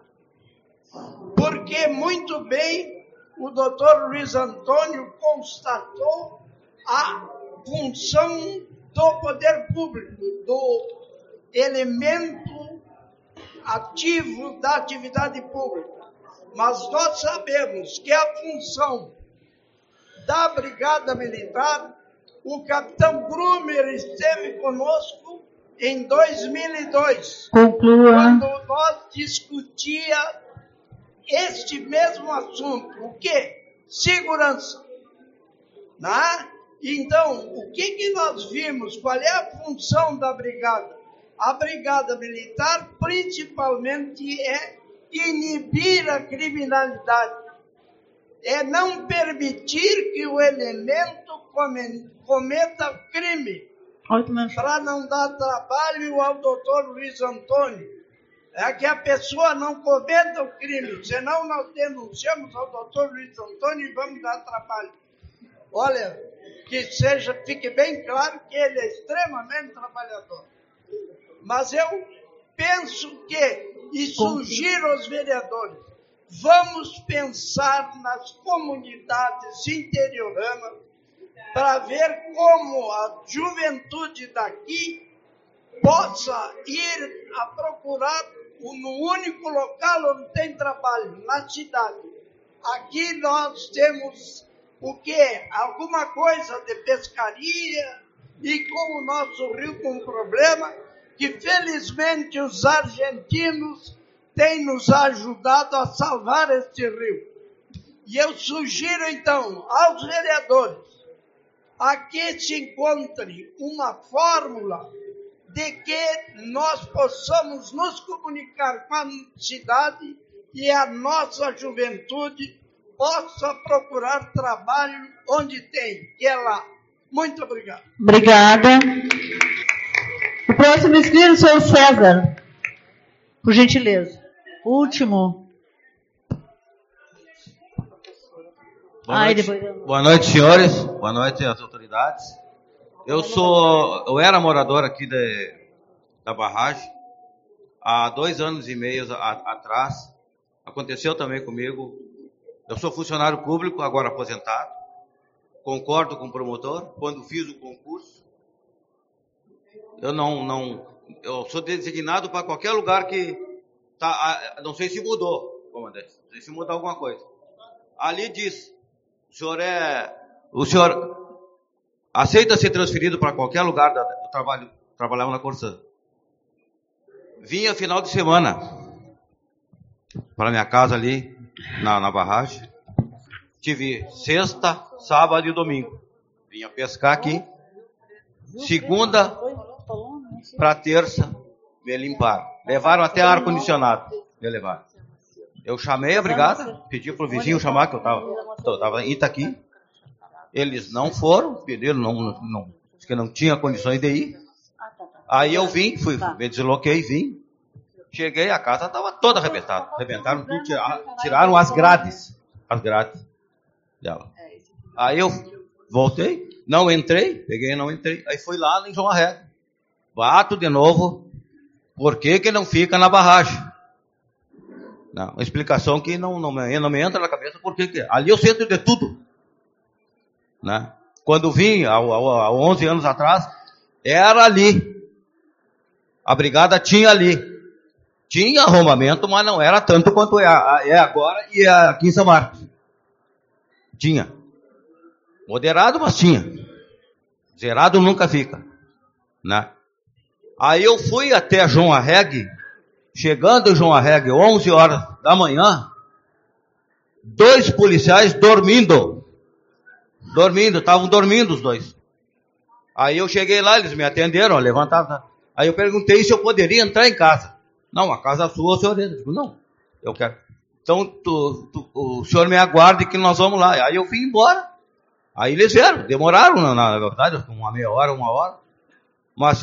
Speaker 20: Porque muito bem o doutor Luiz Antônio constatou a função do poder público, do elemento ativo da atividade pública. Mas nós sabemos que a função da Brigada Militar, o capitão Grumer esteve conosco em 2002.
Speaker 2: Conclua.
Speaker 20: Quando nós discutíamos este mesmo assunto. O quê? Segurança. Né? Então, o que nós vimos? Qual é a função da Brigada? A Brigada Militar, principalmente, é inibir a criminalidade. É não permitir que o elemento cometa crime. Para não dar trabalho ao doutor Luiz Antônio. É que a pessoa não cometa o crime, senão nós denunciamos ao doutor Luiz Antônio e vamos dar trabalho. Olha, fique bem claro que ele é extremamente trabalhador. Mas eu penso e sugiro aos vereadores, vamos pensar nas comunidades interioranas para ver como a juventude daqui possa ir a procurar no único local onde tem trabalho, na cidade. Aqui nós temos o quê? Alguma coisa de pescaria e com o nosso rio com um problema que felizmente os argentinos têm nos ajudado a salvar este rio. E eu sugiro então aos vereadores a que se encontre uma fórmula de que nós possamos nos comunicar com a cidade e a nossa juventude possa procurar trabalho onde tem, que é lá. Muito obrigado.
Speaker 2: Obrigada. O próximo inscrito é o senhor César. Por gentileza. Último.
Speaker 21: Boa noite, senhores. Boa noite às autoridades. Eu era morador aqui da barragem. Há 2 anos e meio atrás, aconteceu também comigo. Eu sou funcionário público, agora aposentado. Concordo com o promotor. Quando fiz o concurso, eu sou designado para qualquer lugar que não sei se mudou, comandante. Não sei se mudou alguma coisa. Ali diz, o senhor aceita ser transferido para qualquer lugar. Eu trabalhava na Corsã. Vinha final de semana. para minha casa ali, na barragem. Tive sexta, sábado e domingo. Vinha pescar aqui. Segunda para terça, me limparam. Levaram até ar-condicionado. Me levaram. Eu chamei a brigada, pedi pro vizinho chamar, que eu tava em Itaqui. Eles não foram, pediram, disse que não tinha condições de ir. Aí eu vim, me desloquei, vim. Cheguei, a casa estava toda arrebentada. Arrebentaram tudo, tiraram as grades dela. Aí eu voltei, não entrei, não entrei. Aí fui lá em João Arrego. Bato de novo, por que não fica na barragem? Não, uma explicação que não me entra na cabeça, porque ali eu centro de tudo. Né? Quando vim, há 11 anos atrás, era ali. A brigada tinha ali. Tinha arrombamento, mas não era tanto quanto é agora e aqui em São Marcos. Tinha. Moderado, mas tinha. Zerado nunca fica. Né? Aí eu fui até João Arregue. Chegando em João Arregue, 11 horas da manhã, 2 policiais dormindo. Estavam dormindo os 2. Aí eu cheguei lá, eles me atenderam, levantaram. Aí eu perguntei se eu poderia entrar em casa. Não, a casa sua, o senhor entra. Eu digo, não, eu quero. Então, o senhor me aguarde que nós vamos lá. Aí eu vim embora. Aí eles vieram, demoraram, na verdade, uma meia hora, 1 hora. Mas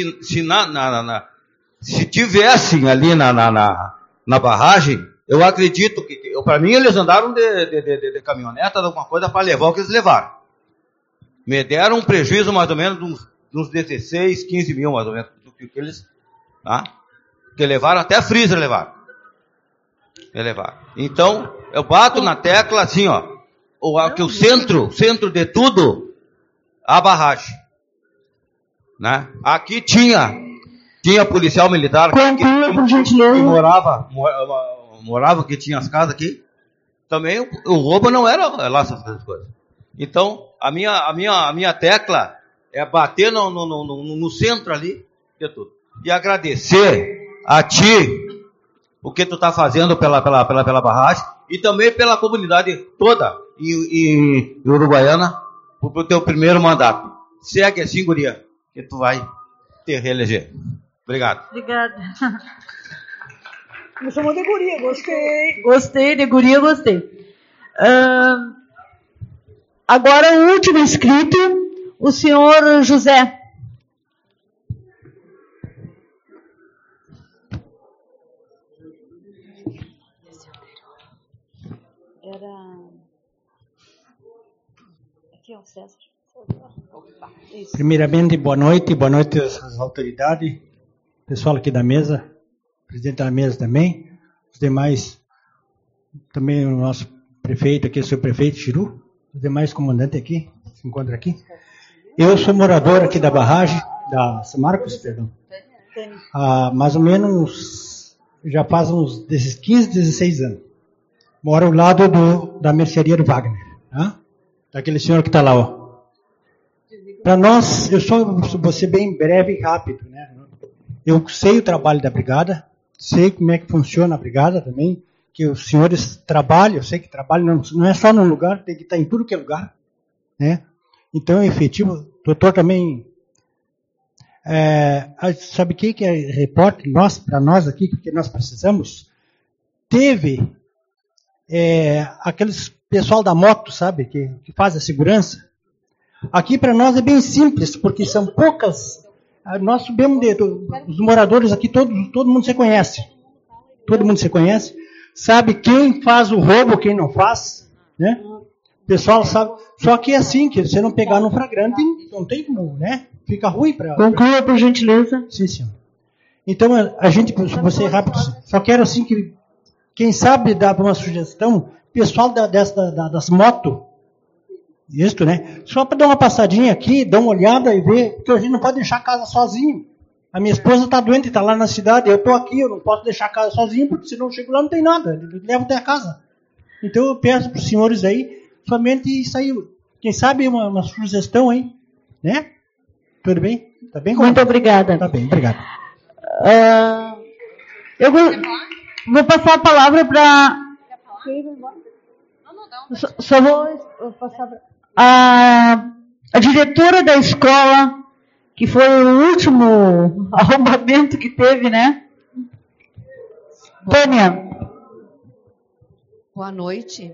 Speaker 21: se tivessem ali na barragem, eu acredito que, para mim, eles andaram de caminhoneta, de alguma coisa para levar o que eles levaram. Me deram um prejuízo mais ou menos de uns 16, 15 mil, mais ou menos, do que eles, que levaram, até freezer levaram. Então, eu bato na tecla assim, que o centro de tudo, a barragem. Né? Aqui tinha policial militar que morava, que tinha as casas aqui. Também o roubo não era lá essas coisas. Então, a minha tecla é bater no centro ali de tudo. E agradecer a ti o que tu está fazendo pela barragem e também pela comunidade toda em Uruguaiana pro teu primeiro mandato. Segue assim, guria, que tu vai te reeleger. Obrigado.
Speaker 2: Obrigada. Me chamou de guria, gostei. Gostei, de guria, gostei. Agora o último inscrito, o senhor José.
Speaker 5: Aqui é o César. Primeiramente, boa noite às autoridades, pessoal aqui da mesa, presidente da mesa também, os demais, também o nosso prefeito aqui, o seu prefeito Chiru, os demais comandantes aqui, se encontram aqui. Eu sou morador aqui da barragem, da São Marcos, perdão. Há mais ou menos, já faz uns 15, 16 anos. Moro ao lado da mercearia do Wagner, daquele senhor que está lá, ó. Para nós, vou ser bem breve e rápido, né? Eu sei o trabalho da brigada, sei como é que funciona a brigada também, que os senhores trabalham, eu sei que trabalham, não é só num lugar, tem que estar em tudo que é lugar, né? Então é efetivo. O doutor também, sabe o que é repórter? Para nós aqui, que nós precisamos, teve aqueles pessoal da moto, sabe, que faz a segurança. Aqui para nós é bem simples, porque são poucas. Nós subimos os moradores aqui, todo mundo se conhece. Todo mundo se conhece. Sabe quem faz o roubo, quem não faz, né? O pessoal sabe. Só que é assim, que você não pegar no flagrante, não tem como, né? Fica ruim para.
Speaker 2: Conclua, por gentileza.
Speaker 5: Sim, senhor. Então, a gente, você rápido, só quero assim que, quem sabe dar uma sugestão, pessoal das motos, isso, né? Só para dar uma passadinha aqui, dar uma olhada e ver, porque a gente não pode deixar a casa sozinho. A minha esposa está doente, está lá na cidade, eu estou aqui, eu não posso deixar a casa sozinho, porque senão eu chego lá não tem nada, eu levo até a casa. Então eu peço para os senhores aí, somente isso aí, quem sabe uma sugestão aí, né? Tudo bem? Tá bem?
Speaker 2: Muito obrigada.
Speaker 5: Tá bem, obrigado.
Speaker 2: Vou passar a palavra para... Só vou passar para... A diretora da escola, que foi o último arrombamento que teve, né? Tânia.
Speaker 4: Boa noite.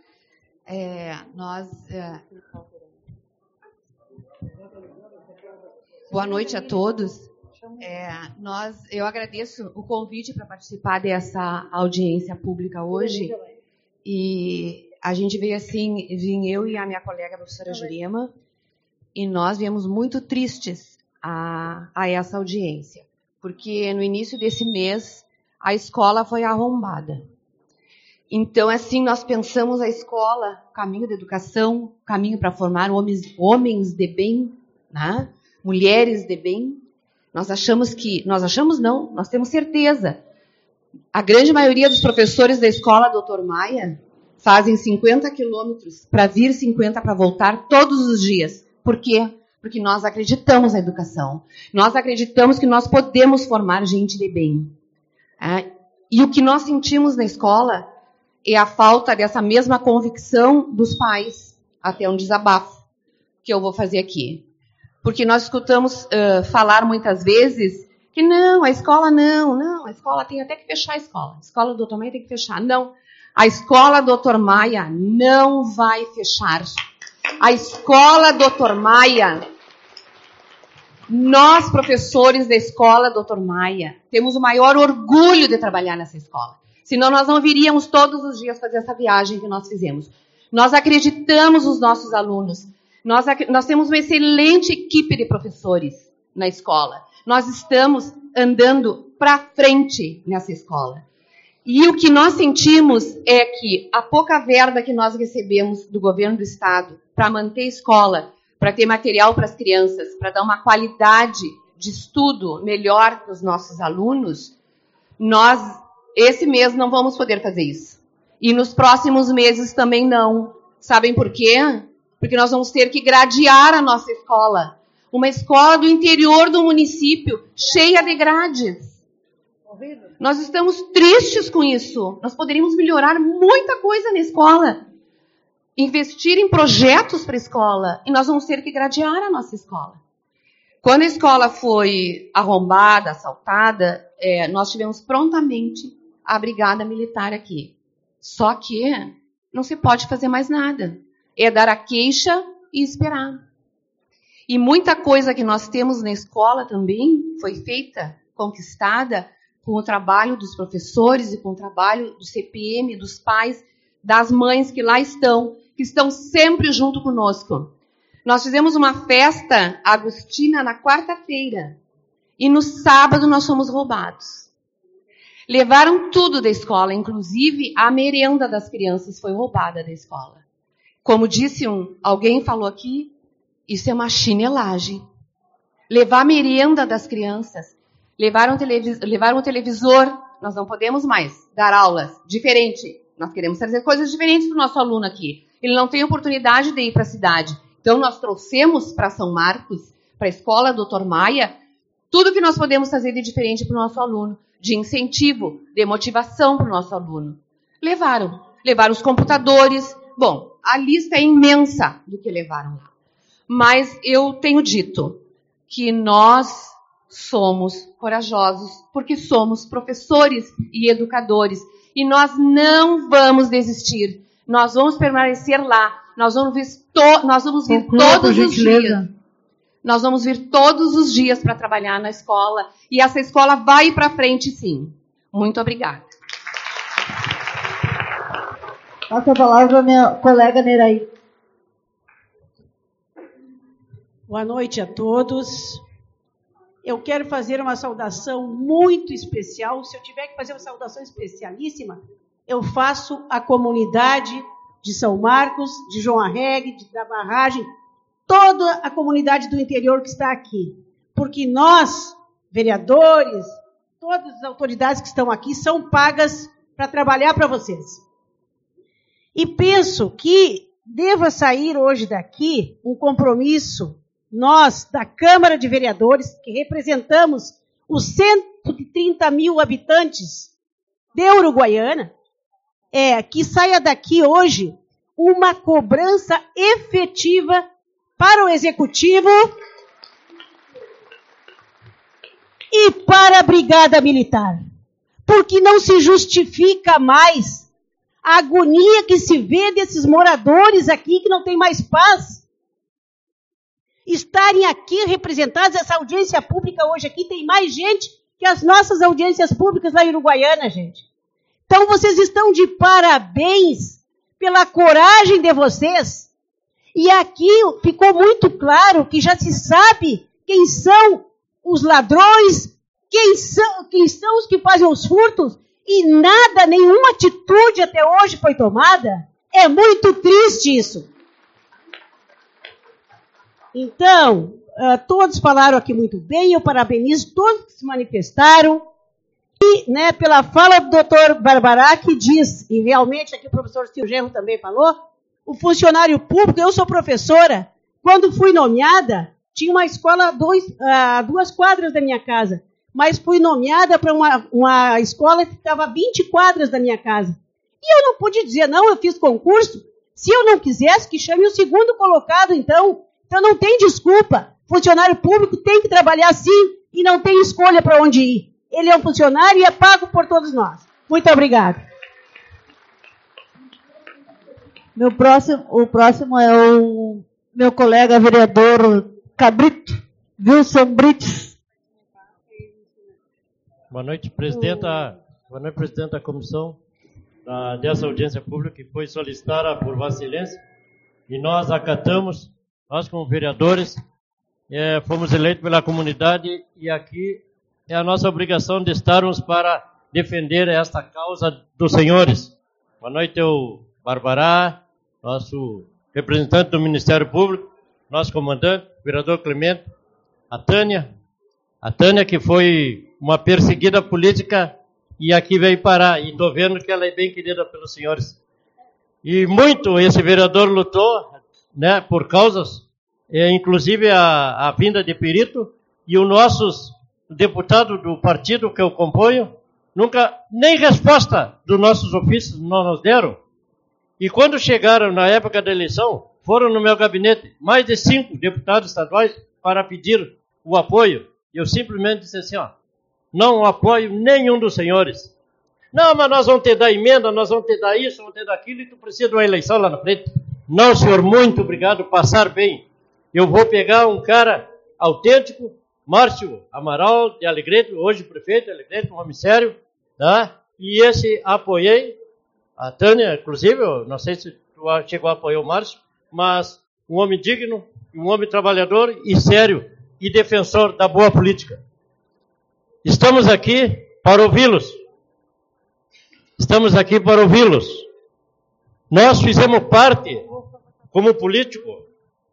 Speaker 4: Boa noite a todos. Eu agradeço o convite para participar dessa audiência pública hoje. E a gente veio assim, vim eu e a minha colega, a professora Jurema, e nós viemos muito tristes a essa audiência, porque no início desse mês a escola foi arrombada. Então, assim, nós pensamos a escola, caminho da educação, caminho para formar homens de bem, né? Mulheres de bem. Nós temos certeza. A grande maioria dos professores da escola Dr. Maia fazem 50 quilômetros para vir, 50 para voltar todos os dias. Por quê? Porque nós acreditamos na educação. Nós acreditamos que nós podemos formar gente de bem. E o que nós sentimos na escola é a falta dessa mesma convicção dos pais, até um desabafo que eu vou fazer aqui. Porque nós escutamos falar muitas vezes que não, a escola a escola tem até que fechar a escola. A escola do Dr. Maia tem que fechar. Não, a escola Dr. Maia não vai fechar. A escola Dr. Maia, nós, professores da escola Dr. Maia, temos o maior orgulho de trabalhar nessa escola. Senão nós não viríamos todos os dias fazer essa viagem que nós fizemos. Nós acreditamos nos nossos alunos. Nós temos uma excelente equipe de professores na escola. Nós estamos andando para frente nessa escola. E o que nós sentimos é que a pouca verba que nós recebemos do governo do estado para manter a escola, para ter material para as crianças, para dar uma qualidade de estudo melhor para os nossos alunos, nós, esse mês, não vamos poder fazer isso. E nos próximos meses também não. Sabem por quê? Porque nós vamos ter que gradear a nossa escola. Uma escola do interior do município, cheia de grades. Nós estamos tristes com isso. Nós poderíamos melhorar muita coisa na escola. Investir em projetos para a escola. E nós vamos ter que gradear a nossa escola. Quando a escola foi arrombada, assaltada, nós tivemos prontamente a brigada militar aqui. Só que não se pode fazer mais nada. É dar a queixa e esperar. E muita coisa que nós temos na escola também foi feita, conquistada, com o trabalho dos professores e com o trabalho do CPM, dos pais, das mães que lá estão, que estão sempre junto conosco. Nós fizemos uma festa agostina na quarta-feira e no sábado nós fomos roubados. Levaram tudo da escola, inclusive a merenda das crianças foi roubada da escola. Como disse alguém falou aqui, isso é uma chinelagem. Levar a merenda das crianças. Levaram o televisor. Nós não podemos mais dar aulas diferente. Nós queremos trazer coisas diferentes para o nosso aluno aqui. Ele não tem oportunidade de ir para a cidade. Então, nós trouxemos para São Marcos, para a escola Dr. Maia, tudo que nós podemos fazer de diferente para o nosso aluno. De incentivo, de motivação para o nosso aluno. Levaram os computadores. Bom, a lista é imensa do que levaram lá. Mas eu tenho dito que nós somos corajosos porque somos professores e educadores. E nós não vamos desistir. Nós vamos permanecer lá. Nós vamos vir todos os dias. Nós vamos vir todos os dias para trabalhar na escola. E essa escola vai para frente, sim. Muito obrigada.
Speaker 2: Passa a palavra à minha colega Neraí.
Speaker 22: Boa noite a todos. Eu quero fazer uma saudação muito especial. Se eu tiver que fazer uma saudação especialíssima, eu faço à comunidade de São Marcos, de João Arregue, da Barragem, toda a comunidade do interior que está aqui. Porque nós, vereadores, todas as autoridades que estão aqui, são pagas para trabalhar para vocês. E penso que deva sair hoje daqui um compromisso, nós, da Câmara de Vereadores, que representamos os 130 mil habitantes de Uruguaiana é que saia daqui hoje uma cobrança efetiva para o Executivo e para a Brigada Militar. Porque não se justifica mais a agonia que se vê desses moradores aqui que não tem mais paz. Estarem aqui representados, essa audiência pública hoje aqui tem mais gente que as nossas audiências públicas lá em Uruguaiana, gente. Então vocês estão de parabéns pela coragem de vocês. E aqui ficou muito claro que já se sabe quem são os ladrões, quem são os que fazem os furtos, e nada, nenhuma atitude até hoje foi tomada. É muito triste isso. Então, todos falaram aqui muito bem, eu parabenizo todos que se manifestaram. E, né, pela fala do doutor Barbará, que diz, e realmente aqui o professor Silvio Genro também falou, o funcionário público, eu sou professora, quando fui nomeada, tinha uma escola a 2 quadras da minha casa, mas fui nomeada para uma escola que ficava a 20 quadras da minha casa. E eu não pude dizer, não, eu fiz concurso. Se eu não quisesse, que chame o segundo colocado, então. Então não tem desculpa. Funcionário público tem que trabalhar assim e não tem escolha para onde ir. Ele é um funcionário e é pago por todos nós. Muito obrigada.
Speaker 2: O próximo é o meu colega vereador Cabrito, Wilson Brites.
Speaker 10: Boa noite, presidenta. Boa noite, presidente da comissão dessa audiência pública que foi solicitada por Vossa Excelência. E nós acatamos, nós como vereadores, fomos eleitos pela comunidade e aqui é a nossa obrigação de estarmos para defender esta causa dos senhores. Boa noite, o Barbará, nosso representante do Ministério Público, nosso comandante, o vereador Clemente, a Tânia que foi uma perseguida política e aqui veio parar. E estou vendo que ela é bem querida pelos senhores. E muito esse vereador lutou, né, por causas, inclusive a vinda de perito, e os nossos deputados do partido que eu componho, nunca, nem resposta dos nossos ofícios não nos deram. E quando chegaram na época da eleição, foram no meu gabinete mais de 5 deputados estaduais para pedir o apoio. Eu simplesmente disse assim, não apoio nenhum dos senhores. Não, mas nós vamos te dar emenda, nós vamos te dar isso, vamos te dar aquilo, e tu precisa de uma eleição lá na frente. Não, senhor, muito obrigado, passar bem. Eu vou pegar um cara autêntico, Márcio Amaral de Alegrete, hoje prefeito de Alegrete, um homem sério, tá? E esse apoiei, a Tânia, inclusive, eu não sei se tu chegou a apoiar o Márcio, mas um homem digno, um homem trabalhador e sério, e defensor da boa política. Estamos aqui para ouvi-los. Estamos aqui para ouvi-los. Nós fizemos parte, como político,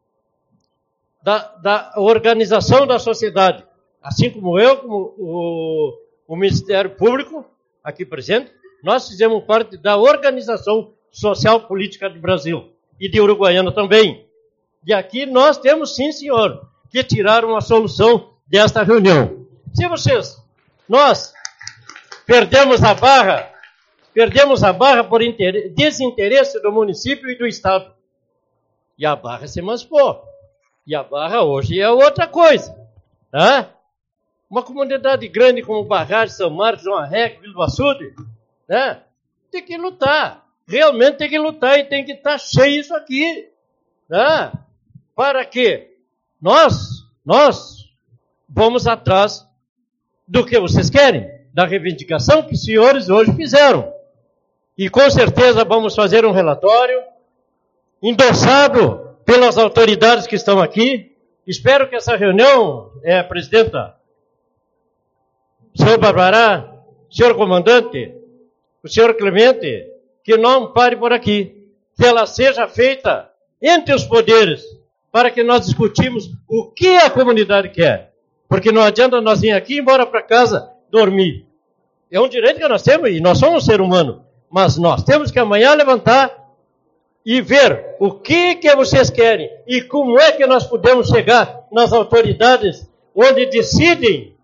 Speaker 10: da organização da sociedade. Assim como eu, como o Ministério Público, aqui presente, nós fizemos parte da organização social política do Brasil e de Uruguaiana também. E aqui nós temos, sim, senhor, que tirar uma solução desta reunião. Se nós perdemos a barra por desinteresse do município e do Estado. E a barra se emancipou. E a barra hoje é outra coisa. Tá? Uma comunidade grande como Barragem, São Marcos, João Arreque, Vila do Açude, né? Tem que lutar. Realmente tem que lutar e tem que estar cheio isso aqui. Tá? Para quê? Nós vamos atrás do que vocês querem, da reivindicação que os senhores hoje fizeram. E com certeza vamos fazer um relatório endossado pelas autoridades que estão aqui. Espero que essa reunião, presidenta, senhor Barbará, senhor comandante, o senhor Clemente, que não pare por aqui, que ela seja feita entre os poderes, para que nós discutimos o que a comunidade quer. Porque não adianta nós vir aqui e ir embora para casa dormir. É um direito que nós temos e nós somos um ser humano. Mas nós temos que amanhã levantar e ver o que vocês querem e como é que nós podemos chegar nas autoridades onde decidem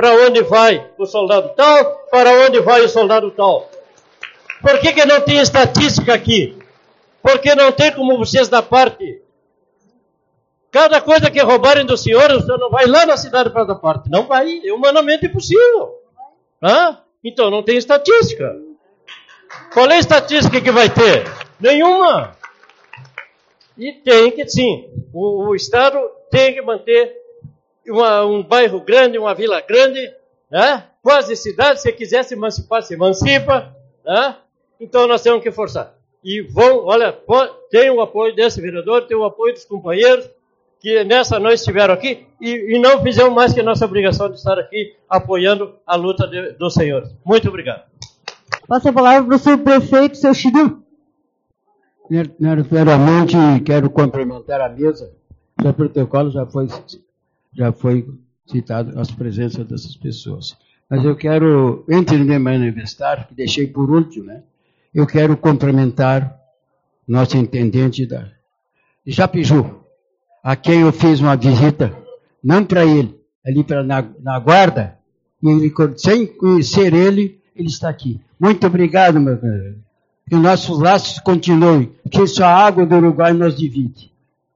Speaker 10: para onde vai o soldado tal, para onde vai o soldado tal. Por que não tem estatística aqui? Porque não tem como vocês da parte. Cada coisa que roubarem do senhor, o senhor não vai lá na cidade para dar parte. Não vai, é humanamente impossível. Então não tem estatística. Qual é a estatística que vai ter? Nenhuma. E tem que, sim, o Estado tem que manter um bairro grande, uma vila grande, né? Quase cidade, se quiser se emancipar, se emancipa, né? Então nós temos que forçar. E tem o apoio desse vereador, tem o apoio dos companheiros, que nessa noite estiveram aqui, e não fizemos mais que a nossa obrigação de estar aqui apoiando a luta dos senhores. Muito obrigado.
Speaker 2: Passo a palavra para o senhor prefeito, seu Chidu.
Speaker 11: Primeiramente, quero cumprimentar a mesa. O protocolo já foi citado as presenças dessas pessoas. Mas eu quero, entre no meu aniversário, que deixei por último, né? Eu quero cumprimentar nosso intendente de Japiju, a quem eu fiz uma visita, não para ele, ali na guarda, e sem conhecer ele, ele está aqui. Muito obrigado, meu velho. Que nossos laços continuem, que só a água do Uruguai nos divide.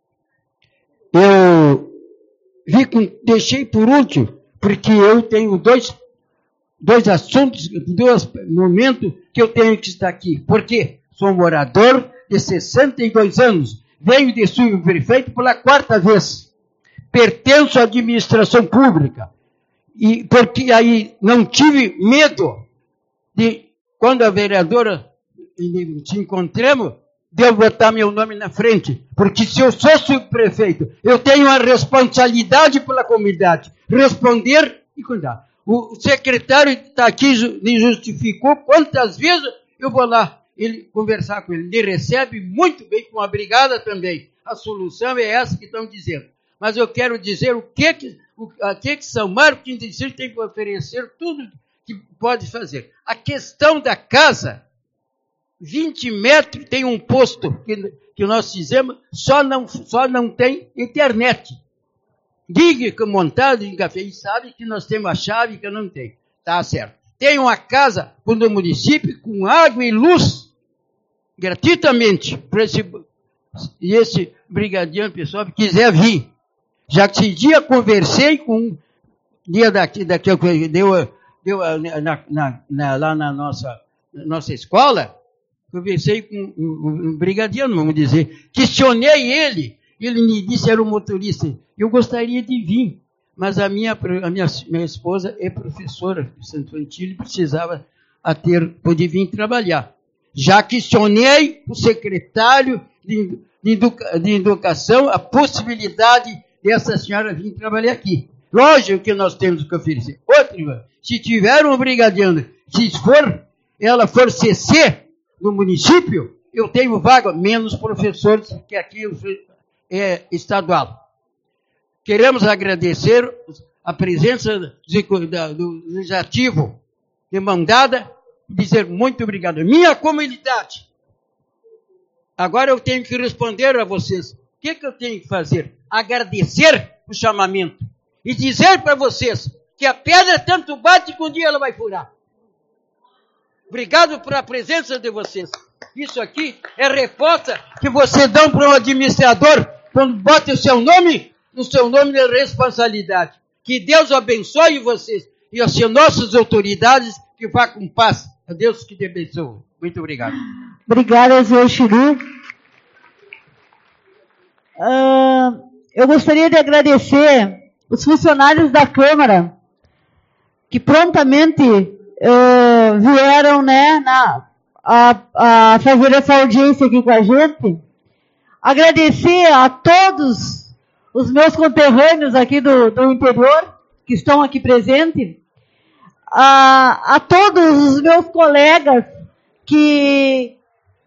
Speaker 11: Eu deixei por último, porque eu tenho dois assuntos, dois momentos que eu tenho que estar aqui. Por quê? Sou morador de 62 anos, venho de subprefeito pela 4ª vez, pertenço à administração pública, e porque aí não tive medo de, quando a vereadora se encontramos, de eu botar meu nome na frente, porque se eu sou subprefeito, eu tenho a responsabilidade pela comunidade, responder e cuidar. O secretário está aqui, me justificou quantas vezes eu vou lá conversar com ele. Ele recebe muito bem, com a brigada também. A solução é essa que estão dizendo. Mas eu quero dizer o que São Marcos tem para oferecer, tudo que pode fazer. A questão da casa, 20 metros, tem um posto que nós fizemos, só não tem internet. Diga que montado em café, e sabe que nós temos a chave que não tem. Tá certo. Tem uma casa no município com água e luz, gratuitamente, para esse brigadiano pessoal que quiser vir. Já que esse dia conversei com um dia daqui deu lá na nossa escola, conversei com um brigadiano, vamos dizer, questionei ele me disse era um motorista, eu gostaria de vir, mas a minha esposa é professora de Santo Antílio e precisava poder vir trabalhar. Já questionei o secretário de Educação a possibilidade dessa senhora vir trabalhar aqui. Lógico que nós temos que oferecer. Outra, se tiver um brigadiano, se ela for CC no município, eu tenho vaga, menos professores, que aqui é estadual. Queremos agradecer a presença do legislativo de mão dada, dizer muito obrigado. Minha comunidade. Agora eu tenho que responder a vocês. O que eu tenho que fazer? Agradecer o chamamento e dizer para vocês que a pedra tanto bate que um dia ela vai furar. Obrigado pela presença de vocês. Isso aqui é resposta que vocês dão para um administrador quando bota o seu nome de responsabilidade. Que Deus abençoe vocês e as nossas autoridades que vá com paz. A Deus que te abençoe. Muito obrigado.
Speaker 2: Obrigada, Zé Chiru. Eu gostaria de agradecer os funcionários da Câmara que prontamente vieram, né, a fazer essa audiência aqui com a gente. Agradecer a todos os meus conterrâneos aqui do interior que estão aqui presentes, a todos os meus colegas que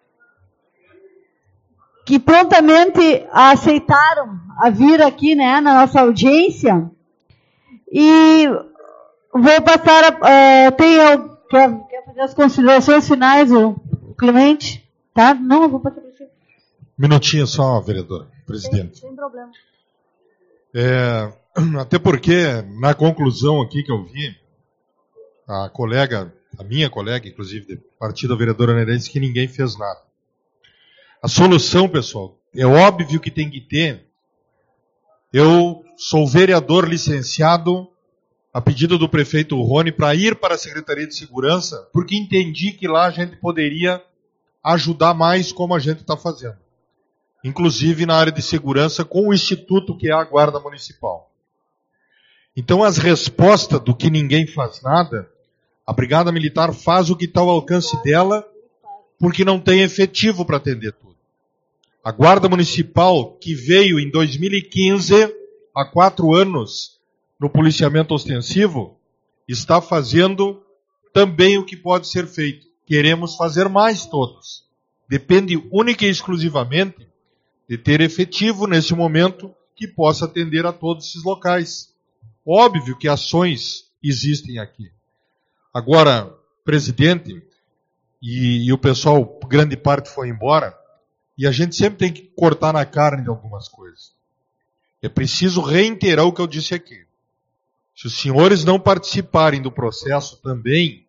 Speaker 2: prontamente aceitaram a vir aqui, né, na nossa audiência. E vou passar quer fazer as considerações finais, o Clemente? Tá? Não, eu vou passar para você.
Speaker 3: Minutinho só, vereador, presidente.
Speaker 2: Sem problema.
Speaker 3: Até porque, na conclusão aqui que eu vi, a minha colega, inclusive, do partido, a vereadora Neira, disse que ninguém fez nada. A solução, pessoal, é óbvio que tem que ter. Eu sou vereador licenciado, a pedido do prefeito Rony, para ir para a Secretaria de Segurança, porque entendi que lá a gente poderia ajudar mais como a gente está fazendo. Inclusive na área de segurança com o instituto que é a Guarda Municipal. Então as respostas do que ninguém faz nada, a Brigada Militar faz o que está ao alcance dela, porque não tem efetivo para atender tudo. A Guarda Municipal, que veio em 2015, há 4 anos, no policiamento ostensivo, está fazendo também o que pode ser feito. Queremos fazer mais todos. Depende única e exclusivamente de ter efetivo nesse momento que possa atender a todos esses locais. Óbvio que ações existem aqui. Agora, presidente, e o pessoal, grande parte foi embora, e a gente sempre tem que cortar na carne de algumas coisas. É preciso reiterar o que eu disse aqui. Se os senhores não participarem do processo também,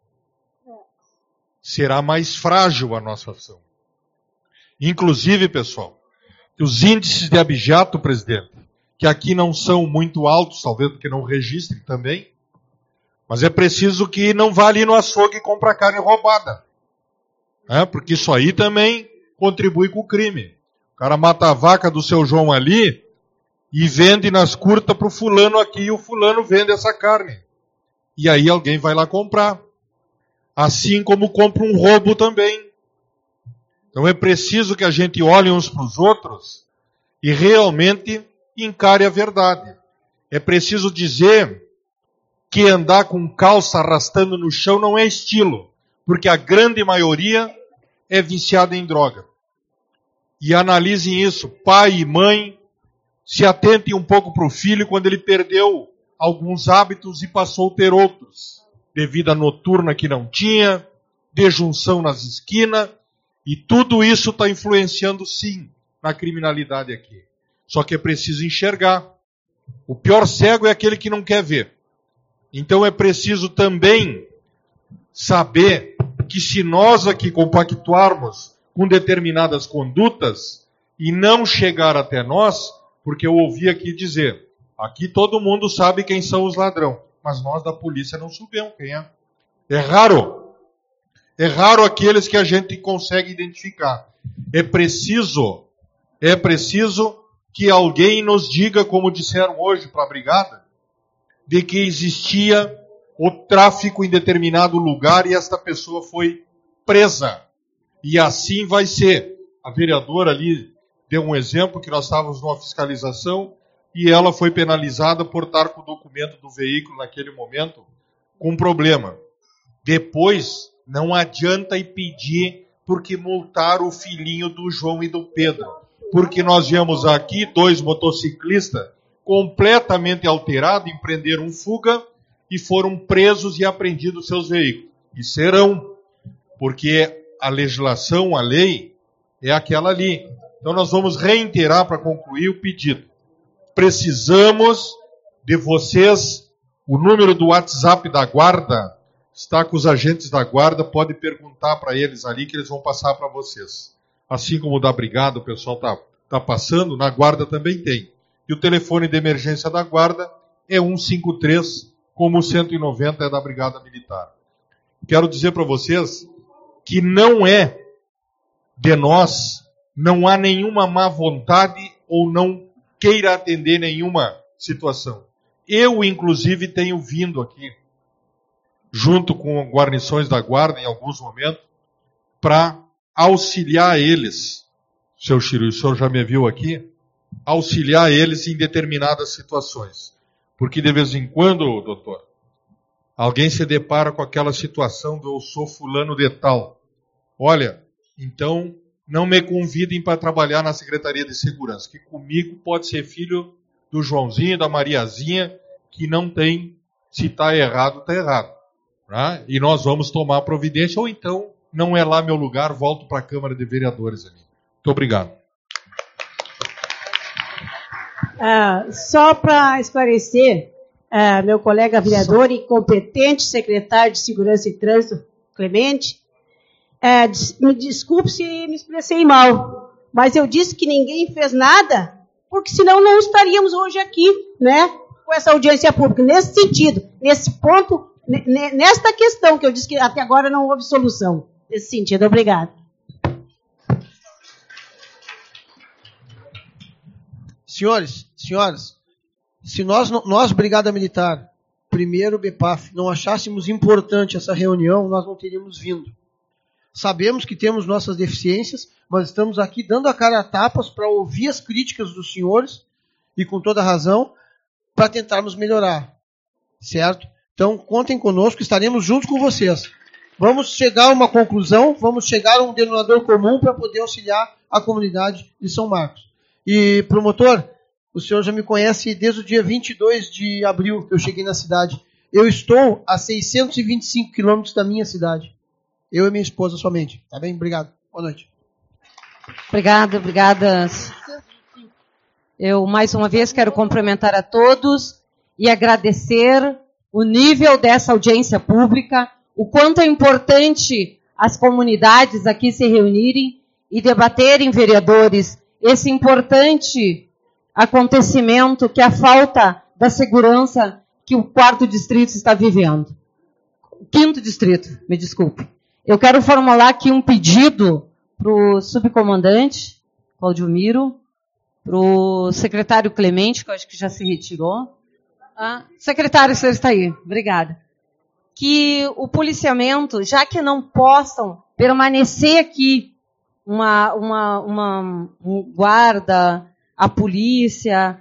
Speaker 3: será mais frágil a nossa ação. Inclusive, pessoal, que os índices de abigeato, presidente, que aqui não são muito altos, talvez porque não registrem também, mas é preciso que não vá ali no açougue e compre carne roubada. Porque isso aí também contribui com o crime. O cara mata a vaca do seu João ali e vende nas curtas para o fulano aqui, e o fulano vende essa carne. E aí alguém vai lá comprar. Assim como compra um roubo também. Então é preciso que a gente olhe uns para os outros e realmente encare a verdade. É preciso dizer que andar com calça arrastando no chão não é estilo, porque a grande maioria é viciada em droga. E analisem isso, pai e mãe, se atentem um pouco para o filho quando ele perdeu alguns hábitos e passou a ter outros. De vida noturna que não tinha, de junção nas esquinas, e tudo isso está influenciando sim na criminalidade aqui. Só que é preciso enxergar. O pior cego é aquele que não quer ver. Então é preciso também saber que se nós aqui compactuarmos com determinadas condutas e não chegar até nós, porque eu ouvi aqui dizer, aqui todo mundo sabe quem são os ladrões, mas nós da polícia não sabemos quem é. É raro aqueles que a gente consegue identificar. É preciso que alguém nos diga, como disseram hoje para a brigada, de que existia o tráfico em determinado lugar e esta pessoa foi presa. E assim vai ser. A vereadora ali deu um exemplo que nós estávamos numa fiscalização e ela foi penalizada por estar com o documento do veículo naquele momento com problema. Depois, não adianta ir pedir porque multaram o filhinho do João e do Pedro. Porque nós viemos aqui 2 motociclistas completamente alterados, empreenderam fuga e foram presos e apreendidos seus veículos. E serão, porque a legislação, a lei, é aquela ali. Então nós vamos reiterar para concluir o pedido. Precisamos de vocês, o número do WhatsApp da Guarda está com os agentes da Guarda, pode perguntar para eles ali que eles vão passar para vocês. Assim como o da Brigada, o pessoal está passando, na Guarda também tem. E o telefone de emergência da Guarda é 153, como o 190 é da Brigada Militar. Quero dizer para vocês que não é de nós, não há nenhuma má vontade ou não queira atender nenhuma situação. Eu, inclusive, tenho vindo aqui, junto com guarnições da Guarda, em alguns momentos, para auxiliar eles. Seu Chiru, o senhor já me viu aqui? Auxiliar eles em determinadas situações. Porque de vez em quando, doutor, alguém se depara com aquela situação do eu sou fulano de tal. Olha, então não me convidem para trabalhar na Secretaria de Segurança, que comigo pode ser filho do Joãozinho, da Mariazinha, que não tem, se está errado, está errado. Né? E nós vamos tomar providência, ou então não é lá meu lugar, volto para a Câmara de Vereadores ali. Muito obrigado.
Speaker 22: Só para esclarecer, meu colega vereador e competente secretário de Segurança e Trânsito, Clemente, me desculpe se me expressei mal, mas eu disse que ninguém fez nada, porque senão não estaríamos hoje aqui, né, com essa audiência pública. Nesse sentido, nesse ponto, nesta questão que eu disse que até agora não houve solução. Nesse sentido, obrigado.
Speaker 6: Senhoras, se nós, Brigada Militar, primeiro BPAF, não achássemos importante essa reunião, nós não teríamos vindo. Sabemos que temos nossas deficiências, mas estamos aqui dando a cara a tapas para ouvir as críticas dos senhores, e com toda razão, para tentarmos melhorar. Certo? Então, contem conosco, estaremos juntos com vocês. Vamos chegar a uma conclusão, vamos chegar a um denominador comum para poder auxiliar a comunidade de São Marcos. E, promotor, o senhor já me conhece desde o dia 22 de abril que eu cheguei na cidade. Eu estou a 625 quilômetros da minha cidade. Eu e minha esposa somente. Tá bem? Obrigado. Boa noite.
Speaker 1: Obrigada. Eu, mais uma vez, quero cumprimentar a todos e agradecer o nível dessa audiência pública, o quanto é importante as comunidades aqui se reunirem e debaterem, vereadores, esse importante acontecimento que é a falta da segurança que o 4º distrito está vivendo. O 5º distrito, me desculpe. Eu quero formular aqui um pedido para o subcomandante, Cláudio Miro, para o secretário Clemente, que eu acho que já se retirou. Secretário, você está aí. Obrigada. Que o policiamento, já que não possam permanecer aqui um guarda, a polícia,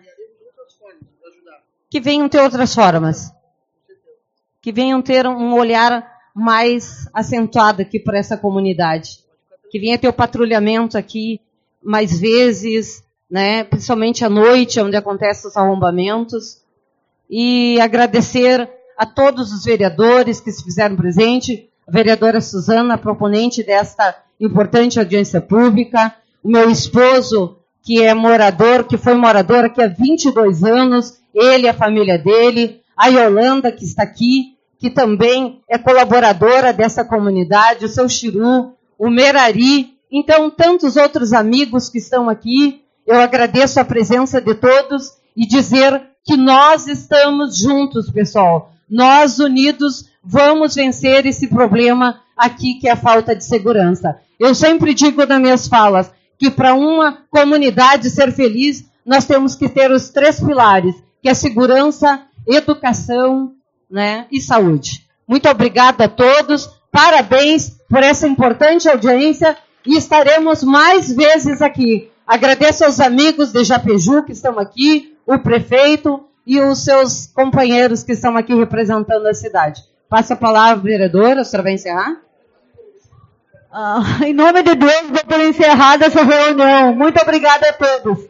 Speaker 1: que venham ter outras formas. Que venham ter um olhar mais acentuado aqui para essa comunidade. Que venha ter o patrulhamento aqui mais vezes, né, principalmente à noite, onde acontecem os arrombamentos. E agradecer a todos os vereadores que se fizeram presente, a vereadora Suzana, proponente desta importante audiência pública, o meu esposo, que é morador, que foi morador aqui há 22 anos, ele e a família dele, a Yolanda, que está aqui, que também é colaboradora dessa comunidade, o seu Chiru, o Merari, então tantos outros amigos que estão aqui. Eu agradeço a presença de todos e dizer que nós estamos juntos, pessoal. Nós, unidos, vamos vencer esse problema aqui, que é a falta de segurança. Eu sempre digo nas minhas falas que para uma comunidade ser feliz, nós temos que ter os 3 pilares, que é segurança, educação, né, e saúde. Muito obrigada a todos, parabéns por essa importante audiência e estaremos mais vezes aqui. Agradeço aos amigos de Japeju que estão aqui, o prefeito e os seus companheiros que estão aqui representando a cidade. Passo a palavra, vereadora, a senhora vai encerrar?
Speaker 2: Em nome de Deus, vou por encerrada essa reunião. Muito obrigada a todos.